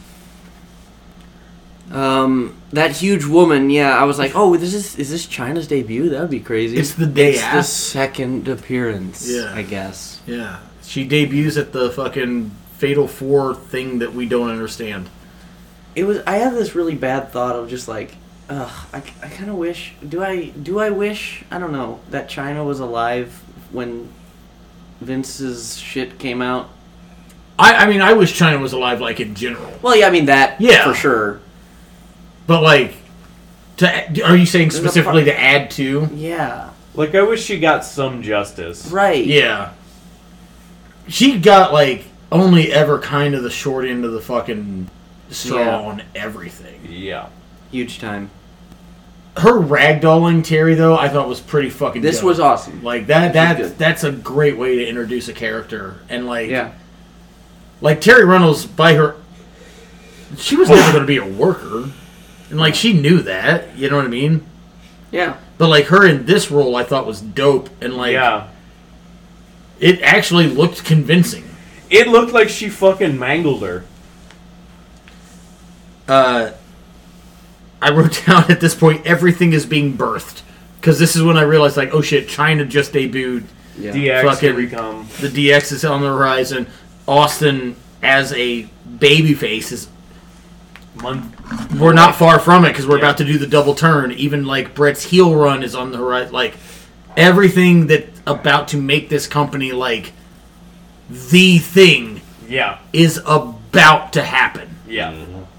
[SPEAKER 4] Um, that huge woman, yeah, I was like, oh, this is is this China's debut? That would be crazy.
[SPEAKER 1] It's the day
[SPEAKER 4] It's the
[SPEAKER 1] after.
[SPEAKER 4] second appearance,
[SPEAKER 1] Yeah.
[SPEAKER 4] I guess.
[SPEAKER 1] Yeah. She debuts at the fucking Fatal Four thing that we don't understand.
[SPEAKER 4] It was. I have this really bad thought of just like, ugh, I, I kind of wish. Do I do I wish? I don't know that China was alive when Vince's shit came out.
[SPEAKER 1] I, I mean, I wish China was alive, like, in general.
[SPEAKER 4] Well, yeah, I mean that.
[SPEAKER 1] Yeah.
[SPEAKER 4] for sure.
[SPEAKER 1] But, like, to are you saying
[SPEAKER 4] There's a
[SPEAKER 1] specifically
[SPEAKER 4] part-
[SPEAKER 1] to add to?
[SPEAKER 4] Yeah.
[SPEAKER 2] Like, I wish she got some justice.
[SPEAKER 4] Right.
[SPEAKER 1] Yeah. She got, like, only ever kind of the short end of the fucking straw
[SPEAKER 4] Yeah.
[SPEAKER 1] on everything.
[SPEAKER 2] Yeah.
[SPEAKER 4] Huge time.
[SPEAKER 1] Her ragdolling Terry, though, I thought was pretty fucking
[SPEAKER 4] This
[SPEAKER 1] dope.
[SPEAKER 4] was awesome.
[SPEAKER 1] Like, that,
[SPEAKER 4] This was
[SPEAKER 1] that
[SPEAKER 4] good.
[SPEAKER 1] that's a great way to introduce a character. And, like,
[SPEAKER 4] Yeah.
[SPEAKER 1] like Terry Runnels, by her... She was never going to be a worker. And, like, she knew that. You know what I mean?
[SPEAKER 4] Yeah.
[SPEAKER 1] But, like, her in this role, I thought was dope. And, like,
[SPEAKER 2] Yeah.
[SPEAKER 1] it actually looked convincing.
[SPEAKER 2] It looked like she fucking mangled her.
[SPEAKER 1] Uh, I wrote down at this point, everything is being birthed. Because this is when I realized, like, oh shit, China just debuted.
[SPEAKER 4] Yeah.
[SPEAKER 2] D X,
[SPEAKER 1] Fucking-
[SPEAKER 2] here we come.
[SPEAKER 1] The D X is on the horizon. Austin, as a babyface, is...
[SPEAKER 2] Month.
[SPEAKER 1] We're not far from it, because we're
[SPEAKER 2] Yeah.
[SPEAKER 1] about to do the double turn. Even, like, Brett's heel run is on the horizon. Like, everything that's about to make this company, like, the thing
[SPEAKER 2] Yeah.
[SPEAKER 1] is about to happen.
[SPEAKER 2] Yeah.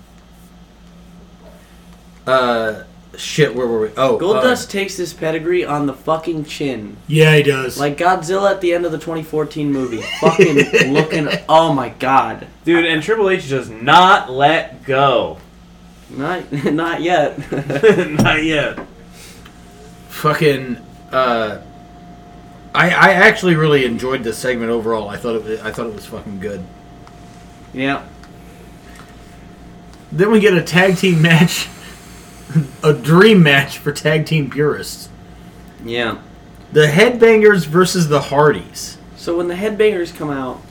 [SPEAKER 1] Uh, shit, where were we? Oh,
[SPEAKER 4] Goldust
[SPEAKER 1] uh,
[SPEAKER 4] takes this pedigree on the fucking chin.
[SPEAKER 1] yeah, he does.
[SPEAKER 4] Like Godzilla at the end of the twenty fourteen movie. Fucking looking. Oh my god.
[SPEAKER 2] Dude, and Triple H does not let go.
[SPEAKER 4] Not, not yet.
[SPEAKER 2] Not yet.
[SPEAKER 1] fucking, uh, I, I actually really enjoyed this segment overall. I thought it was, I thought it was fucking good.
[SPEAKER 4] Yeah.
[SPEAKER 1] Then we get a tag team match, a dream match for tag team purists.
[SPEAKER 4] Yeah.
[SPEAKER 1] The Headbangers versus the Hardys.
[SPEAKER 4] So when the Headbangers come out,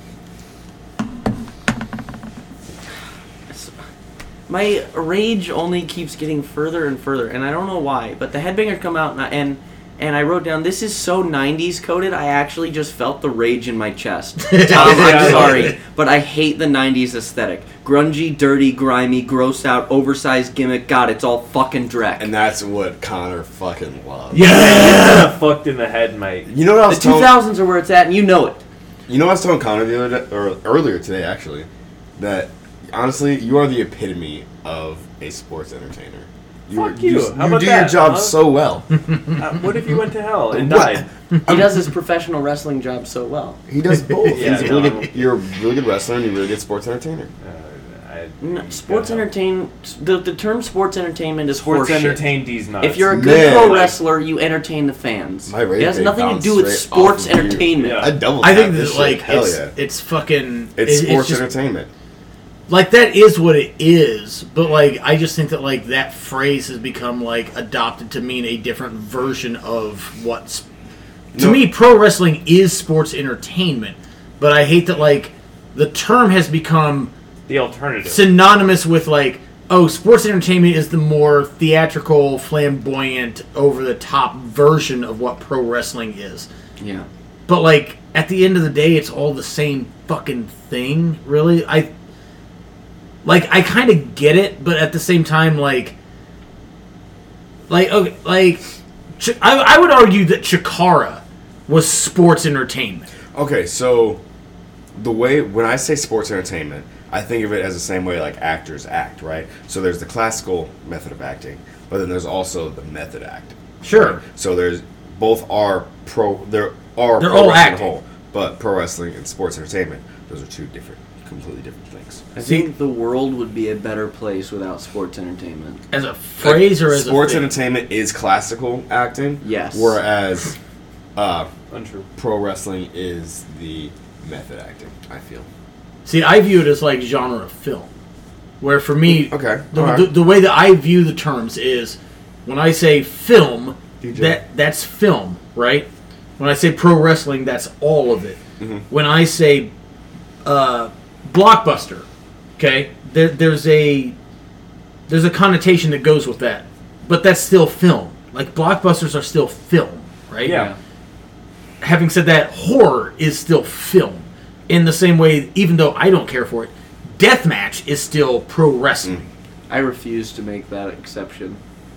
[SPEAKER 4] it's- my rage only keeps getting further and further, and I don't know why. But the Headbangers come out, and I, and, and I wrote down, this is so nineties coded, I actually just felt the rage in my chest. Tom, I'm sorry, but I hate the nineties aesthetic. Grungy, dirty, grimy, gross out, oversized gimmick. God, it's all fucking dreck.
[SPEAKER 3] And that's what Connor fucking loves.
[SPEAKER 1] Yeah!
[SPEAKER 2] Fucked in the head, mate.
[SPEAKER 3] You know what I was
[SPEAKER 4] The
[SPEAKER 3] telling?
[SPEAKER 4] two thousands are where it's at, and you know it.
[SPEAKER 3] You know what I was telling Connor the other day, or earlier today, actually, that honestly, you are the epitome of a sports entertainer.
[SPEAKER 2] Fuck you.
[SPEAKER 3] You,
[SPEAKER 2] How
[SPEAKER 3] you
[SPEAKER 2] about
[SPEAKER 3] do
[SPEAKER 2] that,
[SPEAKER 3] your job
[SPEAKER 2] huh?
[SPEAKER 3] so well.
[SPEAKER 2] Uh, what if you went to hell and
[SPEAKER 3] What?
[SPEAKER 2] died?
[SPEAKER 4] He does his professional wrestling job so well.
[SPEAKER 3] He does both.
[SPEAKER 2] Yeah,
[SPEAKER 3] He's a
[SPEAKER 2] no,
[SPEAKER 3] really
[SPEAKER 2] I'm-
[SPEAKER 3] good, you're a really good wrestler and you're a really good sports entertainer.
[SPEAKER 2] Uh, I,
[SPEAKER 4] No, sports
[SPEAKER 2] God, no.
[SPEAKER 4] entertain the, the term sports entertainment is
[SPEAKER 2] Sports
[SPEAKER 4] horseshit.
[SPEAKER 2] entertain these nuts.
[SPEAKER 4] If you're a good
[SPEAKER 3] Man.
[SPEAKER 4] pro wrestler, you entertain the fans.
[SPEAKER 3] My rate
[SPEAKER 4] It has
[SPEAKER 3] rate
[SPEAKER 4] nothing to
[SPEAKER 3] bounced
[SPEAKER 4] do with
[SPEAKER 3] straight
[SPEAKER 4] sports
[SPEAKER 3] off of you.
[SPEAKER 4] entertainment.
[SPEAKER 2] Yeah.
[SPEAKER 3] I double
[SPEAKER 1] I
[SPEAKER 3] tap
[SPEAKER 1] think
[SPEAKER 3] this
[SPEAKER 1] that, like,
[SPEAKER 3] shit. Hell
[SPEAKER 1] it's,
[SPEAKER 3] yeah.
[SPEAKER 1] it's fucking...
[SPEAKER 3] It's
[SPEAKER 1] it-
[SPEAKER 3] sports
[SPEAKER 1] just-
[SPEAKER 3] entertainment.
[SPEAKER 1] Like, that is what it is, but, like, I just think that, like, that phrase has become, like, adopted to mean a different version of what's... To
[SPEAKER 3] No.
[SPEAKER 1] me, pro wrestling is sports entertainment, but I hate that, like, the term has become
[SPEAKER 2] the alternative.
[SPEAKER 1] synonymous with, like, oh, sports entertainment is the more theatrical, flamboyant, over-the-top version of what pro wrestling is.
[SPEAKER 4] Yeah.
[SPEAKER 1] But, like, at the end of the day, it's all the same fucking thing, really. I... Like, I kind of get it, but at the same time, like... Like, okay, like... Ch- I, I would argue that Chikara was sports entertainment.
[SPEAKER 3] Okay, so the way when I say sports entertainment, I think of it as the same way like actors act, right? So there's the classical method of acting, but then there's also the method act.
[SPEAKER 1] Sure.
[SPEAKER 3] right? So there's both are pro. There are
[SPEAKER 1] They're
[SPEAKER 3] pro
[SPEAKER 1] all
[SPEAKER 3] wrestling
[SPEAKER 1] acting.
[SPEAKER 3] whole, but pro wrestling and sports entertainment, those are two different, completely different things.
[SPEAKER 4] I think the world would be a better place without sports entertainment.
[SPEAKER 1] As a phrase or as
[SPEAKER 3] sports
[SPEAKER 1] a thing?
[SPEAKER 3] entertainment is classical acting.
[SPEAKER 4] Yes.
[SPEAKER 3] Whereas uh,
[SPEAKER 2] Untrue.
[SPEAKER 3] pro wrestling is the method acting. I feel.
[SPEAKER 1] See, I view it as like genre of film. Where for me,
[SPEAKER 3] Okay,
[SPEAKER 1] the,
[SPEAKER 3] alright.
[SPEAKER 1] the, the way that I view the terms is when I say film,
[SPEAKER 3] D J.
[SPEAKER 1] that that's film, right? When I say pro wrestling, that's all of it.
[SPEAKER 3] Mm-hmm.
[SPEAKER 1] When I say uh, blockbuster, okay, there, there's a there's a connotation that goes with that, but that's still film. Like blockbusters are still film, right?
[SPEAKER 2] Yeah.
[SPEAKER 1] Having said that, horror is still film. In the same way, even though I don't care for it, deathmatch is still pro wrestling.
[SPEAKER 4] I refuse to make that exception.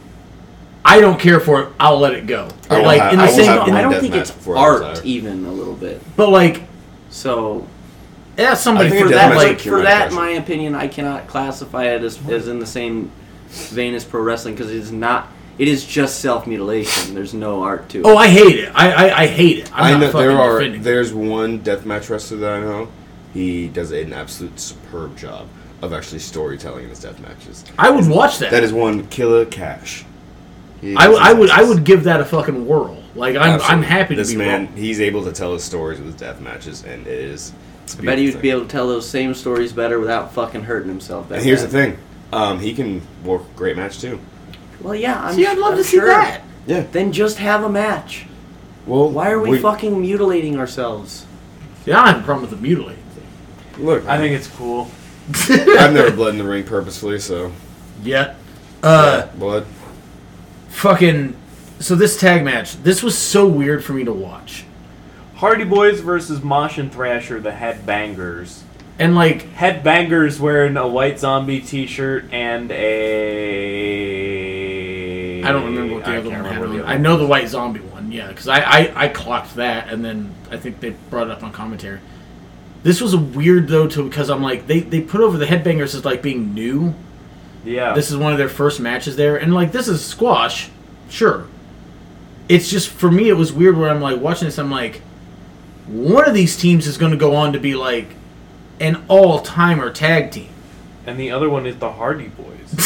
[SPEAKER 1] I don't care for it. I'll let it go.
[SPEAKER 3] I
[SPEAKER 1] But
[SPEAKER 3] will
[SPEAKER 1] like
[SPEAKER 3] have-
[SPEAKER 1] in the
[SPEAKER 3] I will
[SPEAKER 1] same,
[SPEAKER 3] have
[SPEAKER 1] in-
[SPEAKER 4] I don't
[SPEAKER 3] deathmatch
[SPEAKER 4] think it's
[SPEAKER 3] before I
[SPEAKER 4] art
[SPEAKER 3] retire.
[SPEAKER 4] even a little bit.
[SPEAKER 1] but like,
[SPEAKER 4] So
[SPEAKER 1] yeah, somebody
[SPEAKER 3] I think
[SPEAKER 1] for
[SPEAKER 3] a
[SPEAKER 1] that,
[SPEAKER 3] deathmatch
[SPEAKER 1] like,
[SPEAKER 3] would cure
[SPEAKER 4] for
[SPEAKER 3] my
[SPEAKER 4] that, in
[SPEAKER 3] depression.
[SPEAKER 4] my opinion, I cannot classify it as, as in the same vein as pro wrestling because it is not. It is just self mutilation. There's no art to it.
[SPEAKER 1] oh, I hate it. I I, I hate it. I'm
[SPEAKER 3] I
[SPEAKER 1] not
[SPEAKER 3] know
[SPEAKER 1] fucking
[SPEAKER 3] there are.
[SPEAKER 1] defending it.
[SPEAKER 3] There's one deathmatch wrestler that I know. He does an absolute superb job of actually storytelling in his death matches.
[SPEAKER 1] I would watch that.
[SPEAKER 3] That is one Killer Cash. He
[SPEAKER 1] I,
[SPEAKER 3] does
[SPEAKER 1] I would I
[SPEAKER 3] matches.
[SPEAKER 1] would give that a fucking whirl. Like I'm
[SPEAKER 3] Absolutely.
[SPEAKER 1] I'm happy to
[SPEAKER 3] this
[SPEAKER 1] be
[SPEAKER 3] man.
[SPEAKER 1] wrong.
[SPEAKER 3] He's able to tell his stories with his death matches, and it is. It's a
[SPEAKER 4] I bet
[SPEAKER 3] beautiful
[SPEAKER 4] he'd be
[SPEAKER 3] thing.
[SPEAKER 4] able to tell those same stories better without fucking hurting himself. That
[SPEAKER 3] And here's
[SPEAKER 4] bad.
[SPEAKER 3] the thing, um, he can work a great match too.
[SPEAKER 4] Well, yeah, I'm,
[SPEAKER 1] See, I'd love
[SPEAKER 4] I'm
[SPEAKER 1] to see
[SPEAKER 4] sure.
[SPEAKER 1] that.
[SPEAKER 3] Yeah.
[SPEAKER 4] Then just have a match.
[SPEAKER 3] Well,
[SPEAKER 4] Why are we, fucking mutilating ourselves?
[SPEAKER 1] Yeah, I don't have a problem with the mutilating thing.
[SPEAKER 3] Look,
[SPEAKER 2] I think it's cool.
[SPEAKER 3] I've never bled in the ring purposefully, so
[SPEAKER 1] Yet, uh,
[SPEAKER 3] yeah, blood.
[SPEAKER 1] fucking. So this tag match, this was so weird for me to watch,
[SPEAKER 2] Hardy Boys versus Mosh and Thrasher, the Headbangers.
[SPEAKER 1] and like
[SPEAKER 2] Headbangers wearing a white zombie T-shirt and a.
[SPEAKER 1] I don't remember what the
[SPEAKER 2] I
[SPEAKER 1] other
[SPEAKER 2] can't
[SPEAKER 1] one had
[SPEAKER 2] remember
[SPEAKER 1] on.
[SPEAKER 2] the
[SPEAKER 1] I
[SPEAKER 2] other
[SPEAKER 1] know
[SPEAKER 2] one.
[SPEAKER 1] the white zombie one, yeah, because I, I I clocked that, and then I think they brought it up on commentary. This was a weird though, too, because I'm like they they put over the Headbangers as like being new.
[SPEAKER 2] Yeah.
[SPEAKER 1] This is one of their first matches there, and like this is squash, sure. It's just for me, it was weird where I'm like watching this. I'm like, one of these teams is going to go on to be like an all-timer tag team.
[SPEAKER 2] and the other one is the Hardy Boys.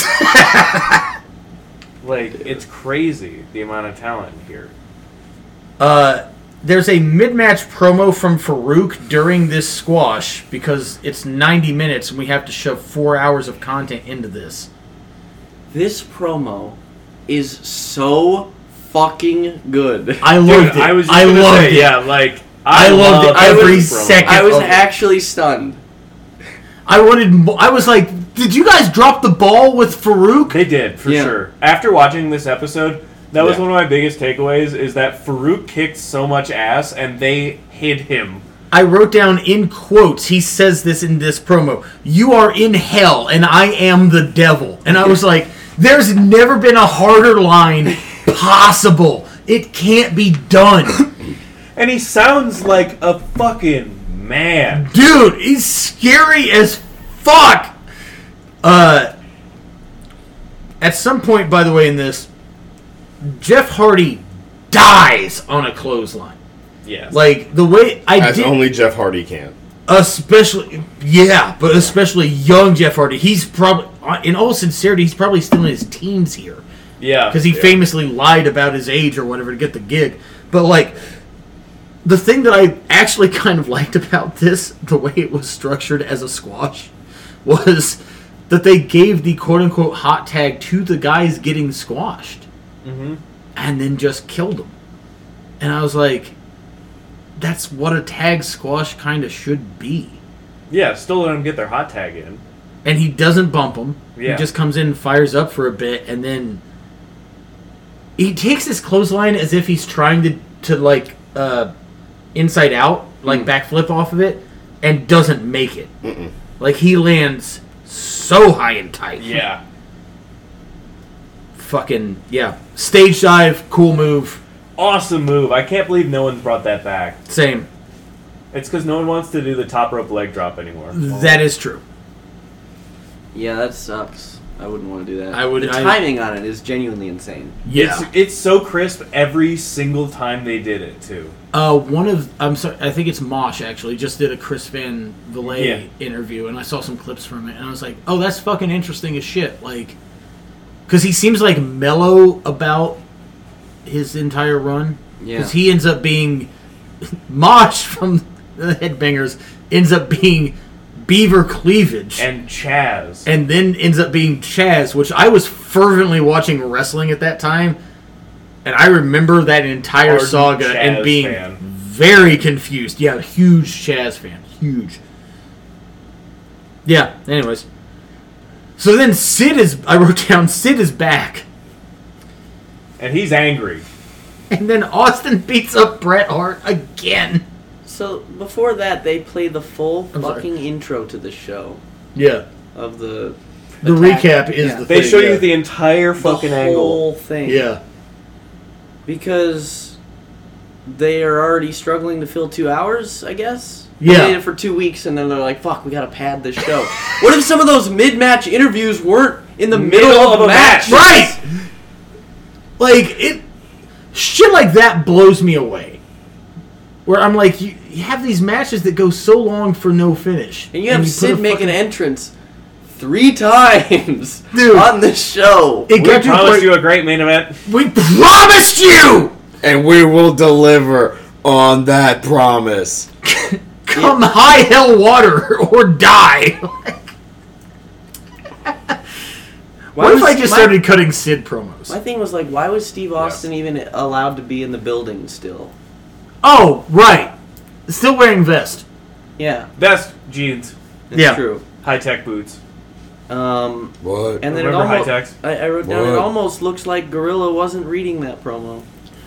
[SPEAKER 2] Like, it's crazy the amount of talent here.
[SPEAKER 1] Uh, there's a mid-match promo from Farouk during this squash because it's ninety minutes and we have to shove four hours of content into this.
[SPEAKER 4] This promo is so fucking good.
[SPEAKER 1] I loved
[SPEAKER 2] Dude,
[SPEAKER 1] it.
[SPEAKER 2] I was just
[SPEAKER 1] I
[SPEAKER 2] gonna
[SPEAKER 1] loved
[SPEAKER 2] say,
[SPEAKER 1] it.
[SPEAKER 2] yeah, like
[SPEAKER 1] I loved it
[SPEAKER 2] love
[SPEAKER 1] every
[SPEAKER 2] this promo.
[SPEAKER 1] second.
[SPEAKER 4] I was
[SPEAKER 1] of it.
[SPEAKER 4] actually stunned.
[SPEAKER 1] I wanted. mo- I was like, did you guys drop the ball with Farouk?
[SPEAKER 2] They did, for
[SPEAKER 4] Yeah.
[SPEAKER 2] sure. After watching this episode, that was
[SPEAKER 3] Yeah.
[SPEAKER 2] one of my biggest takeaways, is that Farouk kicked so much ass, and they hid him.
[SPEAKER 1] I wrote down in quotes. He says this in this promo. You are in hell, and I am the devil. And I was like, there's never been a harder line possible. It can't be done.
[SPEAKER 2] And he sounds like a fucking man.
[SPEAKER 1] Dude, he's scary as fuck. Uh, at some point, by the way, in this, Jeff Hardy dies on a clothesline.
[SPEAKER 2] Yes.
[SPEAKER 1] Like, the way I
[SPEAKER 3] As
[SPEAKER 1] did...
[SPEAKER 3] only Jeff Hardy can.
[SPEAKER 1] Especially, yeah, but especially young Jeff Hardy. He's probably, in all sincerity, he's probably still in his teens here.
[SPEAKER 2] yeah.
[SPEAKER 1] Because he
[SPEAKER 3] Yeah.
[SPEAKER 1] famously lied about his age or whatever to get the gig. But, like, the thing that I actually kind of liked about this, the way it was structured as a squash, was that they gave the quote-unquote hot tag to the guys getting squashed.
[SPEAKER 2] Mm-hmm.
[SPEAKER 1] And then just killed them. And I was like, that's what a tag squash kind of should be.
[SPEAKER 2] Yeah, still let him get their hot tag in.
[SPEAKER 1] And he doesn't bump him.
[SPEAKER 2] Yeah.
[SPEAKER 1] He just comes in and fires up for a bit, and then he takes his clothesline as if he's trying to, to like, uh, inside out, like backflip off of it, and doesn't make it.
[SPEAKER 3] Mm-mm.
[SPEAKER 1] Like, he lands so high and tight.
[SPEAKER 2] Yeah.
[SPEAKER 1] Fucking, yeah. Stage dive, cool move.
[SPEAKER 2] Awesome move. I can't believe no one's brought that back.
[SPEAKER 1] Same.
[SPEAKER 2] It's because no one wants to do the top rope leg drop anymore.
[SPEAKER 1] That is true.
[SPEAKER 4] Yeah, that sucks. I wouldn't want to do that.
[SPEAKER 1] I would-
[SPEAKER 4] The
[SPEAKER 1] I-
[SPEAKER 4] timing on it is genuinely insane.
[SPEAKER 1] Yeah.
[SPEAKER 2] It's, it's so crisp every single time they did it, too.
[SPEAKER 1] Uh, one of I'm sorry, I think it's Mosh actually just did a Chris Van Vliet
[SPEAKER 2] Yeah.
[SPEAKER 1] interview, and I saw some clips from it, and I was like, oh, that's fucking interesting as shit. Like, because he seems like mellow about his entire run.
[SPEAKER 4] Yeah.
[SPEAKER 1] Because he ends up being Mosh from the Headbangers ends up being Beaver Cleavage, and,
[SPEAKER 2] And Chaz.
[SPEAKER 1] then ends up being Chaz, which I was fervently watching wrestling at that time. And I remember that entire
[SPEAKER 2] Ardent
[SPEAKER 1] saga
[SPEAKER 2] Chaz
[SPEAKER 1] and being
[SPEAKER 2] fan.
[SPEAKER 1] very confused. Yeah, huge Chaz fan. Huge. Yeah, anyways. So then Sid is, I wrote down, Sid is back.
[SPEAKER 2] And he's angry.
[SPEAKER 1] And then Austin beats up Bret Hart again.
[SPEAKER 4] So before that, they play the full
[SPEAKER 1] I'm sorry.
[SPEAKER 4] fucking intro to the show
[SPEAKER 1] Yeah.
[SPEAKER 4] of the.
[SPEAKER 1] The
[SPEAKER 4] attack.
[SPEAKER 1] recap is
[SPEAKER 4] Yeah.
[SPEAKER 1] the
[SPEAKER 2] They
[SPEAKER 1] thing.
[SPEAKER 2] show
[SPEAKER 1] yeah.
[SPEAKER 2] you the entire
[SPEAKER 4] The
[SPEAKER 2] fucking angle.
[SPEAKER 4] whole thing.
[SPEAKER 1] Yeah.
[SPEAKER 4] Because they are already struggling to fill two hours, I guess.
[SPEAKER 1] Yeah.
[SPEAKER 4] They did it for two weeks, and then they're like, "Fuck, we gotta pad this show." What if some of those mid-match interviews weren't in the middle,
[SPEAKER 2] Middle
[SPEAKER 4] of
[SPEAKER 2] of
[SPEAKER 4] a
[SPEAKER 2] a
[SPEAKER 4] match?
[SPEAKER 2] match.
[SPEAKER 1] Right! Like, it. Shit like that blows me away. Where I'm like, you, you have these matches that go so long for no finish.
[SPEAKER 4] And you have
[SPEAKER 1] put
[SPEAKER 4] Sid
[SPEAKER 1] a
[SPEAKER 4] make
[SPEAKER 1] fucking-
[SPEAKER 4] an entrance three times
[SPEAKER 1] Dude.
[SPEAKER 4] on this show.
[SPEAKER 1] It
[SPEAKER 2] We
[SPEAKER 1] got to a
[SPEAKER 2] promised
[SPEAKER 1] point-
[SPEAKER 2] you a great main event.
[SPEAKER 1] We promised you!
[SPEAKER 3] And we will deliver on that promise.
[SPEAKER 1] Come high hell water or die.
[SPEAKER 4] Why
[SPEAKER 1] What if
[SPEAKER 4] was-
[SPEAKER 1] I just
[SPEAKER 4] my-
[SPEAKER 1] started cutting Sid promos?
[SPEAKER 4] My thing was like, why was Steve Austin even allowed to be in the building still?
[SPEAKER 1] Oh, right. Still wearing vest.
[SPEAKER 4] Yeah,
[SPEAKER 2] Best jeans.
[SPEAKER 4] it's
[SPEAKER 1] Yeah.
[SPEAKER 4] true.
[SPEAKER 2] High tech boots.
[SPEAKER 4] Um,
[SPEAKER 3] What?
[SPEAKER 4] and then
[SPEAKER 2] Remember
[SPEAKER 4] it almost,
[SPEAKER 2] High-Techs?
[SPEAKER 4] I, I wrote down, it
[SPEAKER 3] What?
[SPEAKER 4] almost looks like Gorilla wasn't reading that promo.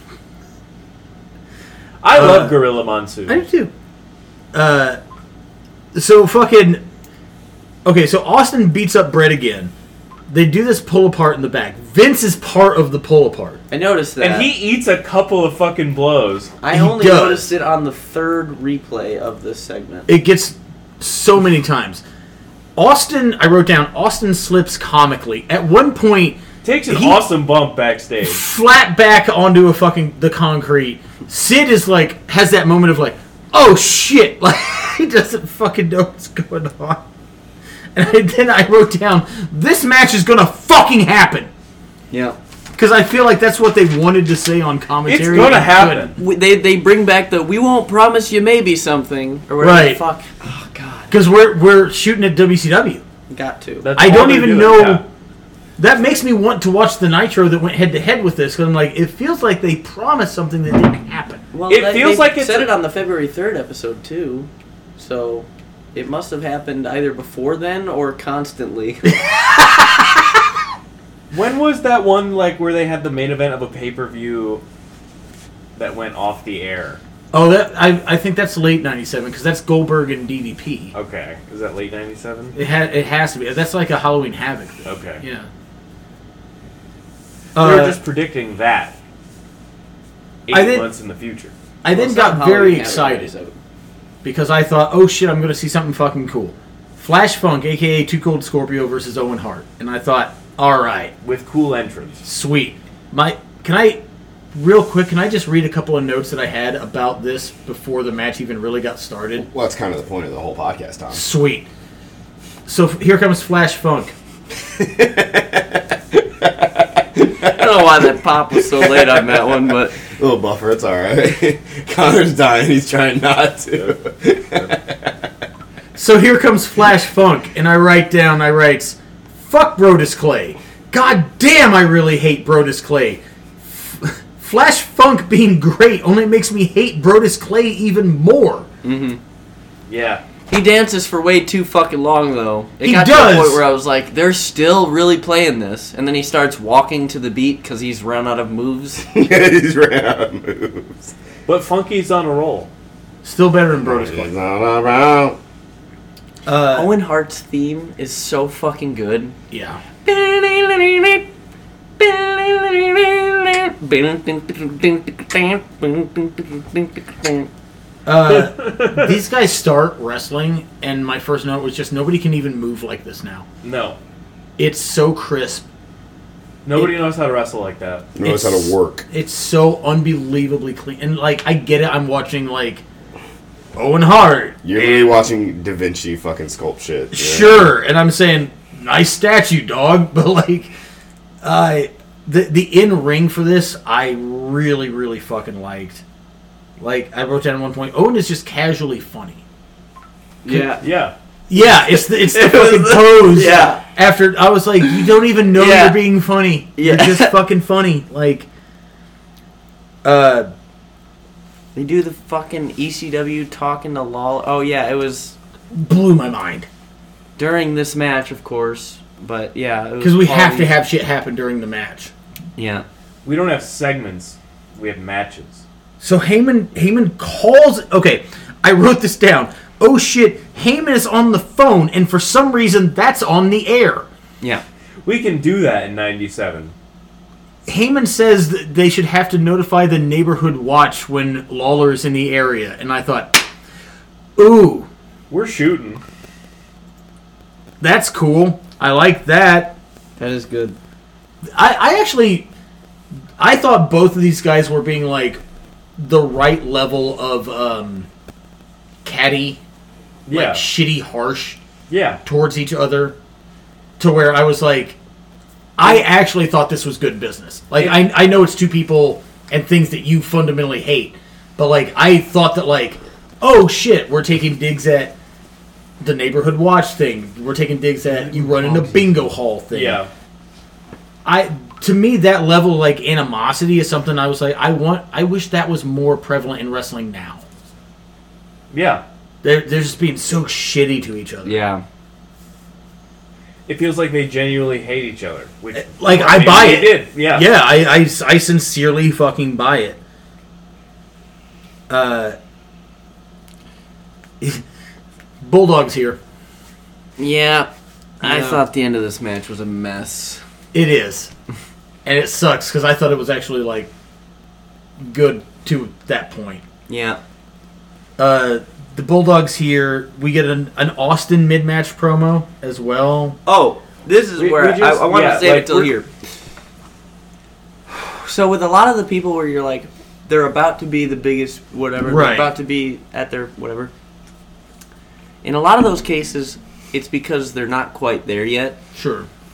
[SPEAKER 2] I
[SPEAKER 1] Uh,
[SPEAKER 2] love Gorilla Monsoon.
[SPEAKER 1] I do too. Uh, so fucking. Okay, so Austin beats up Bret again. They do this pull apart in the back. Vince is part of the pull apart.
[SPEAKER 4] I noticed that.
[SPEAKER 2] And he eats a couple of fucking blows.
[SPEAKER 4] I
[SPEAKER 1] he
[SPEAKER 4] only
[SPEAKER 1] does.
[SPEAKER 4] noticed it on the third replay of this segment.
[SPEAKER 1] It gets so many times. Austin, I wrote down, Austin slips comically. At one point,
[SPEAKER 2] Takes an
[SPEAKER 1] He-
[SPEAKER 2] awesome bump backstage.
[SPEAKER 1] flat back onto a fucking the concrete. Sid is like has that moment of like, oh shit, like he doesn't fucking know what's going on. And I, then I wrote down, this match is gonna fucking happen
[SPEAKER 4] Yeah.
[SPEAKER 1] Because I feel like that's what they wanted to say on commentary.
[SPEAKER 2] It's gonna
[SPEAKER 1] and
[SPEAKER 2] happen.
[SPEAKER 1] couldn't.
[SPEAKER 4] We- They they bring back the "we won't promise you maybe something" or whatever.
[SPEAKER 1] Right.
[SPEAKER 4] The fuck. Oh god.
[SPEAKER 1] Because we're we're shooting at W C W.
[SPEAKER 4] Got to.
[SPEAKER 2] That's
[SPEAKER 1] I
[SPEAKER 2] all
[SPEAKER 1] don't
[SPEAKER 2] they're
[SPEAKER 1] even
[SPEAKER 2] doing,
[SPEAKER 1] know.
[SPEAKER 2] yeah.
[SPEAKER 1] That makes me want to watch the Nitro that went head to head with this. Because I'm like, it feels like they promised something that didn't happen.
[SPEAKER 4] Well,
[SPEAKER 2] It
[SPEAKER 4] they,
[SPEAKER 2] feels
[SPEAKER 4] they
[SPEAKER 2] like it's
[SPEAKER 4] said
[SPEAKER 2] a-
[SPEAKER 4] it on the February third episode too, so it must have happened either before then or constantly.
[SPEAKER 2] When was that one like where they had the main event of a pay per view that went off the air?
[SPEAKER 1] Oh, that I I think that's late ninety-seven because that's Goldberg and D D P.
[SPEAKER 2] Okay, is that late ninety-seven?
[SPEAKER 1] It ha- it has to be. That's like a Halloween Havoc thing.
[SPEAKER 2] Okay,
[SPEAKER 1] Yeah.
[SPEAKER 2] we
[SPEAKER 1] Uh,
[SPEAKER 2] were just predicting that eight
[SPEAKER 1] I did-
[SPEAKER 2] months in the future.
[SPEAKER 1] I then
[SPEAKER 4] Well,
[SPEAKER 1] got
[SPEAKER 4] somehow
[SPEAKER 1] very
[SPEAKER 4] we had it
[SPEAKER 1] excited
[SPEAKER 4] episode.
[SPEAKER 1] because I thought, oh shit, I'm going to see something fucking cool. Flash Funk, aka Too Cold Scorpio versus Owen Hart, and I thought, all right,
[SPEAKER 2] With cool entrance.
[SPEAKER 1] sweet. My can I real quick? Can I just read a couple of notes that I had about this before the match even really got started?
[SPEAKER 3] Well, that's kind of the point of the whole podcast, Tom.
[SPEAKER 1] Sweet. So f- here comes Flash Funk.
[SPEAKER 4] I don't know why that pop was so late on that one, but
[SPEAKER 3] Little buffer, it's alright. Connor's dying, he's trying not to.
[SPEAKER 1] So here comes Flash Funk, and I write down, I writes, fuck Brodus Clay. God damn, I really hate Brodus Clay. F- Flash Funk being great only makes me hate Brodus Clay even more.
[SPEAKER 2] Yeah.
[SPEAKER 4] he dances for way too fucking long though. It
[SPEAKER 1] He
[SPEAKER 4] got to
[SPEAKER 1] does.
[SPEAKER 4] the point where I was like, they're still really playing this, and then he starts walking to the beat because he's run out of moves.
[SPEAKER 3] He's ran out of moves.
[SPEAKER 2] But Funky's on a roll.
[SPEAKER 1] Still better than Brodus Clay.
[SPEAKER 3] He's not around.
[SPEAKER 1] Uh,
[SPEAKER 4] Owen Hart's theme is so fucking good.
[SPEAKER 1] yeah. Uh, these guys start wrestling, and my first note was just nobody can even move like this now.
[SPEAKER 2] No.
[SPEAKER 1] It's so crisp.
[SPEAKER 2] Nobody knows how to wrestle like that.
[SPEAKER 3] Knows how to work.
[SPEAKER 1] It's so unbelievably clean. And, like, I get it. I'm watching, like, Owen Hart.
[SPEAKER 3] You're really watching Da Vinci fucking sculpt shit. Yeah.
[SPEAKER 1] Sure. And I'm saying, nice statue, dog. But, like, I the, the in-ring for this, I really, really fucking liked. Like, I wrote down at one point, Owen is just casually funny.
[SPEAKER 4] Yeah.
[SPEAKER 2] Yeah.
[SPEAKER 1] Yeah, it's the, it's the
[SPEAKER 4] It was
[SPEAKER 1] fucking
[SPEAKER 4] the-
[SPEAKER 1] pose.
[SPEAKER 4] yeah.
[SPEAKER 1] After, I was like, you don't even know
[SPEAKER 4] Yeah.
[SPEAKER 1] you're being funny.
[SPEAKER 4] Yeah.
[SPEAKER 1] You're just fucking funny. Like, uh...
[SPEAKER 4] They do the fucking E C W talking to Lawler. Oh yeah, it was
[SPEAKER 1] blew my mind.
[SPEAKER 4] during this match, of course. But yeah, it was
[SPEAKER 1] Because we have to
[SPEAKER 4] quality-
[SPEAKER 1] have shit happen during the match.
[SPEAKER 4] Yeah.
[SPEAKER 2] We don't have segments. We have matches.
[SPEAKER 1] So Heyman Heyman calls. Okay, I wrote this down. Oh shit, Heyman is on the phone, and for some reason that's on the air.
[SPEAKER 4] Yeah.
[SPEAKER 2] We can do that in ninety-seven.
[SPEAKER 1] Heyman says that they should have to notify the neighborhood watch when Lawler is in the area, and I thought, ooh,
[SPEAKER 2] We're shooting.
[SPEAKER 1] that's cool. I like that.
[SPEAKER 4] That is good.
[SPEAKER 1] I, I actually, I thought both of these guys were being like the right level of um, catty,
[SPEAKER 2] Yeah.
[SPEAKER 1] like shitty, harsh
[SPEAKER 2] Yeah.
[SPEAKER 1] towards each other, to where I was like, I actually thought this was good business. Like, I I know it's two people and things that you fundamentally hate, but like I thought that like, oh shit, we're taking digs at the neighborhood watch thing. We're taking digs at you run in a bingo hall thing.
[SPEAKER 2] Yeah.
[SPEAKER 1] I to me that level of like animosity is something I was like I want I wish that was more prevalent in wrestling now.
[SPEAKER 2] Yeah.
[SPEAKER 1] They're they're just being so shitty to each other.
[SPEAKER 4] Yeah.
[SPEAKER 2] It feels like they genuinely hate each other. Which,
[SPEAKER 1] Like
[SPEAKER 2] well,
[SPEAKER 1] I
[SPEAKER 2] maybe
[SPEAKER 1] buy
[SPEAKER 2] they
[SPEAKER 1] it.
[SPEAKER 2] Did. Yeah.
[SPEAKER 1] Yeah, I, I, I sincerely fucking buy it. Uh, Bulldog's here.
[SPEAKER 4] Yeah. I
[SPEAKER 1] Yeah.
[SPEAKER 4] thought the end of this match was a mess.
[SPEAKER 1] It is, and it sucks because I thought it was actually like good to that point.
[SPEAKER 4] Yeah.
[SPEAKER 1] Uh, the Bulldogs here. We get an, an Austin mid-match promo as well.
[SPEAKER 4] Oh, this is
[SPEAKER 2] We-
[SPEAKER 4] where
[SPEAKER 2] we just-
[SPEAKER 4] I, I want
[SPEAKER 2] yeah,
[SPEAKER 4] to save
[SPEAKER 2] like,
[SPEAKER 4] it till
[SPEAKER 2] we're-
[SPEAKER 4] here. So with a lot of the people where you're like, they're about to be the biggest whatever,
[SPEAKER 1] Right.
[SPEAKER 4] they're about to be at their whatever. In a lot of those cases, it's because they're not quite there yet.
[SPEAKER 1] Sure.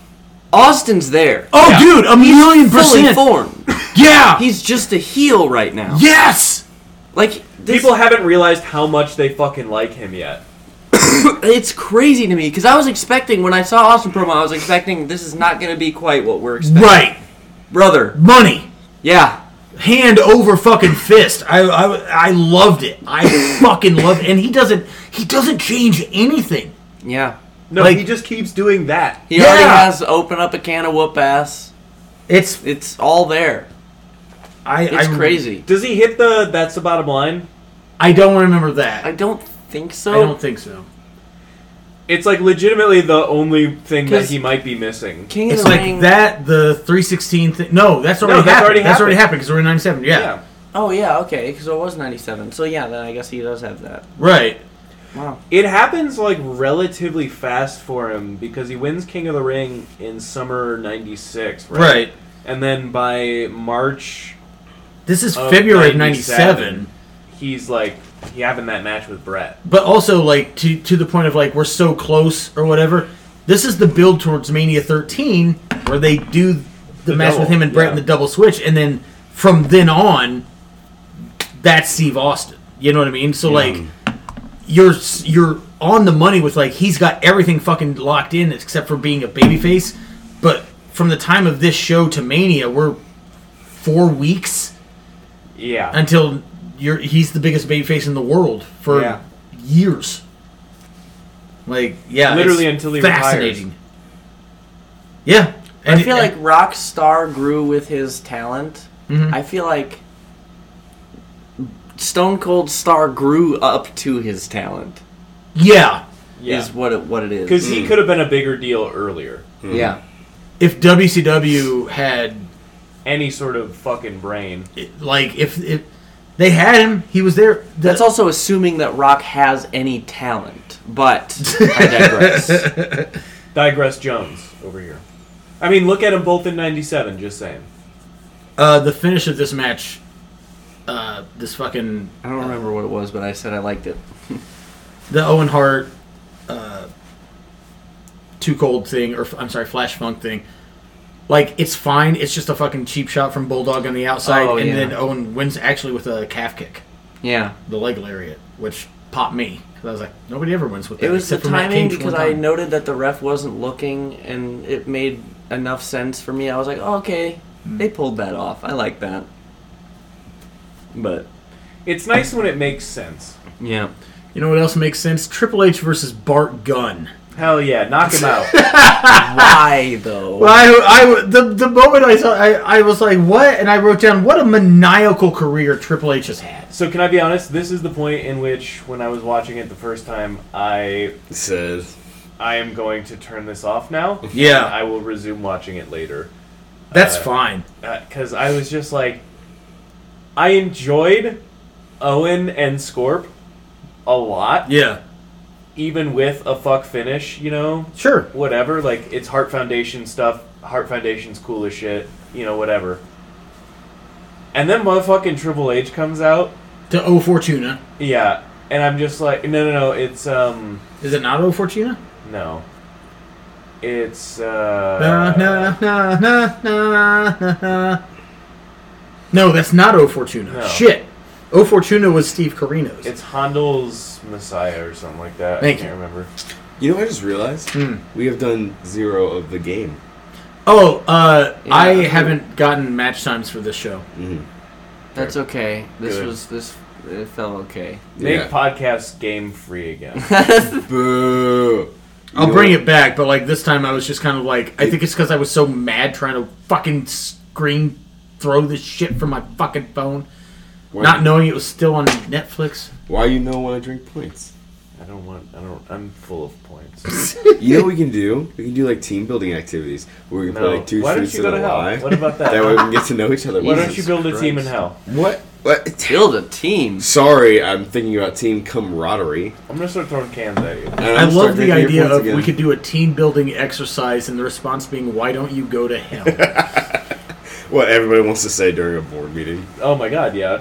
[SPEAKER 4] Austin's there.
[SPEAKER 1] Oh,
[SPEAKER 3] Yeah.
[SPEAKER 1] dude, a million
[SPEAKER 4] Fully
[SPEAKER 1] percent.
[SPEAKER 4] formed.
[SPEAKER 1] Yeah.
[SPEAKER 4] He's just a heel right now.
[SPEAKER 1] Yes.
[SPEAKER 4] Like this,
[SPEAKER 2] People haven't realized how much they fucking like him yet.
[SPEAKER 4] it's crazy to me because I was expecting when I saw Austin promo, I was expecting this is not going to be quite what we're expecting.
[SPEAKER 1] Right.
[SPEAKER 4] Brother.
[SPEAKER 1] Money.
[SPEAKER 4] Yeah.
[SPEAKER 1] Hand over fucking fist. I, I, I loved it. I fucking loved it. And he doesn't he doesn't change anything.
[SPEAKER 4] Yeah.
[SPEAKER 2] No,
[SPEAKER 1] Like-
[SPEAKER 2] he just keeps doing that.
[SPEAKER 4] He already
[SPEAKER 1] Yeah.
[SPEAKER 4] has open up a can of whoop ass.
[SPEAKER 1] It's
[SPEAKER 4] It's all there.
[SPEAKER 1] I
[SPEAKER 4] It's
[SPEAKER 1] I,
[SPEAKER 4] crazy.
[SPEAKER 2] Does he hit the that's the bottom line?
[SPEAKER 1] I don't remember that.
[SPEAKER 4] I
[SPEAKER 1] I,
[SPEAKER 4] don't think so.
[SPEAKER 1] don't think so.
[SPEAKER 2] It's like legitimately the only thing that
[SPEAKER 4] 'Cause-
[SPEAKER 2] he might be missing.
[SPEAKER 4] King
[SPEAKER 1] It's
[SPEAKER 4] of the
[SPEAKER 1] like
[SPEAKER 4] Ring.
[SPEAKER 1] that, the three sixteen thing. No, that's already
[SPEAKER 2] No, that's
[SPEAKER 1] happened.
[SPEAKER 2] already
[SPEAKER 1] that's already
[SPEAKER 2] happened.
[SPEAKER 1] happened because we're in ninety-seven. Yeah.
[SPEAKER 2] Yeah.
[SPEAKER 4] Oh yeah, okay, because it was ninety-seven. So yeah, then I guess he does have that.
[SPEAKER 1] Right.
[SPEAKER 4] Wow.
[SPEAKER 2] It happens like relatively fast for him because he wins King of the Ring in summer ninety-six, right?
[SPEAKER 1] Right.
[SPEAKER 2] And then by March
[SPEAKER 1] This is
[SPEAKER 2] of
[SPEAKER 1] February of ninety-seven.
[SPEAKER 2] he's like he having that match with Brett.
[SPEAKER 1] But also, like, to to the point of, like, we're so close or whatever. This is the build towards Mania thirteen where they do the,
[SPEAKER 2] The
[SPEAKER 1] match with
[SPEAKER 2] double,
[SPEAKER 1] him and Brett
[SPEAKER 2] yeah.
[SPEAKER 1] in the double switch. And then from then on, that's Steve Austin. You know what I mean? So, like, you're you're on the money with, like, he's got everything fucking locked in except for being a babyface. But from the time of this show to Mania, we're four weeks
[SPEAKER 2] Yeah.
[SPEAKER 1] until you're he's the biggest babyface in the world for
[SPEAKER 2] Yeah.
[SPEAKER 1] years. Like, yeah,
[SPEAKER 2] Literally
[SPEAKER 1] it's
[SPEAKER 2] until he
[SPEAKER 1] fascinating. Yeah,
[SPEAKER 4] I feel
[SPEAKER 1] and-
[SPEAKER 4] like Rockstar grew with his talent.
[SPEAKER 1] Mhm.
[SPEAKER 4] I feel like Stone Cold Star grew up to his talent.
[SPEAKER 1] yeah,
[SPEAKER 2] yeah.
[SPEAKER 4] Is what it what it is.
[SPEAKER 2] Because he could have been a bigger deal earlier.
[SPEAKER 4] Yeah.
[SPEAKER 1] if W C W had
[SPEAKER 2] Any sort of fucking brain.
[SPEAKER 1] like if if they had him, he was there. The-
[SPEAKER 4] That's also assuming that Rock has any talent. But I digress.
[SPEAKER 2] Digress Jones over here. I mean, look at them both in ninety-seven, just saying.
[SPEAKER 1] uh, the finish of this match. Uh, this fucking
[SPEAKER 4] I don't remember what it was, but I said I liked it.
[SPEAKER 1] the Owen Hart, uh, Too Cold thing, or I'm sorry, Flash Funk thing. Like, it's fine. It's just a fucking cheap shot from Bulldog on the outside,
[SPEAKER 4] Oh,
[SPEAKER 1] and
[SPEAKER 4] yeah.
[SPEAKER 1] then Owen wins actually with a calf kick,
[SPEAKER 4] Yeah.
[SPEAKER 1] the leg lariat, which popped me because I was like, nobody ever wins with that.
[SPEAKER 4] It was the
[SPEAKER 1] except for Matt
[SPEAKER 4] timing
[SPEAKER 1] Cage
[SPEAKER 4] because
[SPEAKER 1] one
[SPEAKER 4] I
[SPEAKER 1] time.
[SPEAKER 4] noted that the ref wasn't looking, and it made enough sense for me. I was like, oh, okay, they pulled that off. I like that. But
[SPEAKER 2] It's nice when it makes sense.
[SPEAKER 4] yeah,
[SPEAKER 1] You know what else makes sense? Triple H versus Bart Gunn.
[SPEAKER 2] Hell yeah, knock him out.
[SPEAKER 4] why though?
[SPEAKER 1] Well, I, I the the moment I saw, I, I was like, what? And I wrote down, what a maniacal career Triple H has had.
[SPEAKER 2] So can I be honest? This is the point in which, when I was watching it the first time, I
[SPEAKER 3] Says
[SPEAKER 2] I am going to turn this off now.
[SPEAKER 1] Yeah.
[SPEAKER 2] I will resume watching it later.
[SPEAKER 1] That's
[SPEAKER 2] Uh,
[SPEAKER 1] fine.
[SPEAKER 2] Because I was just like, I enjoyed Owen and Scorp a lot,
[SPEAKER 1] Yeah,
[SPEAKER 2] even with a fuck finish, you know?
[SPEAKER 1] sure.
[SPEAKER 2] Whatever, like, it's Heart Foundation stuff. Heart Foundation's cool as shit, you know, whatever. And then motherfucking Triple H comes out.
[SPEAKER 1] To O Fortuna.
[SPEAKER 2] Yeah. And I'm just like, no, no, no, it's, um,
[SPEAKER 1] Is it not O Fortuna?
[SPEAKER 2] no. It's,
[SPEAKER 1] Na,
[SPEAKER 2] uh...
[SPEAKER 1] na, na, na, na, na, na. No, that's not O Fortuna.
[SPEAKER 2] No.
[SPEAKER 1] Shit. O Fortuna was Steve Carino's.
[SPEAKER 2] It's Handel's Messiah or something like that.
[SPEAKER 1] Thank
[SPEAKER 2] I can't
[SPEAKER 1] you.
[SPEAKER 2] remember.
[SPEAKER 3] You know what I just realized?
[SPEAKER 1] Hmm.
[SPEAKER 3] We have done zero of the game.
[SPEAKER 1] Oh, uh,
[SPEAKER 4] Yeah,
[SPEAKER 1] I
[SPEAKER 4] I think-
[SPEAKER 1] haven't gotten match times for this show.
[SPEAKER 3] Mm-hmm.
[SPEAKER 4] That's okay. This
[SPEAKER 2] Good.
[SPEAKER 4] was this. It felt okay.
[SPEAKER 2] Make
[SPEAKER 3] Yeah.
[SPEAKER 2] podcast game free again.
[SPEAKER 3] Boo.
[SPEAKER 1] I'll bring it back, but like this time I was just kind of like, I think it's because I was so mad trying to fucking screen throw this shit from my fucking phone,
[SPEAKER 3] Why,
[SPEAKER 1] not knowing it was still on Netflix.
[SPEAKER 3] why you know when I drink points?
[SPEAKER 2] I don't want. I don't. I'm full of points.
[SPEAKER 3] You know what we can do? We can do like team building activities where we can
[SPEAKER 2] No.
[SPEAKER 3] play like two
[SPEAKER 2] Why don't
[SPEAKER 3] streets
[SPEAKER 2] you go
[SPEAKER 3] and
[SPEAKER 2] to
[SPEAKER 3] a
[SPEAKER 2] hell?
[SPEAKER 3] lie.
[SPEAKER 2] What about that?
[SPEAKER 3] That way we can get to know each other.
[SPEAKER 2] Why
[SPEAKER 3] more.
[SPEAKER 2] don't you build a team in hell?
[SPEAKER 3] What? What?
[SPEAKER 4] Build a team.
[SPEAKER 3] Sorry, I'm thinking about team camaraderie.
[SPEAKER 2] I'm gonna start throwing cans at you.
[SPEAKER 3] And
[SPEAKER 1] I
[SPEAKER 3] I'm
[SPEAKER 1] love
[SPEAKER 3] starting
[SPEAKER 1] the
[SPEAKER 3] to hear
[SPEAKER 1] idea
[SPEAKER 3] points
[SPEAKER 1] of
[SPEAKER 3] again.
[SPEAKER 1] we could do a team building exercise and the response being, why don't you go to hell?
[SPEAKER 3] What everybody wants to say during a board meeting.
[SPEAKER 2] Oh my god, yeah.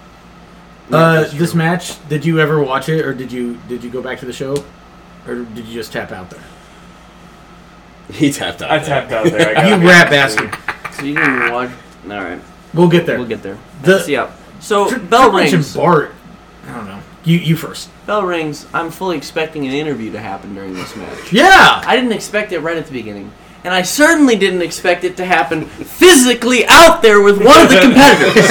[SPEAKER 1] uh,
[SPEAKER 2] that's
[SPEAKER 1] this
[SPEAKER 2] true.
[SPEAKER 1] match, did you ever watch it, or did you did you go back to the show, or did you just tap out there?
[SPEAKER 3] He tapped out.
[SPEAKER 2] I
[SPEAKER 3] there.
[SPEAKER 2] tapped out there. I
[SPEAKER 1] You
[SPEAKER 2] got
[SPEAKER 1] rat bastard.
[SPEAKER 4] So you can watch. All right,
[SPEAKER 1] We'll get there.
[SPEAKER 4] we'll get there.
[SPEAKER 1] The-
[SPEAKER 4] See ya. So
[SPEAKER 1] Tri-
[SPEAKER 4] bell
[SPEAKER 1] Triple H and
[SPEAKER 4] rings.
[SPEAKER 1] Bart. I don't know. You you first.
[SPEAKER 4] Bell rings. I'm fully expecting an interview to happen during this match.
[SPEAKER 1] Yeah.
[SPEAKER 4] I didn't expect it right at the beginning. And I certainly didn't expect it to happen physically out there with one of the competitors.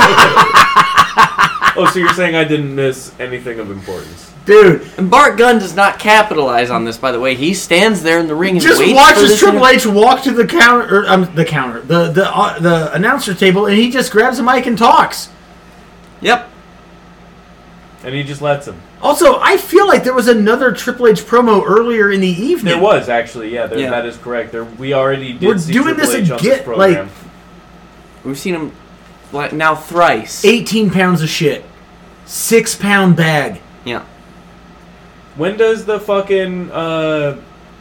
[SPEAKER 2] Oh, so you're saying I didn't miss anything of importance?
[SPEAKER 1] Dude,
[SPEAKER 4] And Bart Gunn does not capitalize on this, by the way. He stands there in the ring and
[SPEAKER 1] just
[SPEAKER 4] waits for
[SPEAKER 1] watches
[SPEAKER 4] this
[SPEAKER 1] Triple
[SPEAKER 4] inter-
[SPEAKER 1] H walk to the counter, or um, the counter, the the uh, the announcer table, and he just grabs a mic and talks.
[SPEAKER 4] Yep.
[SPEAKER 2] And he just lets him.
[SPEAKER 1] Also, I feel like there was another Triple H promo earlier in the evening.
[SPEAKER 2] There was actually, yeah, there,
[SPEAKER 4] Yeah.
[SPEAKER 2] that is correct. There, we already did
[SPEAKER 1] We're
[SPEAKER 2] see
[SPEAKER 1] doing
[SPEAKER 2] Triple
[SPEAKER 1] this
[SPEAKER 2] H on
[SPEAKER 1] again,
[SPEAKER 2] this program.
[SPEAKER 1] like-
[SPEAKER 4] We've seen him like, now thrice.
[SPEAKER 1] eighteen pounds of shit, six pound bag.
[SPEAKER 4] Yeah.
[SPEAKER 2] When does the fucking uh,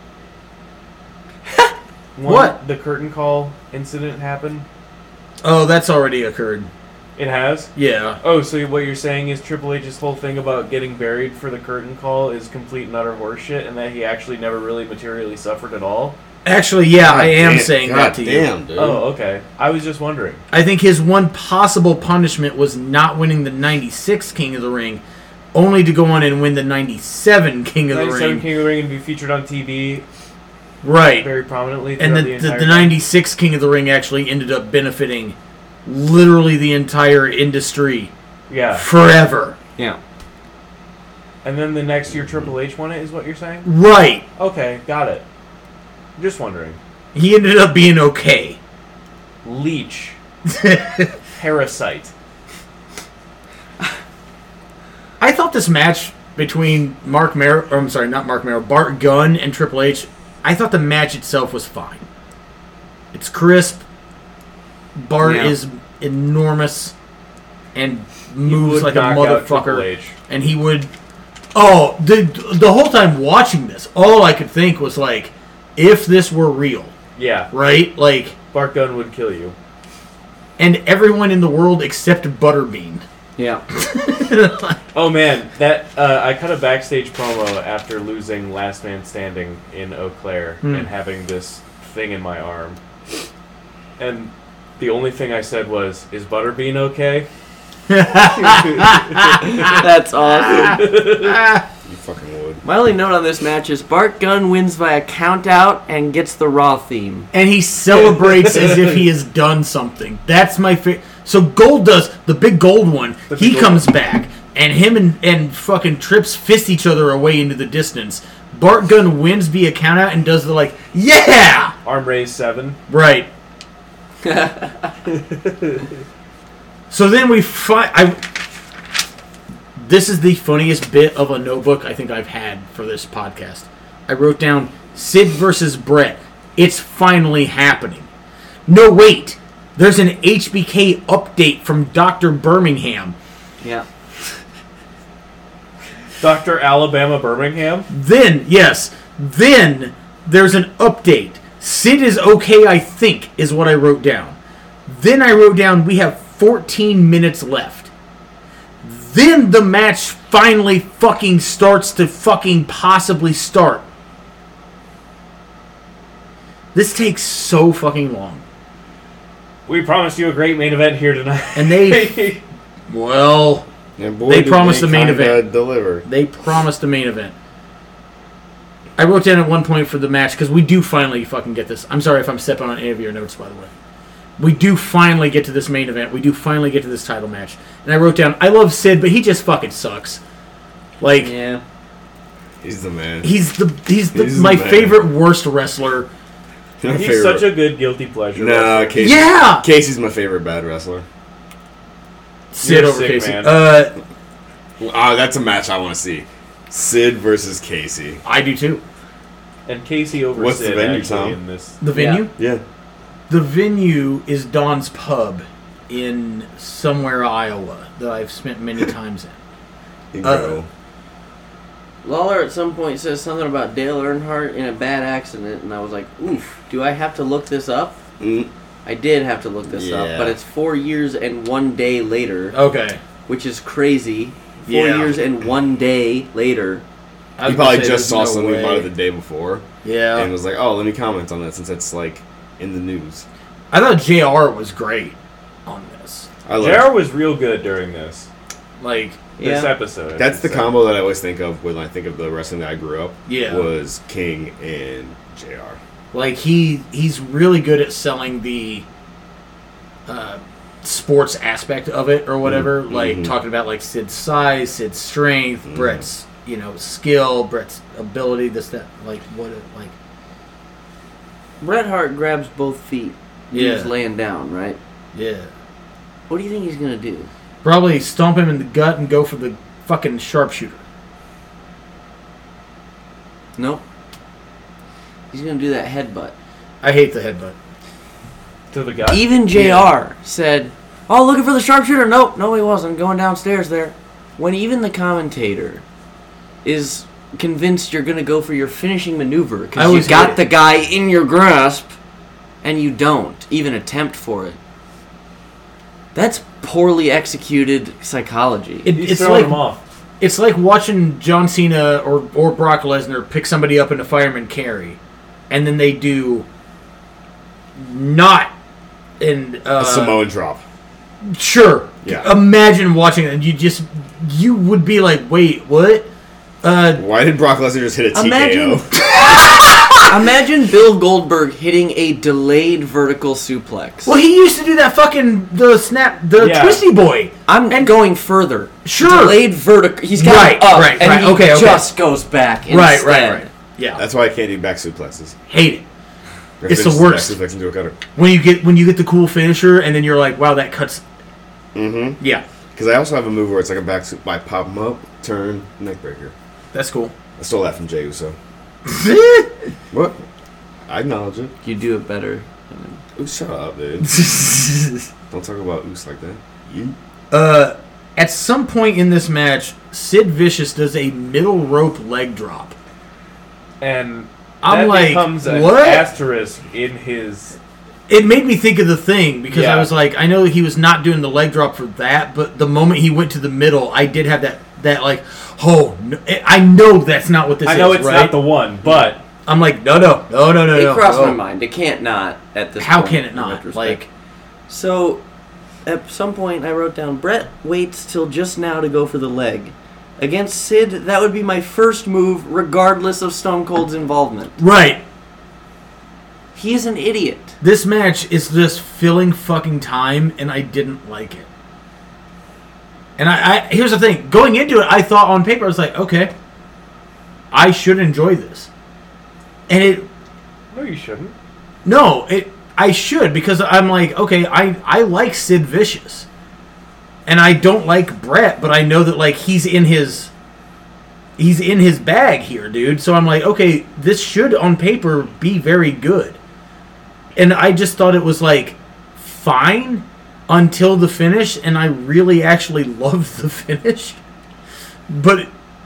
[SPEAKER 2] one-
[SPEAKER 1] What?
[SPEAKER 2] the curtain call incident happen?
[SPEAKER 1] Oh, that's already occurred.
[SPEAKER 2] It has.
[SPEAKER 1] Yeah.
[SPEAKER 2] Oh, so what you're saying is Triple H's whole thing about getting buried for the curtain call is complete and utter horseshit, and that he actually never really materially suffered at all?
[SPEAKER 1] Actually, yeah, I am
[SPEAKER 3] Damn-
[SPEAKER 1] saying
[SPEAKER 3] God
[SPEAKER 1] that to you.
[SPEAKER 3] damn, dude.
[SPEAKER 2] Oh, okay. I was just wondering.
[SPEAKER 1] I think his one possible punishment was not winning the ninety-six King of the Ring, only to go on and win the ninety-seven King of the
[SPEAKER 2] ninety-seven
[SPEAKER 1] Ring.
[SPEAKER 2] King of the Ring and be featured on T V
[SPEAKER 1] Right.
[SPEAKER 2] very prominently
[SPEAKER 1] And
[SPEAKER 2] throughout
[SPEAKER 1] the,
[SPEAKER 2] the,
[SPEAKER 1] the,
[SPEAKER 2] entire
[SPEAKER 1] the
[SPEAKER 2] time.
[SPEAKER 1] ninety-six King of the Ring actually ended up benefiting literally the entire industry
[SPEAKER 2] Yeah.
[SPEAKER 1] forever.
[SPEAKER 4] Yeah.
[SPEAKER 2] And then the next year Triple H won it, is what you're saying?
[SPEAKER 1] Right.
[SPEAKER 2] Okay, got it. Just wondering.
[SPEAKER 1] He ended up being okay.
[SPEAKER 2] Leech. Parasite.
[SPEAKER 1] I thought this match between Mark Merrow, or I'm sorry, not Mark Merrow, Bart Gunn and Triple H, I thought the match itself was fine. It's crisp. Bart
[SPEAKER 4] Yeah.
[SPEAKER 1] is enormous and
[SPEAKER 2] He
[SPEAKER 1] moves
[SPEAKER 2] would
[SPEAKER 1] like a
[SPEAKER 2] knock out Triple
[SPEAKER 1] motherfucker.
[SPEAKER 2] H.
[SPEAKER 1] And he would. Oh, the the whole time watching this, all I could think was like, if this were real,
[SPEAKER 2] Yeah.
[SPEAKER 1] right? Like,
[SPEAKER 2] Bart Gunn would kill you.
[SPEAKER 1] and everyone in the world except Butterbean.
[SPEAKER 4] Yeah.
[SPEAKER 2] Oh man, that uh, I cut a backstage promo after losing Last Man Standing in Eau Claire
[SPEAKER 1] Hmm.
[SPEAKER 2] and having this thing in my arm. And the only thing I said was, "Is Butterbean okay?"
[SPEAKER 4] That's awesome.
[SPEAKER 3] You fucking would.
[SPEAKER 4] My only note on this match is Bart Gunn wins via count out and gets the Raw theme.
[SPEAKER 1] And he celebrates as if he has done something. That's my favorite. So Gold does, the big gold one,
[SPEAKER 2] The
[SPEAKER 1] he
[SPEAKER 2] big
[SPEAKER 1] comes back, and him and, and fucking Trips fist each other away into the distance. Bart Gunn wins via countout and does the like, yeah!
[SPEAKER 2] Arm raise seven.
[SPEAKER 1] Right. So then we find. I. This is the funniest bit of a notebook I think I've had for this podcast. I wrote down Sid versus Brett. It's finally happening. No, wait. There's an H B K update from Doctor Birmingham.
[SPEAKER 4] Yeah.
[SPEAKER 2] Doctor Alabama Birmingham.
[SPEAKER 1] Then, yes, then there's an update. Sid is okay, I think, is what I wrote down. Then I wrote down we have fourteen minutes left. Then the match finally fucking starts to fucking possibly start. This takes so fucking long.
[SPEAKER 2] We promised you a great main event here tonight.
[SPEAKER 1] And they, well,
[SPEAKER 3] And boy,
[SPEAKER 1] They
[SPEAKER 3] did
[SPEAKER 1] promised the main
[SPEAKER 3] kinda
[SPEAKER 1] event.
[SPEAKER 3] Deliver.
[SPEAKER 1] they promised a main event. I wrote down at one point for the match, because we do finally fucking get this. I'm sorry if I'm stepping on any of your notes, by the way. We do finally get to this main event. We do finally get to this title match. And I wrote down, I love Sid, but he just fucking sucks. Like,
[SPEAKER 4] Yeah.
[SPEAKER 3] He's the man.
[SPEAKER 1] he's the he's the
[SPEAKER 3] He's
[SPEAKER 1] my
[SPEAKER 3] the man.
[SPEAKER 1] favorite worst wrestler.
[SPEAKER 3] My
[SPEAKER 2] He's
[SPEAKER 3] favorite.
[SPEAKER 2] such a good guilty pleasure.
[SPEAKER 3] Nah,
[SPEAKER 2] wrestler.
[SPEAKER 3] Casey.
[SPEAKER 1] Yeah!
[SPEAKER 3] Casey's my favorite bad wrestler.
[SPEAKER 1] Sid
[SPEAKER 2] You're
[SPEAKER 1] over
[SPEAKER 2] sick,
[SPEAKER 1] Casey.
[SPEAKER 2] man.
[SPEAKER 1] Uh,
[SPEAKER 3] Ah, that's a match I want to see. Sid versus Casey.
[SPEAKER 1] I do too.
[SPEAKER 2] And Casey over
[SPEAKER 3] What's the
[SPEAKER 2] Sid
[SPEAKER 3] venue,
[SPEAKER 2] actually
[SPEAKER 3] Tom?
[SPEAKER 2] in this.
[SPEAKER 1] The venue?
[SPEAKER 3] Yeah.
[SPEAKER 1] The venue is Don's Pub in somewhere Iowa that I've spent many times in.
[SPEAKER 3] You
[SPEAKER 1] Uh,
[SPEAKER 3] go.
[SPEAKER 4] Lawler at some point says something about Dale Earnhardt in a bad accident, and I was like, oof, do I have to look this up?
[SPEAKER 3] Mm,
[SPEAKER 4] I did have to look this
[SPEAKER 3] Yeah.
[SPEAKER 4] up, but it's four years and one day later,
[SPEAKER 1] Okay.
[SPEAKER 4] which is crazy. Four
[SPEAKER 1] Yeah.
[SPEAKER 4] years and one day later.
[SPEAKER 1] I
[SPEAKER 3] He
[SPEAKER 1] was
[SPEAKER 3] probably
[SPEAKER 1] gonna say,
[SPEAKER 3] just saw
[SPEAKER 1] there's no
[SPEAKER 3] something
[SPEAKER 1] way.
[SPEAKER 3] about it the day before
[SPEAKER 1] Yeah.
[SPEAKER 3] and was like, "Oh, let me comment on that since it's like in the news."
[SPEAKER 1] I thought J R was great on this.
[SPEAKER 3] I love
[SPEAKER 2] J R was real good during this
[SPEAKER 1] Like,
[SPEAKER 2] this
[SPEAKER 4] Yeah.
[SPEAKER 2] episode. I
[SPEAKER 3] That's
[SPEAKER 2] should
[SPEAKER 3] the
[SPEAKER 2] say.
[SPEAKER 3] combo that I always think of when I think of the wrestling that I grew up.
[SPEAKER 1] Yeah.
[SPEAKER 3] Was King and J R.
[SPEAKER 1] like he he's really good at selling the uh, sports aspect of it or whatever.
[SPEAKER 3] Mhm.
[SPEAKER 1] Like
[SPEAKER 3] Mhm.
[SPEAKER 1] talking about like Sid's size, Sid's strength,
[SPEAKER 3] Mhm.
[SPEAKER 1] Brett's you know skill, Brett's ability. This that like what it, like
[SPEAKER 4] Bret Hart grabs both feet.
[SPEAKER 1] Yeah.
[SPEAKER 4] He's laying down, right?
[SPEAKER 1] yeah.
[SPEAKER 4] What do you think he's gonna do?
[SPEAKER 1] Probably stomp him in the gut and go for the fucking sharpshooter.
[SPEAKER 4] Nope. He's gonna do that headbutt.
[SPEAKER 1] I hate the headbutt.
[SPEAKER 2] To the guy.
[SPEAKER 4] Even J R said, "Oh, looking for the sharpshooter." Nope, no, he wasn't. Going downstairs there. When even the commentator is convinced you're gonna go for your finishing maneuver
[SPEAKER 1] I
[SPEAKER 4] because you
[SPEAKER 1] always hate
[SPEAKER 4] got
[SPEAKER 1] it.
[SPEAKER 4] the guy in your grasp, and you don't even attempt for it. That's poorly executed psychology.
[SPEAKER 1] It,
[SPEAKER 2] He's
[SPEAKER 1] it's
[SPEAKER 2] throwing
[SPEAKER 1] like
[SPEAKER 2] him off.
[SPEAKER 1] it's like watching John Cena or or Brock Lesnar pick somebody up in a fireman carry, and then they do not in uh,
[SPEAKER 3] A Samoan drop.
[SPEAKER 1] Sure.
[SPEAKER 3] Yeah.
[SPEAKER 1] Imagine watching it, and you just you would be like, wait, what? Uh,
[SPEAKER 3] Why did Brock Lesnar just hit a T K O?
[SPEAKER 4] Imagine- Imagine Bill Goldberg hitting a delayed vertical suplex.
[SPEAKER 1] well, he used to do that fucking the snap the
[SPEAKER 2] Yeah.
[SPEAKER 1] twisty boy.
[SPEAKER 4] I'm
[SPEAKER 1] And-
[SPEAKER 4] going further.
[SPEAKER 1] Sure.
[SPEAKER 4] Delayed vertical. He's got
[SPEAKER 1] Right,
[SPEAKER 4] it up,
[SPEAKER 1] right,
[SPEAKER 4] and
[SPEAKER 1] right.
[SPEAKER 4] he
[SPEAKER 1] Okay, okay.
[SPEAKER 4] just goes back.
[SPEAKER 1] Right,
[SPEAKER 4] instead.
[SPEAKER 1] right, right. Yeah,
[SPEAKER 3] That's why I can't do back suplexes.
[SPEAKER 1] hate it
[SPEAKER 3] Or
[SPEAKER 1] It's the
[SPEAKER 3] finish
[SPEAKER 1] worst.
[SPEAKER 3] Back suplex into a cutter.
[SPEAKER 1] when you get when you get the cool finisher, and then you're like, wow, that cuts.
[SPEAKER 3] Mm-hmm.
[SPEAKER 1] Yeah,
[SPEAKER 3] Because I also have a move where it's like a back sup. I pop him up, turn, neck breaker.
[SPEAKER 1] that's cool.
[SPEAKER 3] I stole that from Jey Uso. What? I acknowledge it.
[SPEAKER 4] You do it better.
[SPEAKER 3] Ooh, shut up, dude. Don't talk about Oos like that. You.
[SPEAKER 1] Uh, at some point in this match, Sid Vicious does a middle rope leg drop.
[SPEAKER 2] And
[SPEAKER 1] I'm
[SPEAKER 2] that
[SPEAKER 1] like,
[SPEAKER 2] becomes an
[SPEAKER 1] what?
[SPEAKER 2] asterisk in his.
[SPEAKER 1] It made me think of the Thing because I
[SPEAKER 2] Yeah.
[SPEAKER 1] was like, I know he was not doing the leg drop for that, but the moment he went to the middle, I did have that that like, oh, no, I know that's not what this
[SPEAKER 2] I
[SPEAKER 1] is.
[SPEAKER 2] know it's
[SPEAKER 1] right?
[SPEAKER 2] not the one, but
[SPEAKER 1] I'm like, no, no, no, no, no,
[SPEAKER 4] It
[SPEAKER 1] no.
[SPEAKER 4] crossed
[SPEAKER 1] no.
[SPEAKER 4] my mind. It can't not at this
[SPEAKER 1] How
[SPEAKER 4] point.
[SPEAKER 1] can it
[SPEAKER 4] in
[SPEAKER 1] not?
[SPEAKER 4] retrospect.
[SPEAKER 1] Like,
[SPEAKER 4] So, at some point, I wrote down Brett waits till just now to go for the leg. Against Sid, that would be my first move, regardless of Stone Cold's involvement.
[SPEAKER 1] right.
[SPEAKER 4] He's an idiot.
[SPEAKER 1] This match is just filling fucking time, and I didn't like it. And I, I here's the thing: going into it, I thought on paper, I was like, okay, I should enjoy this, and it
[SPEAKER 2] no, you shouldn't.
[SPEAKER 1] no, it I should because I'm like, okay, I I like Sid Vicious, and I don't like Brett, but I know that like he's in his he's in his bag here, dude. So I'm like, okay, this should on paper be very good. And I just thought it was like fine until the finish, and I really actually loved the finish. But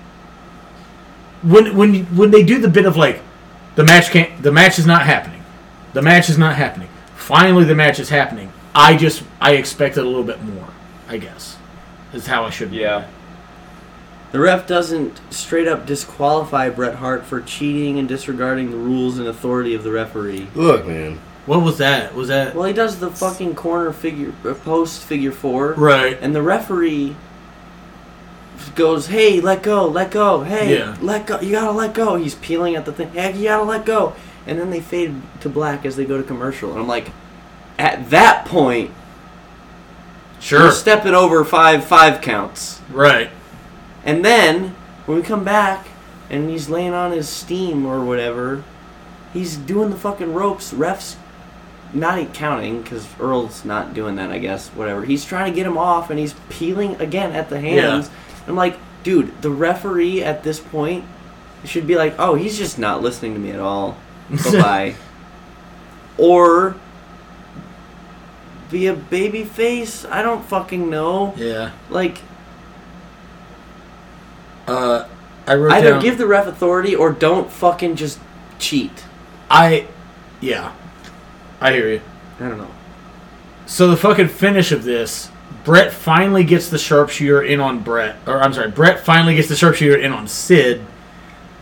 [SPEAKER 1] when when when they do the bit of like the match can't the match is not happening, the match is not happening. Finally, the match is happening. I just I expected a little bit more. I guess is how I should.
[SPEAKER 2] Yeah.
[SPEAKER 4] The ref doesn't straight up disqualify Bret Hart for cheating and disregarding the rules and authority of the referee.
[SPEAKER 3] Look, man.
[SPEAKER 1] What was that? Was that
[SPEAKER 4] Well, he does the fucking corner figure, uh, post figure four,
[SPEAKER 1] right?
[SPEAKER 4] and the referee goes, "Hey, let go, let go, hey,
[SPEAKER 1] Yeah.
[SPEAKER 4] let go, you gotta let go." He's peeling at the thing, "Hey, you gotta let go," and then they fade to black as they go to commercial, and I'm like, at that point,
[SPEAKER 1] Sure.
[SPEAKER 4] you're stepping over five five counts,
[SPEAKER 1] Right.
[SPEAKER 4] and then when we come back and he's laying on his steam or whatever, he's doing the fucking ropes. Refs not even counting because Earl's not doing that, I guess. Whatever. He's trying to get him off, and he's peeling again at the hands. I'm like, dude, the referee at this point should be like, oh, he's just not listening to me at all. Bye-bye. Or be a baby face. I don't fucking know.
[SPEAKER 1] Yeah.
[SPEAKER 4] Like,
[SPEAKER 1] Uh, I wrote
[SPEAKER 4] either
[SPEAKER 1] down.
[SPEAKER 4] give the ref authority or don't fucking just cheat.
[SPEAKER 1] I, yeah, I hear you.
[SPEAKER 4] I don't know.
[SPEAKER 1] So the fucking finish of this, Brett finally gets the sharpshooter in on Brett, or I'm sorry, Brett finally gets the sharpshooter in on Sid,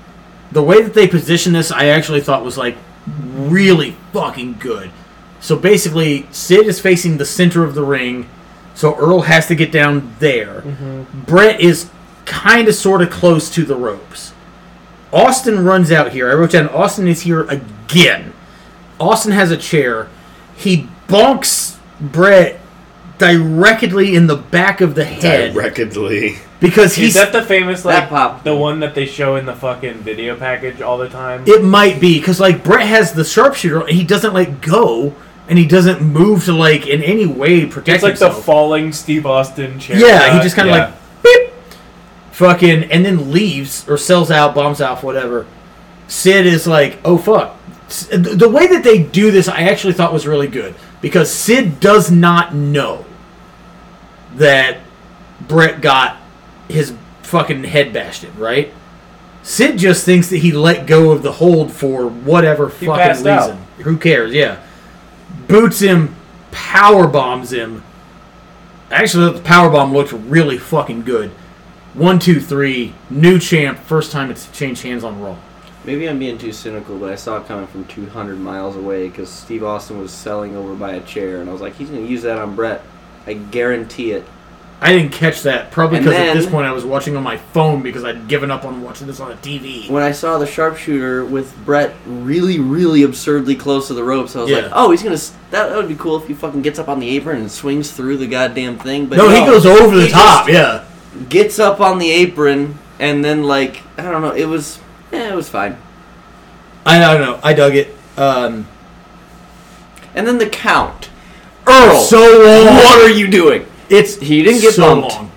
[SPEAKER 1] the way that they position this, I actually thought was like really fucking good. So basically, Sid is facing the center of the ring, so Earl has to get down there. Mm-hmm. Brett is kind of sort of close to the ropes. Austin runs out here. I wrote down Austin is here again. Austin has a chair. He bonks Brett directly in the back of the head.
[SPEAKER 3] Directly.
[SPEAKER 1] Because he's...
[SPEAKER 2] Is that the famous, like,
[SPEAKER 4] That pop.
[SPEAKER 2] the one that they show in the fucking video package all the time?
[SPEAKER 1] It might be, because, like, Brett has the sharpshooter, and he doesn't, like, go, and he doesn't move to, like, in any way protect
[SPEAKER 2] It's like
[SPEAKER 1] himself.
[SPEAKER 2] the falling Steve Austin chair.
[SPEAKER 1] Yeah, he
[SPEAKER 2] shot.
[SPEAKER 1] just kind of,
[SPEAKER 2] Yeah.
[SPEAKER 1] like, beep, fucking, and then leaves, or sells out, bombs out, whatever. Sid is like, oh, fuck. The way that they do this, I actually thought was really good, because Sid does not know that Brett got his fucking head bashed in, right? Sid just thinks that he let go of the hold for whatever
[SPEAKER 2] He
[SPEAKER 1] fucking
[SPEAKER 2] passed out.
[SPEAKER 1] reason. Who cares? Yeah. Boots him, power bombs him. Actually, the power bomb looked really fucking good. One, two, three. New champ. First time it's changed hands on Raw.
[SPEAKER 4] Maybe I'm being too cynical, but I saw it coming from two hundred miles away because Steve Austin was selling over by a chair, and I was like, he's going to use that on Brett. I guarantee it.
[SPEAKER 1] I didn't catch that. Probably
[SPEAKER 4] And
[SPEAKER 1] because at this
[SPEAKER 4] then-
[SPEAKER 1] point I was watching on my phone because I'd given up on watching this on the T V.
[SPEAKER 4] When I saw the sharpshooter with Brett really, really absurdly close to the ropes, I was
[SPEAKER 1] Yeah.
[SPEAKER 4] like, oh, he's going to... That, that would be cool if he fucking gets up on the apron and swings through the goddamn thing. But
[SPEAKER 1] No, he goes over the
[SPEAKER 4] he
[SPEAKER 1] top,
[SPEAKER 4] just
[SPEAKER 1] yeah.
[SPEAKER 4] Gets up on the apron, and then, like, I don't know, it was... Eh, it was fine.
[SPEAKER 1] I don't know. I dug it. Um,
[SPEAKER 4] And then the count. Earl,
[SPEAKER 1] so long.
[SPEAKER 4] what are you doing?
[SPEAKER 1] It's
[SPEAKER 4] He didn't get
[SPEAKER 1] so
[SPEAKER 4] bumped.
[SPEAKER 1] long.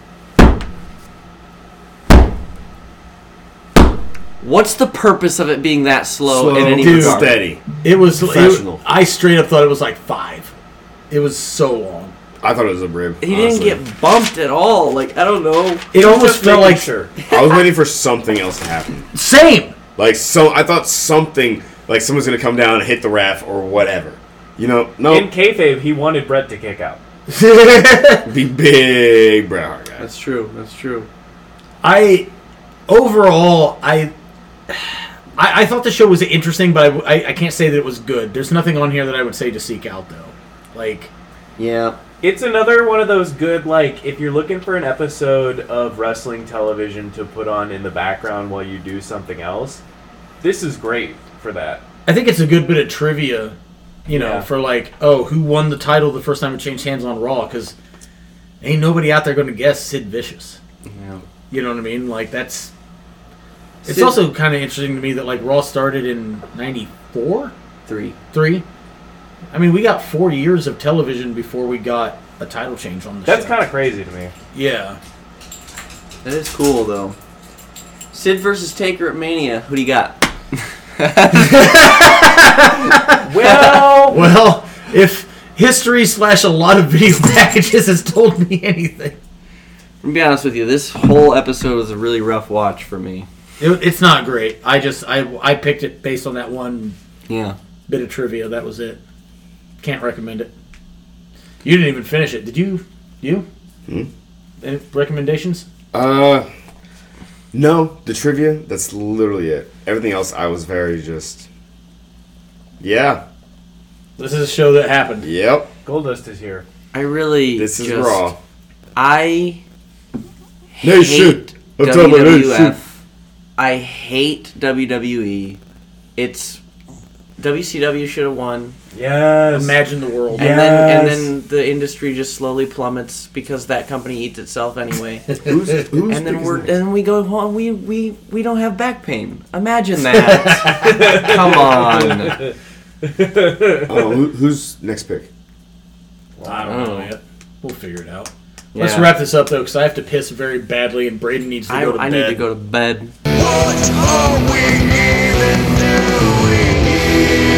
[SPEAKER 4] What's the purpose of it being that slow,
[SPEAKER 3] Slow,
[SPEAKER 4] in any
[SPEAKER 1] dude.
[SPEAKER 4] regard?
[SPEAKER 3] steady.
[SPEAKER 1] It was. It,
[SPEAKER 3] Professional.
[SPEAKER 1] I straight up thought it was like five. It was so long.
[SPEAKER 3] I thought it was a rib.
[SPEAKER 4] He
[SPEAKER 3] honestly.
[SPEAKER 4] didn't get bumped at all. Like, I don't know.
[SPEAKER 1] It almost
[SPEAKER 2] Just
[SPEAKER 1] felt
[SPEAKER 2] making
[SPEAKER 1] like
[SPEAKER 2] sure.
[SPEAKER 3] I was waiting for something else to happen.
[SPEAKER 1] same.
[SPEAKER 3] Like so, I thought something like someone's gonna come down and hit the ref or whatever. You know, no,
[SPEAKER 2] In kayfabe, he wanted Brett to kick out.
[SPEAKER 3] be big Bret Hart guy.
[SPEAKER 4] That's true. That's true.
[SPEAKER 1] I overall I. I, I thought the show was interesting, but I, I, I can't say that it was good. There's nothing on here that I would say to seek out, though. Like,
[SPEAKER 4] Yeah.
[SPEAKER 2] It's another one of those good, like, if you're looking for an episode of wrestling television to put on in the background while you do something else, this is great for that.
[SPEAKER 1] I think it's a good bit of trivia, you know,
[SPEAKER 2] Yeah.
[SPEAKER 1] for like, oh, who won the title the first time it changed hands on Raw? Because ain't nobody out there going to guess Sid Vicious.
[SPEAKER 4] Yeah.
[SPEAKER 1] You know what I mean? Like, that's... It's
[SPEAKER 4] Sid-
[SPEAKER 1] also kind of interesting to me that, like, Raw started in ninety-four?
[SPEAKER 4] Three.
[SPEAKER 1] Three? I mean, we got four years of television before we got a title change on the
[SPEAKER 2] That's
[SPEAKER 1] show.
[SPEAKER 2] kind of crazy to me.
[SPEAKER 1] Yeah.
[SPEAKER 4] That is cool, though. Sid versus Taker at Mania. Who do you got?
[SPEAKER 2] Well,
[SPEAKER 1] Well, if history slash a lot of video packages has told me anything,
[SPEAKER 4] I'm gonna be honest with you. This whole episode was a really rough watch for me.
[SPEAKER 1] it, it's not great. I just I I picked it based on that one
[SPEAKER 4] Yeah.
[SPEAKER 1] bit of trivia. That was it. Can't recommend it. You didn't even finish it, did you? You?
[SPEAKER 3] Hmm?
[SPEAKER 1] Any recommendations?
[SPEAKER 3] Uh, no, the trivia. That's literally it. Everything else, I was very just. Yeah.
[SPEAKER 1] This is a show that happened.
[SPEAKER 3] Yep.
[SPEAKER 2] Goldust is here.
[SPEAKER 4] I really.
[SPEAKER 3] This is
[SPEAKER 4] just,
[SPEAKER 3] raw.
[SPEAKER 4] I
[SPEAKER 3] Hey,
[SPEAKER 4] hate
[SPEAKER 3] shit. I'm talking about
[SPEAKER 4] W
[SPEAKER 3] this
[SPEAKER 4] W F. I hate W W E. It's W C W should have won,
[SPEAKER 2] Yes.
[SPEAKER 1] Imagine the world.
[SPEAKER 4] and then and
[SPEAKER 2] Yes.
[SPEAKER 4] then the industry just slowly plummets because that company eats itself anyway.
[SPEAKER 3] Who's, who's
[SPEAKER 4] and then
[SPEAKER 3] big
[SPEAKER 4] we're
[SPEAKER 3] is
[SPEAKER 4] and
[SPEAKER 3] that?
[SPEAKER 4] then we go home. We we we don't have back pain. Imagine that. Come on.
[SPEAKER 3] Oh, who, who's next pick?
[SPEAKER 1] I don't know
[SPEAKER 4] Oh.
[SPEAKER 1] yet. We'll figure it out. Let's
[SPEAKER 4] Yeah.
[SPEAKER 1] wrap this up though, because I have to piss very badly, and Braden needs to
[SPEAKER 4] I,
[SPEAKER 1] go to
[SPEAKER 4] I
[SPEAKER 1] bed.
[SPEAKER 4] need to go to bed.
[SPEAKER 7] What are we even doing here?